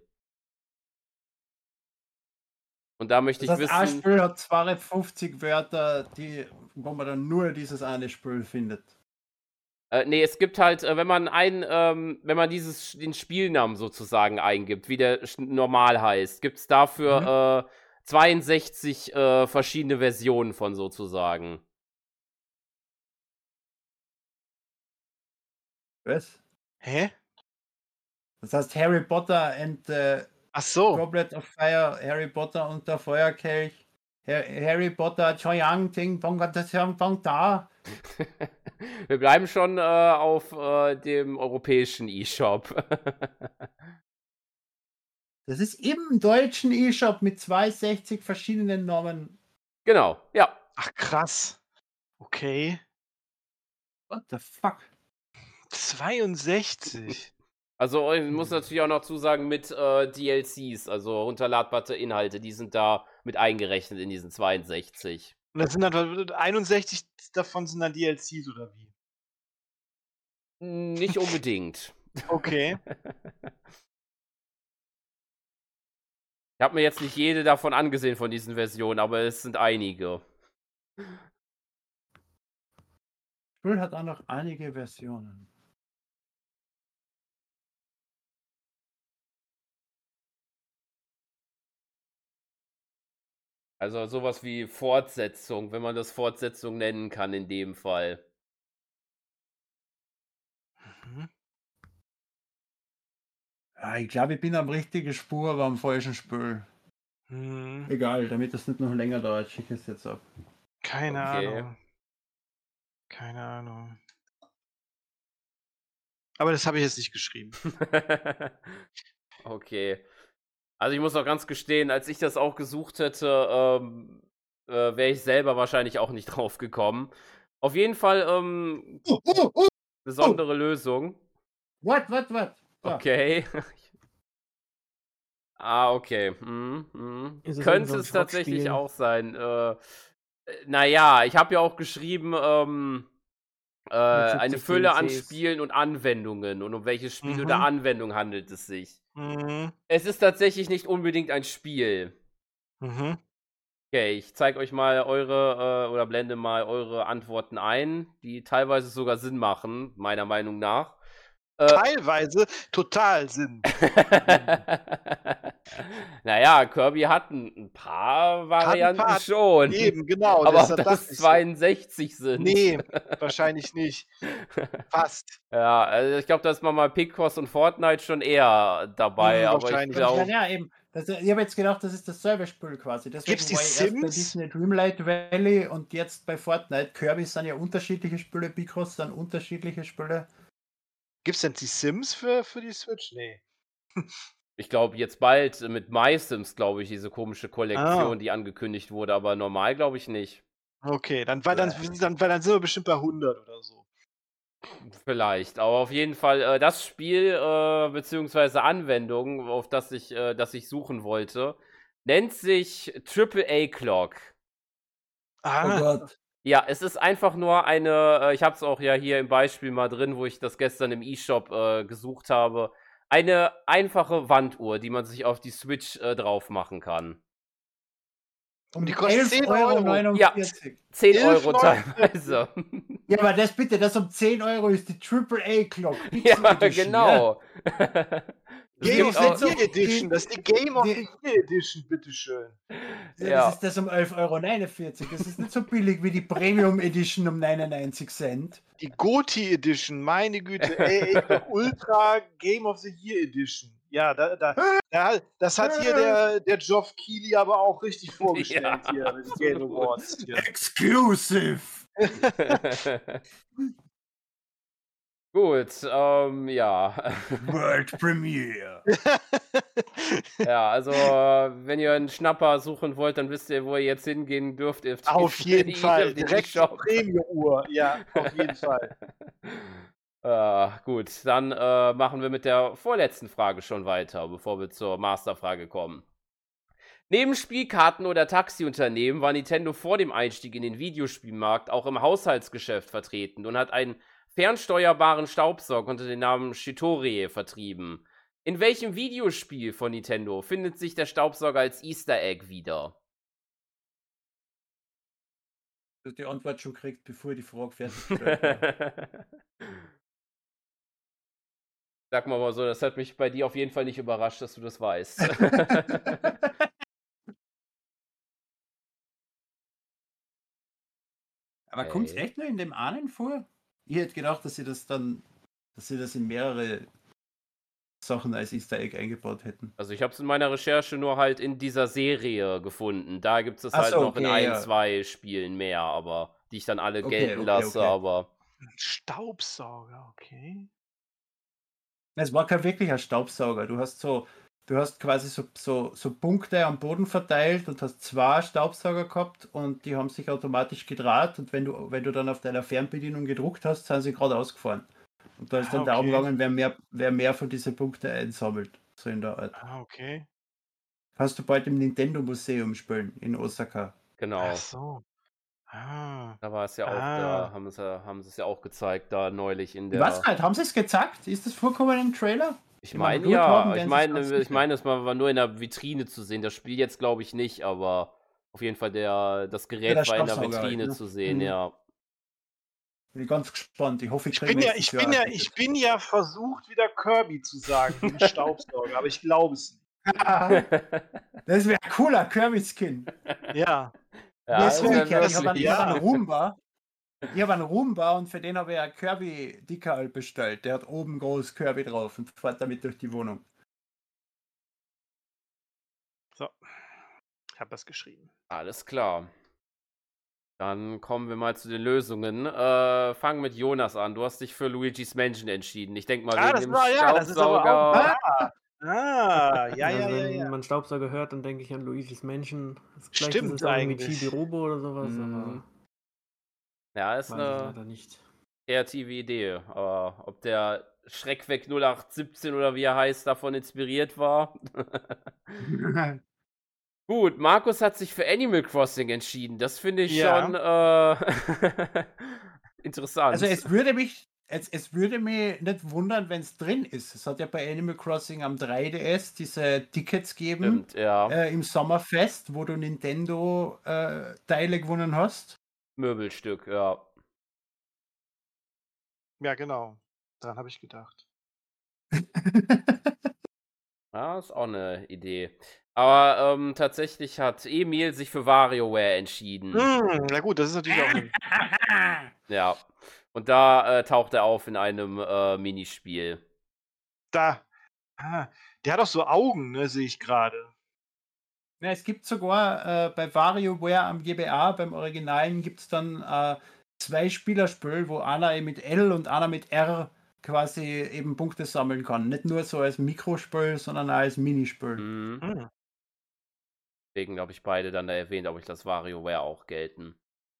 Und da möchte Das ich heißt, ein wissen, Spiel hat zweihundertfünfzig Wörter, die, wo man dann nur dieses eine Spiel findet. Äh, ne, es gibt halt, äh, wenn man ein, ähm, wenn man dieses, den Spielnamen sozusagen eingibt, wie der sch- normal heißt, gibt es dafür äh, zweiundsechzig äh, verschiedene Versionen von sozusagen. Was? Hä? Das heißt Harry Potter and the Ach so. Goblet of Fire, Harry Potter und der Feuerkelch, Har- Harry Potter, Choyang, Ting, Bong, das Bong da. Wir bleiben schon äh, auf äh, dem europäischen eShop. Das ist im deutschen eShop mit zweihundertsechzig verschiedenen Namen. Genau, ja. Ach, krass. Okay. What the fuck? zweiundsechzig. Also ich muss natürlich auch noch zusagen mit äh, D L Cs, also runterladbare Inhalte, die sind da mit eingerechnet in diesen zweiundsechzig. Und das sind dann einundsechzig davon sind dann D L Cs oder wie? Nicht unbedingt. Okay. Ich habe mir jetzt nicht jede davon angesehen von diesen Versionen, aber es sind einige. Das Spiel hat auch noch einige Versionen. Also sowas wie Fortsetzung, wenn man das Fortsetzung nennen kann in dem Fall. Mhm. Ja, ich glaube, ich bin am richtigen Spur, aber am falschen Spiel. Mhm. Egal, damit das nicht noch länger dauert, schicke ich es jetzt ab. Keine Okay. Ahnung. Keine Ahnung. Aber das habe ich jetzt nicht geschrieben. Okay. Also ich muss auch ganz gestehen, als ich das auch gesucht hätte, ähm, äh, wäre ich selber wahrscheinlich auch nicht drauf gekommen. Auf jeden Fall ähm, Oh, oh, oh, besondere Lösung. what, what, what? So. Okay. Ah, okay. Mhm, mhm. Ist es irgend Könnte so ein es tatsächlich Schrottspiel? auch sein. Äh, äh, naja, ich habe ja auch geschrieben, ähm, äh, eine siebzig Fülle an D L Cs. Spielen und Anwendungen. Und um welche Spiele Mhm. oder Anwendung handelt es sich? Mhm. Es ist tatsächlich nicht unbedingt ein Spiel. Mhm. Okay, ich zeige euch mal eure, äh, oder blende mal eure Antworten ein, die teilweise sogar Sinn machen, meiner Meinung nach. Äh, Teilweise total Sinn. Naja, Kirby hat ein, ein paar Varianten paar- schon. Eben, genau. Aber ob deshalb das dachte ich so. zweiundsechzig sind. Nee, wahrscheinlich nicht. Fast. Ja, also ich glaube, da ist man mal Picross und Fortnite schon eher dabei, Hm, aber ich wahrscheinlich. Ja, glaube, ja, eben. Das, ich habe jetzt gedacht, das ist dasselbe Spiel quasi. Deswegen Gibt's die war ich erst bei Sims? Disney Dreamlight Valley und jetzt bei Fortnite. Kirby sind ja unterschiedliche Spiele, Picross sind unterschiedliche Spiele. Gibt's denn die Sims für, für die Switch? Nee. ich glaube, jetzt bald äh, mit MySims, glaube ich, diese komische Kollektion, Ah. die angekündigt wurde, aber normal glaube ich nicht. Okay, dann, weil dann, Bäh. dann, weil dann sind wir bestimmt bei hundert oder so. Vielleicht, aber auf jeden Fall äh, das Spiel äh, beziehungsweise Anwendung, auf das ich, äh, das ich suchen wollte, nennt sich Triple A Clock. Oh Ah, Gott. Ja, es ist einfach nur eine, äh, ich habe es auch ja hier im Beispiel mal drin, wo ich das gestern im E-Shop äh, gesucht habe, eine einfache Wanduhr, die man sich auf die Switch äh, drauf machen kann. Um die kostet zehn Euro. neunundvierzig. zehn elf Euro teilweise. Ja, aber das bitte, das um zehn Euro ist die Triple A Clock. Ja, genau. Es Game gibt of auch- the Year Edition. Das ist die Game of die- the Year Edition, bitteschön. Ja, Ja. Das ist das um elf Euro neunundvierzig. Das ist nicht so billig wie die Premium Edition um neunundneunzig Cent. Die Goti Edition, meine Güte. Ey, ey, Ultra Game of the Year Edition. Ja, da, da, da, das hat hier der, der Geoff Keighley aber auch richtig vorgestellt Ja, hier mit den Game absolut. Awards. Hier. Exclusive! Gut, ähm, ja. World Premiere. Ja, also, äh, wenn ihr einen Schnapper suchen wollt, dann wisst ihr, wo ihr jetzt hingehen dürft. Ihr Auf geht jeden in Fall. den Direkt zur E-Shop. Premium-Uhr. Ja, auf jeden Fall. Ah, gut, dann äh, machen wir mit der vorletzten Frage schon weiter, bevor wir zur Masterfrage kommen. Neben Spielkarten oder Taxiunternehmen war Nintendo vor dem Einstieg in den Videospielmarkt auch im Haushaltsgeschäft vertreten und hat einen fernsteuerbaren Staubsauger unter dem Namen Shitorie vertrieben. In welchem Videospiel von Nintendo findet sich der Staubsauger als Easter Egg wieder? Du hast die Antwort schon gekriegt, bevor die Frage fertig gestellt war. Sag mal mal so, das hat mich bei dir auf jeden Fall nicht überrascht, dass du das weißt. Aber kommt es Okay. echt nur in dem einen vor? Ich hätte gedacht, dass sie das dann, dass sie das in mehrere Sachen als Easter Egg eingebaut hätten. Also ich habe es in meiner Recherche nur halt in dieser Serie gefunden. Da gibt es es Ach halt so, noch in okay, ein, ja. zwei Spielen mehr, aber die ich dann alle Okay, gelten okay, lasse, okay. aber Ein Staubsauger, okay. Es war kein wirklicher Staubsauger. Du hast so, du hast quasi so, so, so Punkte am Boden verteilt und hast zwei Staubsauger gehabt und die haben sich automatisch gedreht und wenn du, wenn du dann auf deiner Fernbedienung gedruckt hast, sind sie gerade ausgefahren. Und da ist Ah, dann darum okay. gegangen, wer mehr, wer mehr von diesen Punkten einsammelt. So in der Art. Ah, okay. Kannst du bald im Nintendo Museum spielen in Osaka. genau. Ach so. Ah. Da war es ja auch, Ah. da haben sie, haben sie es ja auch gezeigt, da neulich in Ich weiß der. gar nicht, haben sie es gezeigt? Ist das vorkommen im Trailer? Ich wenn wir meine dort ja, haben, ich werden sie's meine, ganz ich sicher. meine, es war nur in der Vitrine zu sehen. Das Spiel jetzt glaube ich nicht, aber auf jeden Fall der, das Gerät der war in der Staubsauger halt, Vitrine ne? zu sehen, Mhm. ja. Bin ganz gespannt. Ich hoffe, ich Ich kriege bin ja, nächstes ich Jahr bin ja, ein ich Ticket. bin ja versucht, wieder Kirby zu sagen, den Staubsauger, aber ich glaube es nicht. Das wäre ein cooler Kirby-Skin. Ja. Ja, Das das ist wär wirklich, ich habe einen, wirklich- ich hab ja. einen Roomba. Ich habe einen Roomba und für den habe ich einen Kirby-Decal bestellt. Der hat oben groß Kirby drauf und fährt damit durch die Wohnung. So. Ich habe das geschrieben. Alles klar. Dann kommen wir mal zu den Lösungen. Äh, fang mit Jonas an. Du hast dich für Luigi's Mansion entschieden. Ich denke mal, Ah, wegen das dem war- ja, das ist aber Staubsauger. auch- Ah, ja, ja, also ja, wenn ja. man Staubsauger hört, dann denke ich an Luigi's Mansion. Vielleicht Stimmt ist es auch irgendwie eigentlich. Chibi Robo oder sowas, Mhm. aber Ja, ist weiß ich eine leider nicht. kreative Idee. Aber ob der Schreckweg null acht siebzehn oder wie er heißt, davon inspiriert war. Gut, Markus hat sich für Animal Crossing entschieden. Das finde ich Ja. schon äh, interessant. Also es würde mich, es, es würde mich nicht wundern, wenn es drin ist. Es hat ja bei Animal Crossing am drei D S diese Tickets gegeben Stimmt, ja. äh, im Sommerfest, wo du Nintendo äh, Teile gewonnen hast. Möbelstück, ja. Ja, genau. Daran habe ich gedacht. Ja, Ja, ist auch eine Idee. Aber ähm, tatsächlich hat Emil sich für WarioWare entschieden. Hm, na gut, das ist natürlich auch. Ein... Ja. Und da äh, taucht er auf in einem äh, Minispiel. Da. Ah, der hat auch so Augen, ne, sehe ich gerade. Ja, es gibt sogar äh, bei WarioWare am G B A, beim Originalen, gibt es dann äh, zwei Spielerspiel, wo einer mit L und einer mit R quasi eben Punkte sammeln kann. Nicht nur so als Mikrospiel, sondern auch als Minispiel. Mhm. Hm. Deswegen habe ich beide dann da erwähnt, ob ich das WarioWare auch gelten.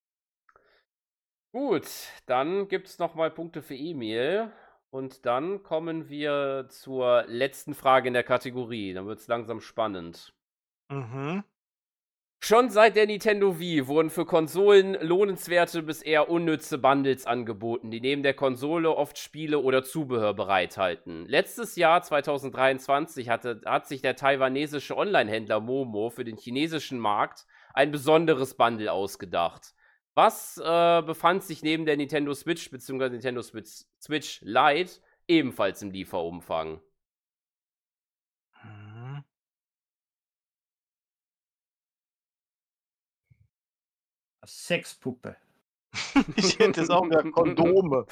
Gut, dann gibt es nochmal Punkte für Emil. Und dann kommen wir zur letzten Frage in der Kategorie. Dann wird es langsam spannend. Mhm. Schon seit der Nintendo Wii wurden für Konsolen lohnenswerte bis eher unnütze Bundles angeboten, die neben der Konsole oft Spiele oder Zubehör bereithalten. Letztes Jahr, zwanzig dreiundzwanzig, hatte, hat sich der taiwanesische Online-Händler Momo für den chinesischen Markt ein besonderes Bundle ausgedacht. Was äh, befand sich neben der Nintendo Switch bzw. Nintendo Switch, Switch Lite ebenfalls im Lieferumfang? Mhm. Sexpuppe. Ich hätte es auch wieder Kondome.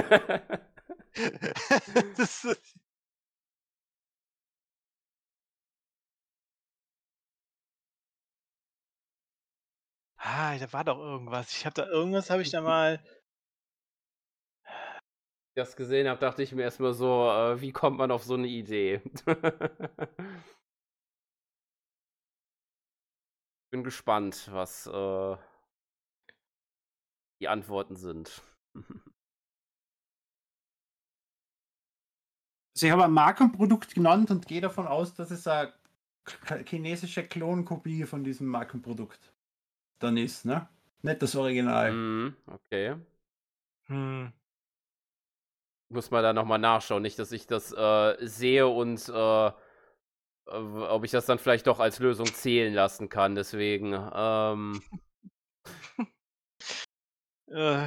Das ist... Ah, da war doch irgendwas. Ich habe da irgendwas, habe ich da mal. das gesehen habe, dachte ich mir erstmal so, äh, wie kommt man auf so eine Idee? Bin gespannt, was äh, die Antworten sind. Also ich habe ein Markenprodukt genannt und gehe davon aus, dass es eine chinesische Klonkopie von diesem Markenprodukt dann ist, ne? Nicht das Original. Mhm, okay. Hm. Muss man da nochmal nachschauen, nicht, dass ich das äh, sehe und äh, ob ich das dann vielleicht doch als Lösung zählen lassen kann. Deswegen. Ähm, äh.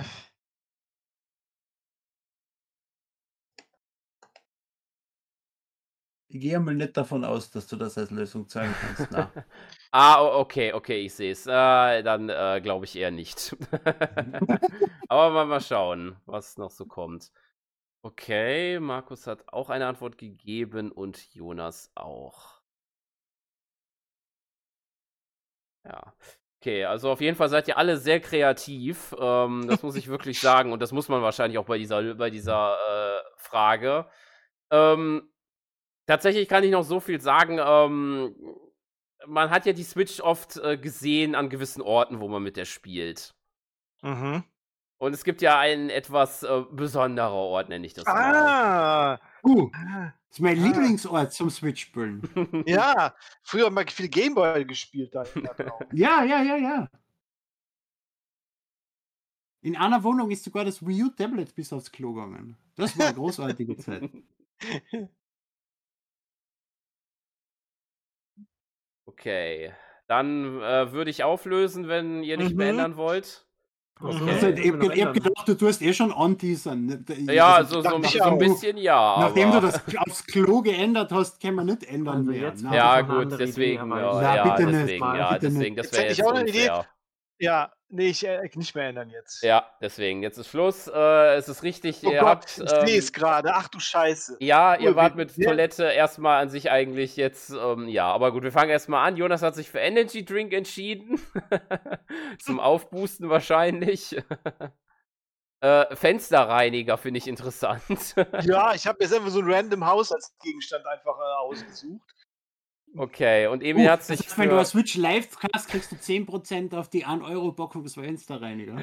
Ich gehe mal nicht davon aus, dass du das als Lösung zeigen kannst. Na. ah, okay, okay, ich sehe es. Äh, dann äh, glaube ich eher nicht. Aber mal, mal schauen, was noch so kommt. Okay, Markus hat auch eine Antwort gegeben und Jonas auch. Ja. Okay, also auf jeden Fall seid ihr alle sehr kreativ. Ähm, das muss ich wirklich sagen. Und das muss man wahrscheinlich auch bei dieser, bei dieser äh, Frage. Ähm, tatsächlich kann ich noch so viel sagen. Ähm, man hat ja die Switch oft äh, gesehen an gewissen Orten, wo man mit der spielt. Mhm. Und es gibt ja einen etwas äh, besonderer Ort, nenne ich das mal. Ah! Uh, Ah, das ist mein Ah. Lieblingsort zum Switch-Spielen. ja, früher mal viel Gameboy gespielt da. da drauf. Ja, ja, ja, ja. In einer Wohnung ist sogar das Wii U-Tablet bis aufs Klo gegangen. Das war eine großartige Zeit. Okay, dann äh, würde ich auflösen, wenn ihr nicht mehr Mhm. ändern wollt. Also, Okay. Also, das ich können wir hab, noch ich hab ändern. gedacht, du tust eh schon anteasern. Ja, Also, so, so, dachte ich so ein auch. bisschen ja. Nachdem aber du das aufs Klo geändert hast, können wir nicht ändern Also mehr. jetzt Na. hab Ja, ich noch eine gut, andere Idee, deswegen, aber ja, ich- Na, ja, bitte nicht, deswegen, mal, ja, bitte deswegen, nicht. das Jetzt wäre hätte ich jetzt auch noch eine Idee. unfair. Ja, nee, ich äh, nicht mehr ändern jetzt. Ja, deswegen, jetzt ist Schluss. Äh, es ist richtig, Oh ihr Gott, habt. ich sehe es Ähm, gerade. Ach du Scheiße. ja, ihr Cool, wart wie- mit wer- Toilette erstmal an sich eigentlich jetzt, ähm, ja, aber gut, wir fangen erstmal an. Jonas hat sich für Energy Drink entschieden. Zum Aufboosten wahrscheinlich. äh, Fensterreiniger finde ich interessant. Ja, ich habe jetzt einfach so einen random Haushaltsgegenstand einfach äh, ausgesucht. Okay, und Emil Uh, hat das sich heißt, wenn du für. eine Switch live hast, kriegst du zehn Prozent auf die ein Euro Bockung des Fensterreiniger.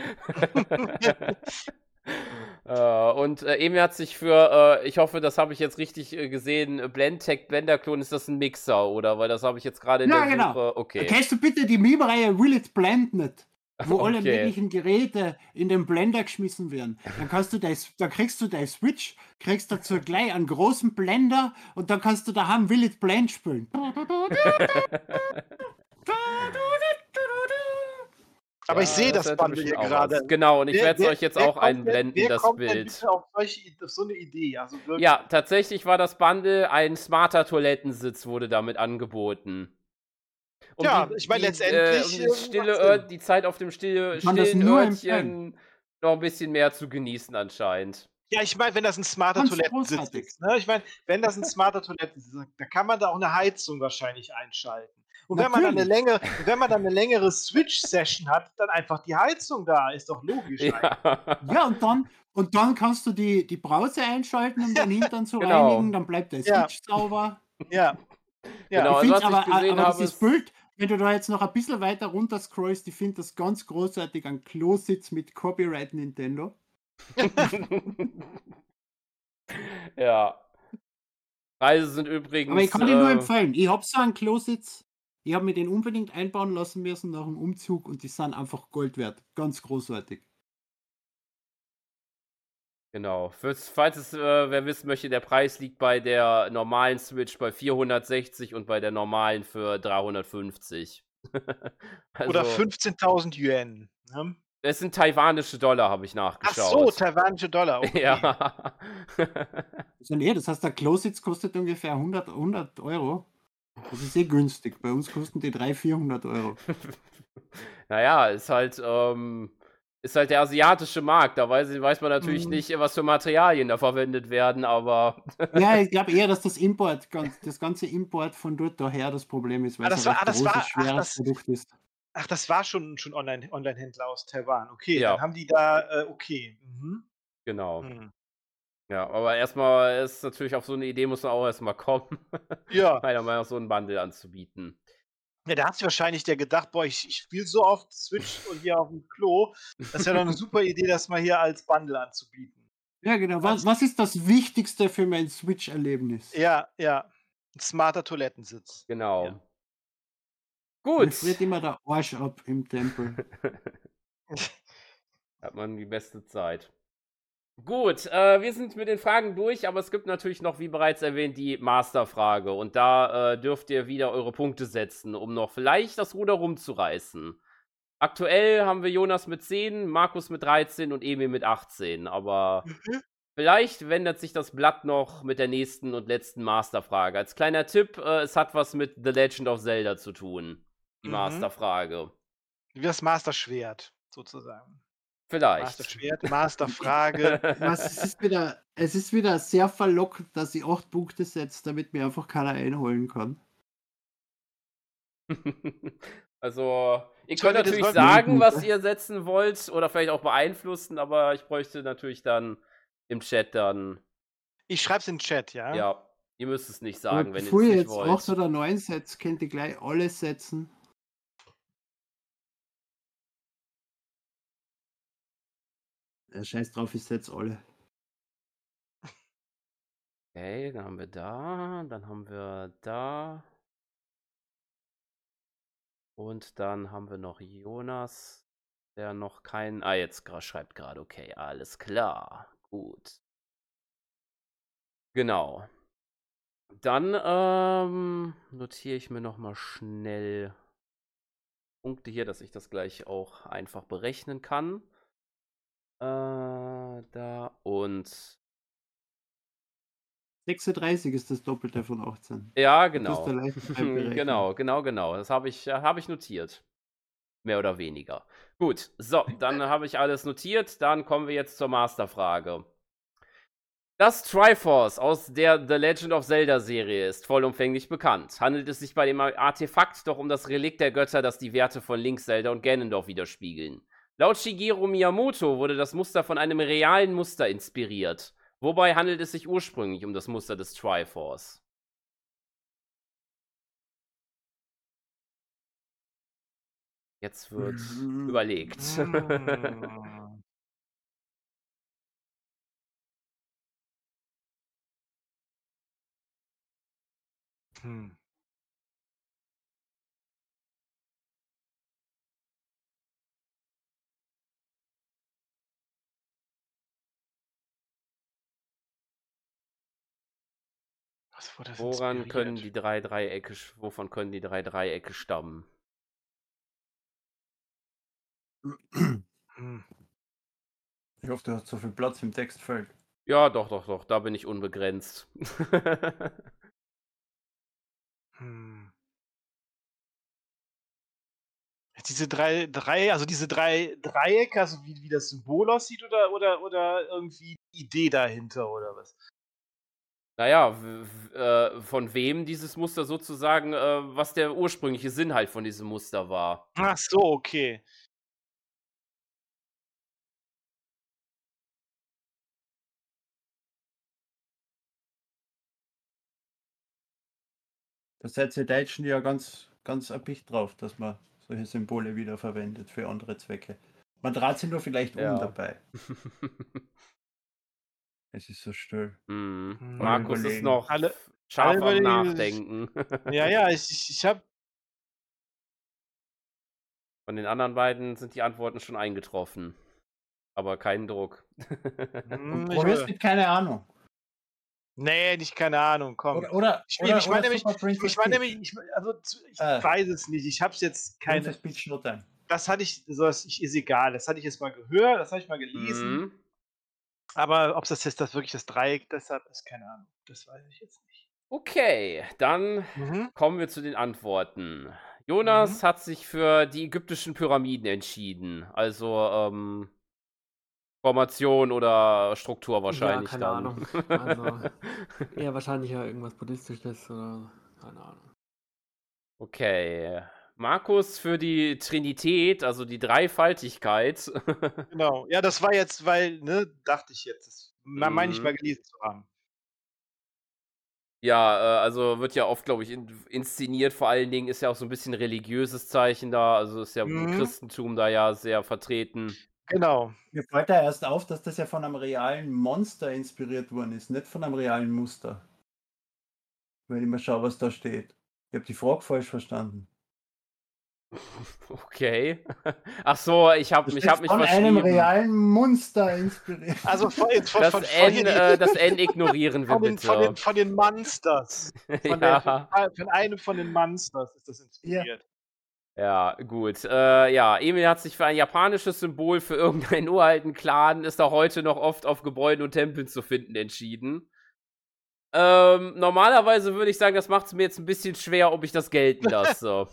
äh, und äh, Emil hat sich für, äh, ich hoffe, das habe ich jetzt richtig äh, gesehen, äh, Blendtec Blender-Klon, ist das ein Mixer, oder? Weil das habe ich jetzt gerade in Ja, der genau. Suche. Okay. Kennst du bitte die Meme-Reihe Will It Blend nicht? Wo alle Okay. möglichen Geräte in den Blender geschmissen werden. Dann kannst du dein, dann kriegst du dein Switch, kriegst dazu gleich einen großen Blender und dann kannst du daheim Will It Blend spielen. Aber ich Ja, sehe das das hätte Bundle bestimmt hier auch was. gerade. Genau, und ich Wer, werde es wer, euch jetzt wer auch kommt denn, einblenden, wer das kommt denn Bild. bitte auf, solche, auf so eine Idee? Also wirklich. Ja, tatsächlich war das Bundle, ein smarter Toilettensitz wurde damit angeboten. Um Ja, die, ich meine, die, äh, letztendlich um äh, das stille macht Ört, Sinn. die Zeit auf dem stille, Ich kann das stillen nur empfehlen. Örtchen noch ein bisschen mehr zu genießen anscheinend. Ja, ich meine, wenn das ein smarter Ganz Toilettensitz großartig. ist. Ne? Ich meine, wenn das ein smarter Toilettensitz ist, da kann man da auch eine Heizung wahrscheinlich einschalten. Und wenn man dann eine Natürlich. längere, und wenn man dann eine längere Switch-Session hat, dann einfach die Heizung da. Ist doch logisch eigentlich. Ja, Ja, und dann, und dann kannst du die, die Brause einschalten, um den Hintern zu Genau. reinigen, dann bleibt der Ja. Switch sauber. Ja. Ja. Genau, Ich also finde was ich aber, gesehen aber habe, dieses ist, Bild, wenn du da jetzt noch ein bisschen weiter runter scrollst, ich finde das ganz großartig, ein Klositz mit Copyright Nintendo. ja. Preise sind übrigens. Aber ich kann dir nur äh, empfehlen, ich habe so einen Klositz, ich habe mir den unbedingt einbauen lassen müssen nach dem Umzug und die sind einfach Gold wert. Ganz großartig. Genau. Fürs, falls es äh, wer wissen möchte, der Preis liegt bei der normalen Switch bei vierhundertsechzig und bei der normalen für dreihundertfünfzig. Oder Also, fünfzehntausend Yuan. Ne? es sind taiwanische Dollar, habe ich Ach nachgeschaut. so, taiwanische Dollar. Okay. Ja. Also nee, das heißt, der Klositz kostet ungefähr hundert, hundert Euro. Das ist eh günstig. Bei uns kosten die dreihundert, vierhundert Euro. Naja, ist halt, ähm, ist halt der asiatische Markt. Da weiß, weiß man natürlich Mhm. nicht, was für Materialien da verwendet werden, aber Ja, ich glaube eher, dass das Import, ganz- das ganze Import von dort daher das Problem ist, weil Ah, das es war- ein ah, das recht großes, war- ach, schweres das- Produkt ist. Ach, das war schon, schon Online- Online-Händler aus Taiwan. Okay, Ja. dann haben die da, äh, okay. Mhm. genau. Hm. Ja, aber erstmal ist natürlich auf so eine Idee muss man auch erstmal kommen, Ja. meiner Meinung nach so einen Bundle anzubieten. Ja, da hat sich wahrscheinlich der gedacht, boah, ich, ich spiele so oft Switch und hier auf dem Klo. Das ist ja doch eine super Idee, das mal hier als Bundle anzubieten. Ja, genau. Was, was ist das Wichtigste für mein Switch-Erlebnis? Ja, ja. Ein smarter Toilettensitz. Genau. Ja. Mir Gut. friert immer der Arsch ab im Tempel. Hat man die beste Zeit. Gut, äh, wir sind mit den Fragen durch, aber es gibt natürlich noch, wie bereits erwähnt, die Masterfrage. Und da äh, dürft ihr wieder eure Punkte setzen, um noch vielleicht das Ruder rumzureißen. Aktuell haben wir Jonas mit zehn, Markus mit dreizehn und Emil mit achtzehn. Aber Mhm. vielleicht wendet sich das Blatt noch mit der nächsten und letzten Masterfrage. Als kleiner Tipp, äh, es hat was mit The Legend of Zelda zu tun. Die Mhm. Masterfrage. Wie das Master-Schwert, sozusagen. Vielleicht. Master-Schwert, Masterfrage. Was, es, ist wieder, es ist wieder sehr verlockend, dass ich acht Punkte setze, damit mir einfach keiner einholen kann. Also, ihr Sollen könnt wir das- natürlich sollen wir- sagen, was Ne? ihr setzen wollt oder vielleicht auch beeinflussen, aber ich bräuchte natürlich dann im Chat dann, Ich schreib's in den Chat, ja? ja, ihr müsst es nicht Aber sagen, wenn ihr bevor es ihr nicht jetzt wollt. acht oder neun setzt, könnt ihr gleich alle setzen. Ja, scheiß drauf, ich setze alle. Okay, dann haben wir da, dann haben wir da. Und dann haben wir noch Jonas, der noch keinen. Ah, jetzt gra- schreibt gerade, okay, alles klar. Gut. Genau. Dann ähm, notiere ich mir nochmal schnell Punkte hier, dass ich das gleich auch einfach berechnen kann. Äh, da und. sechsunddreißig ist das Doppelte von achtzehn. Ja, Das genau. ist der leichte Berechnung. genau, genau, genau. Das habe ich, äh, hab ich notiert. Mehr oder weniger. Gut, so, dann habe ich alles notiert. Dann kommen wir jetzt zur Masterfrage. Das Triforce aus der The Legend of Zelda Serie ist vollumfänglich bekannt. Handelt es sich bei dem Artefakt doch um das Relikt der Götter, das die Werte von Link, Zelda und Ganondorf widerspiegeln. Laut Shigeru Miyamoto wurde das Muster von einem realen Muster inspiriert. Wobei handelt es sich ursprünglich um das Muster des Triforce? Jetzt wird Mhm. überlegt. Mm. Hm. Was wurde das Woran können inspiriert? die drei Dreiecke, sch- wovon können die drei Dreiecke stammen? Hm. Ich hoffe, du hast so viel Platz im Textfeld. Ja, doch, doch, doch, da bin ich unbegrenzt. Hm. Diese drei, drei, also diese drei Dreiecke, also wie, wie das Symbol aussieht oder, oder, oder irgendwie die Idee dahinter oder was? Naja, w w äh, von wem dieses Muster sozusagen, äh, was der ursprüngliche Sinn halt von diesem Muster war. Ach so, okay. Da seid ihr Deutschen ja ganz, ganz erpicht drauf, dass man solche Symbole wiederverwendet für andere Zwecke. Man dreht sie nur vielleicht um Ja. dabei. Es ist so still. Mhm. Hm. Markus ist überlegen. noch Alle- f scharf alle am überlegen, Nachdenken. Ja, ja, ich, ich, ich habe Von den anderen beiden sind die Antworten schon eingetroffen. Aber kein Druck. Hm, ich Probier's will- mit keine Ahnung. Nee, nicht keine Ahnung, komm. Oder, oder, Ich, oder, ich meine oder nämlich, Super Brain for ich meine Speech. nämlich, ich, also zu- ich Äh. weiß es nicht. Ich habe es jetzt Brain for keine. Speech no time. Das hatte ich, so das ich, ist egal. Das hatte ich jetzt mal gehört, das habe ich mal gelesen. Mhm. Aber ob das jetzt das wirklich das Dreieck deshalb ist, keine Ahnung. Das weiß ich jetzt nicht. Okay, dann Mhm. kommen wir zu den Antworten. Jonas hat sich für die ägyptischen Pyramiden entschieden. Also, ähm, Formation oder Struktur wahrscheinlich keine dann. Ahnung. Also, eher wahrscheinlich ja irgendwas Buddhistisches oder keine Ahnung. Okay. Markus für die Trinität, also die Dreifaltigkeit. Genau. Ja, das war jetzt, weil, ne, dachte ich jetzt. Das me- meine ich Mhm. mal gelesen zu haben. Ja, äh, also wird ja oft, glaube ich, in inszeniert. Vor allen Dingen ist ja auch so ein bisschen religiöses Zeichen da. Also ist ja im Mhm. Christentum da ja sehr vertreten. Genau. Mir fällt da erst auf, dass das ja von einem realen Monster inspiriert worden ist, nicht von einem realen Muster. Wenn ich mal schaue, was da steht. Ich habe die Frage falsch verstanden. Okay. Ach so, ich habe Das mich, ist hab mich von einem verschrieben. realen Monster inspiriert. Also von, jetzt von, Das von, von, N, hier die- äh, das N ignorieren wir von, den, von, den, bitte. von den Monsters. Von, Ja. der, von einem von den Monsters ist das inspiriert. Ja, gut. Äh, ja, Emil hat sich für ein japanisches Symbol für irgendeinen uralten Clan, ist auch heute noch oft auf Gebäuden und Tempeln zu finden, entschieden. Ähm, normalerweise würde ich sagen, das macht es mir jetzt ein bisschen schwer, ob ich das gelten lasse.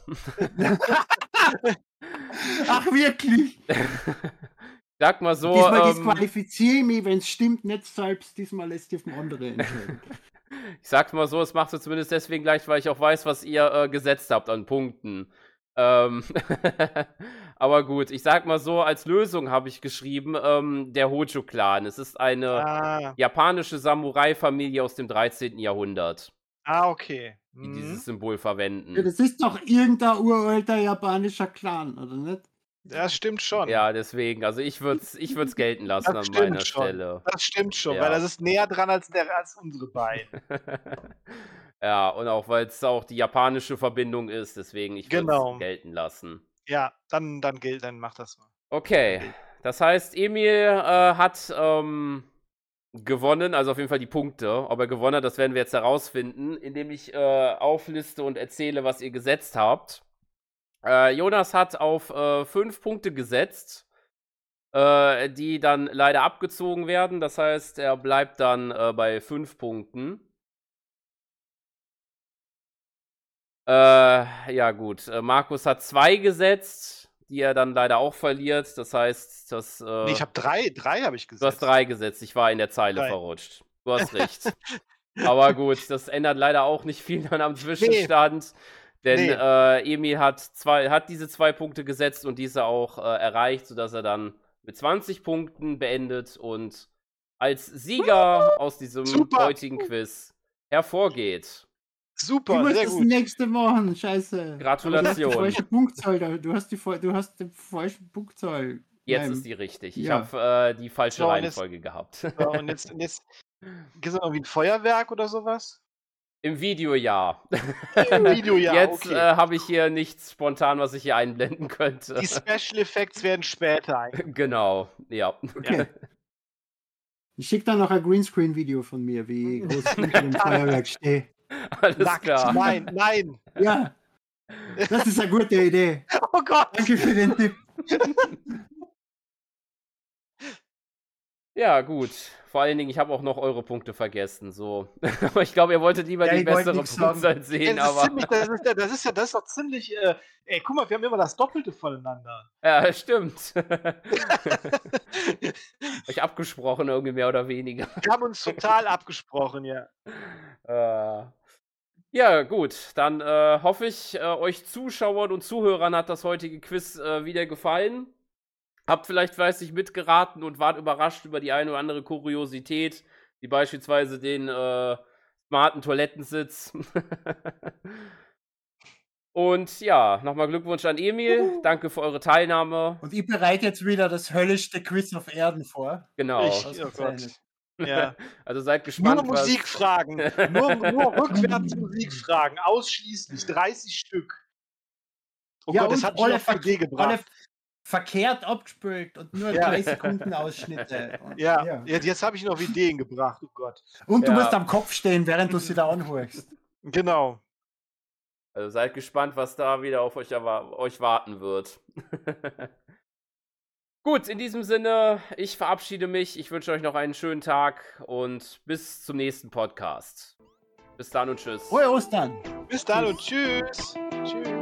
Ach, wirklich? Sag mal so, Diesmal ähm, disqualifiziere ich mich, wenn es stimmt, nicht selbst. Diesmal lässt dürfen andere entscheiden. ich sag's mal so, es macht es zumindest deswegen leicht, weil ich auch weiß, was ihr äh, gesetzt habt an Punkten. Ähm, aber gut, ich sag mal so, als Lösung habe ich geschrieben, ähm, der Hojo-Clan. Es ist eine Ah, japanische Samurai-Familie aus dem dreizehnten Jahrhundert, ah, okay. die Mhm. dieses Symbol Ja, verwenden. das ist doch irgendein uralter japanischer Clan, oder nicht? Das stimmt schon. Ja, deswegen, also ich würde es ich würd's gelten lassen Das an stimmt meiner schon. Stelle. Das stimmt schon, Ja. weil das ist näher dran als, der, als unsere beiden. Ja, und auch weil es auch die japanische Verbindung ist, deswegen ich würde es Genau. gelten lassen. Ja, dann, dann gilt, dann mach das mal. Okay, das heißt, Emil äh, hat ähm, gewonnen, also auf jeden Fall die Punkte. Ob er gewonnen hat, das werden wir jetzt herausfinden, indem ich äh, aufliste und erzähle, was ihr gesetzt habt. Äh, Jonas hat auf äh, fünf Punkte gesetzt, äh, die dann leider abgezogen werden. Das heißt, er bleibt dann äh, bei fünf Punkten. Äh, ja, gut. Äh, Markus hat zwei gesetzt, die er dann leider auch verliert. Das heißt, das. Äh, Nee, ich habe drei, drei habe ich du hast gesetzt. drei gesetzt. Ich war in der Zeile Drei. verrutscht. Du hast recht. Aber gut, das ändert leider auch nicht viel dann am Zwischenstand. Denn Nee. äh, Emil hat, zwei, hat diese zwei Punkte gesetzt und diese auch äh, erreicht, sodass er dann mit zwanzig Punkten beendet und als Sieger aus diesem Super. heutigen Quiz hervorgeht. Du Super, musst sehr das gut. nächste machen, scheiße. Gratulation. Aber Du hast die falsche Punktzahl, da. du hast die, fa- du hast die falsche Punktzahl. Jetzt Nein. ist die richtig. Ich Ja. habe äh, die falsche So, und jetzt- Reihenfolge gehabt. So, und jetzt, und jetzt gibt es irgendwie ein Feuerwerk oder sowas? Im Video ja. Im Video ja, Jetzt okay. äh, habe ich hier nichts spontan, was ich hier einblenden könnte. Die Special Effects werden später ein. Genau, ja. Okay. Ich schicke dann noch ein Greenscreen-Video von mir, wie groß ich hinter dem Feuerwerk stehe. Alles Nackt. klar. Nein, nein. Ja, das ist eine gute Idee. Oh Gott. Danke für den Tipp. Ja, gut. Vor allen Dingen, ich habe auch noch eure Punkte vergessen. So. Aber ich glaube, ihr wolltet lieber Ja, die ich wollte bessere nix sagen. Punktzahl Ja, sehen, das, ist aber. ziemlich, das, ist, ja- das ist ja das ist doch ziemlich. Äh, ey, guck mal, wir haben immer das Doppelte voneinander. Ja, stimmt. Euch abgesprochen, irgendwie mehr oder weniger. Wir haben uns total abgesprochen, ja. Äh, ja, gut. Dann äh, hoffe ich, äh, euch Zuschauern und Zuhörern hat das heutige Quiz äh, wieder gefallen. Habt vielleicht fleißig mitgeraten und wart überrascht über die eine oder andere Kuriosität, wie beispielsweise den äh, smarten Toilettensitz. Und ja, nochmal Glückwunsch an Emil. Danke für eure Teilnahme. Und ich bereite jetzt wieder das höllischste Quiz auf Erden vor. Genau. Ich, oh Ausgezeichnet. Gott. Ja. Also seid Nur gespannt, was. Musikfragen. Nur, nur rückwärts Musikfragen. Ausschließlich. dreißig Stück. Oh Ja, Gott, das und hat mich alle, auf die Idee verk alle gebracht. verkehrt abgespült und nur Ja. drei Sekunden Ausschnitte. Und, Ja, ja. ja, jetzt habe ich noch Ideen gebracht. Oh Gott. Und du Ja. musst am Kopf stehen, während du sie da anhörst. Genau. Also seid gespannt, was da wieder auf euch, erwa- euch warten wird. Gut, in diesem Sinne, ich verabschiede mich. Ich wünsche euch noch einen schönen Tag und bis zum nächsten Podcast. Bis dann und tschüss. Frohe Ostern! Bis dann und tschüss. Tschüss.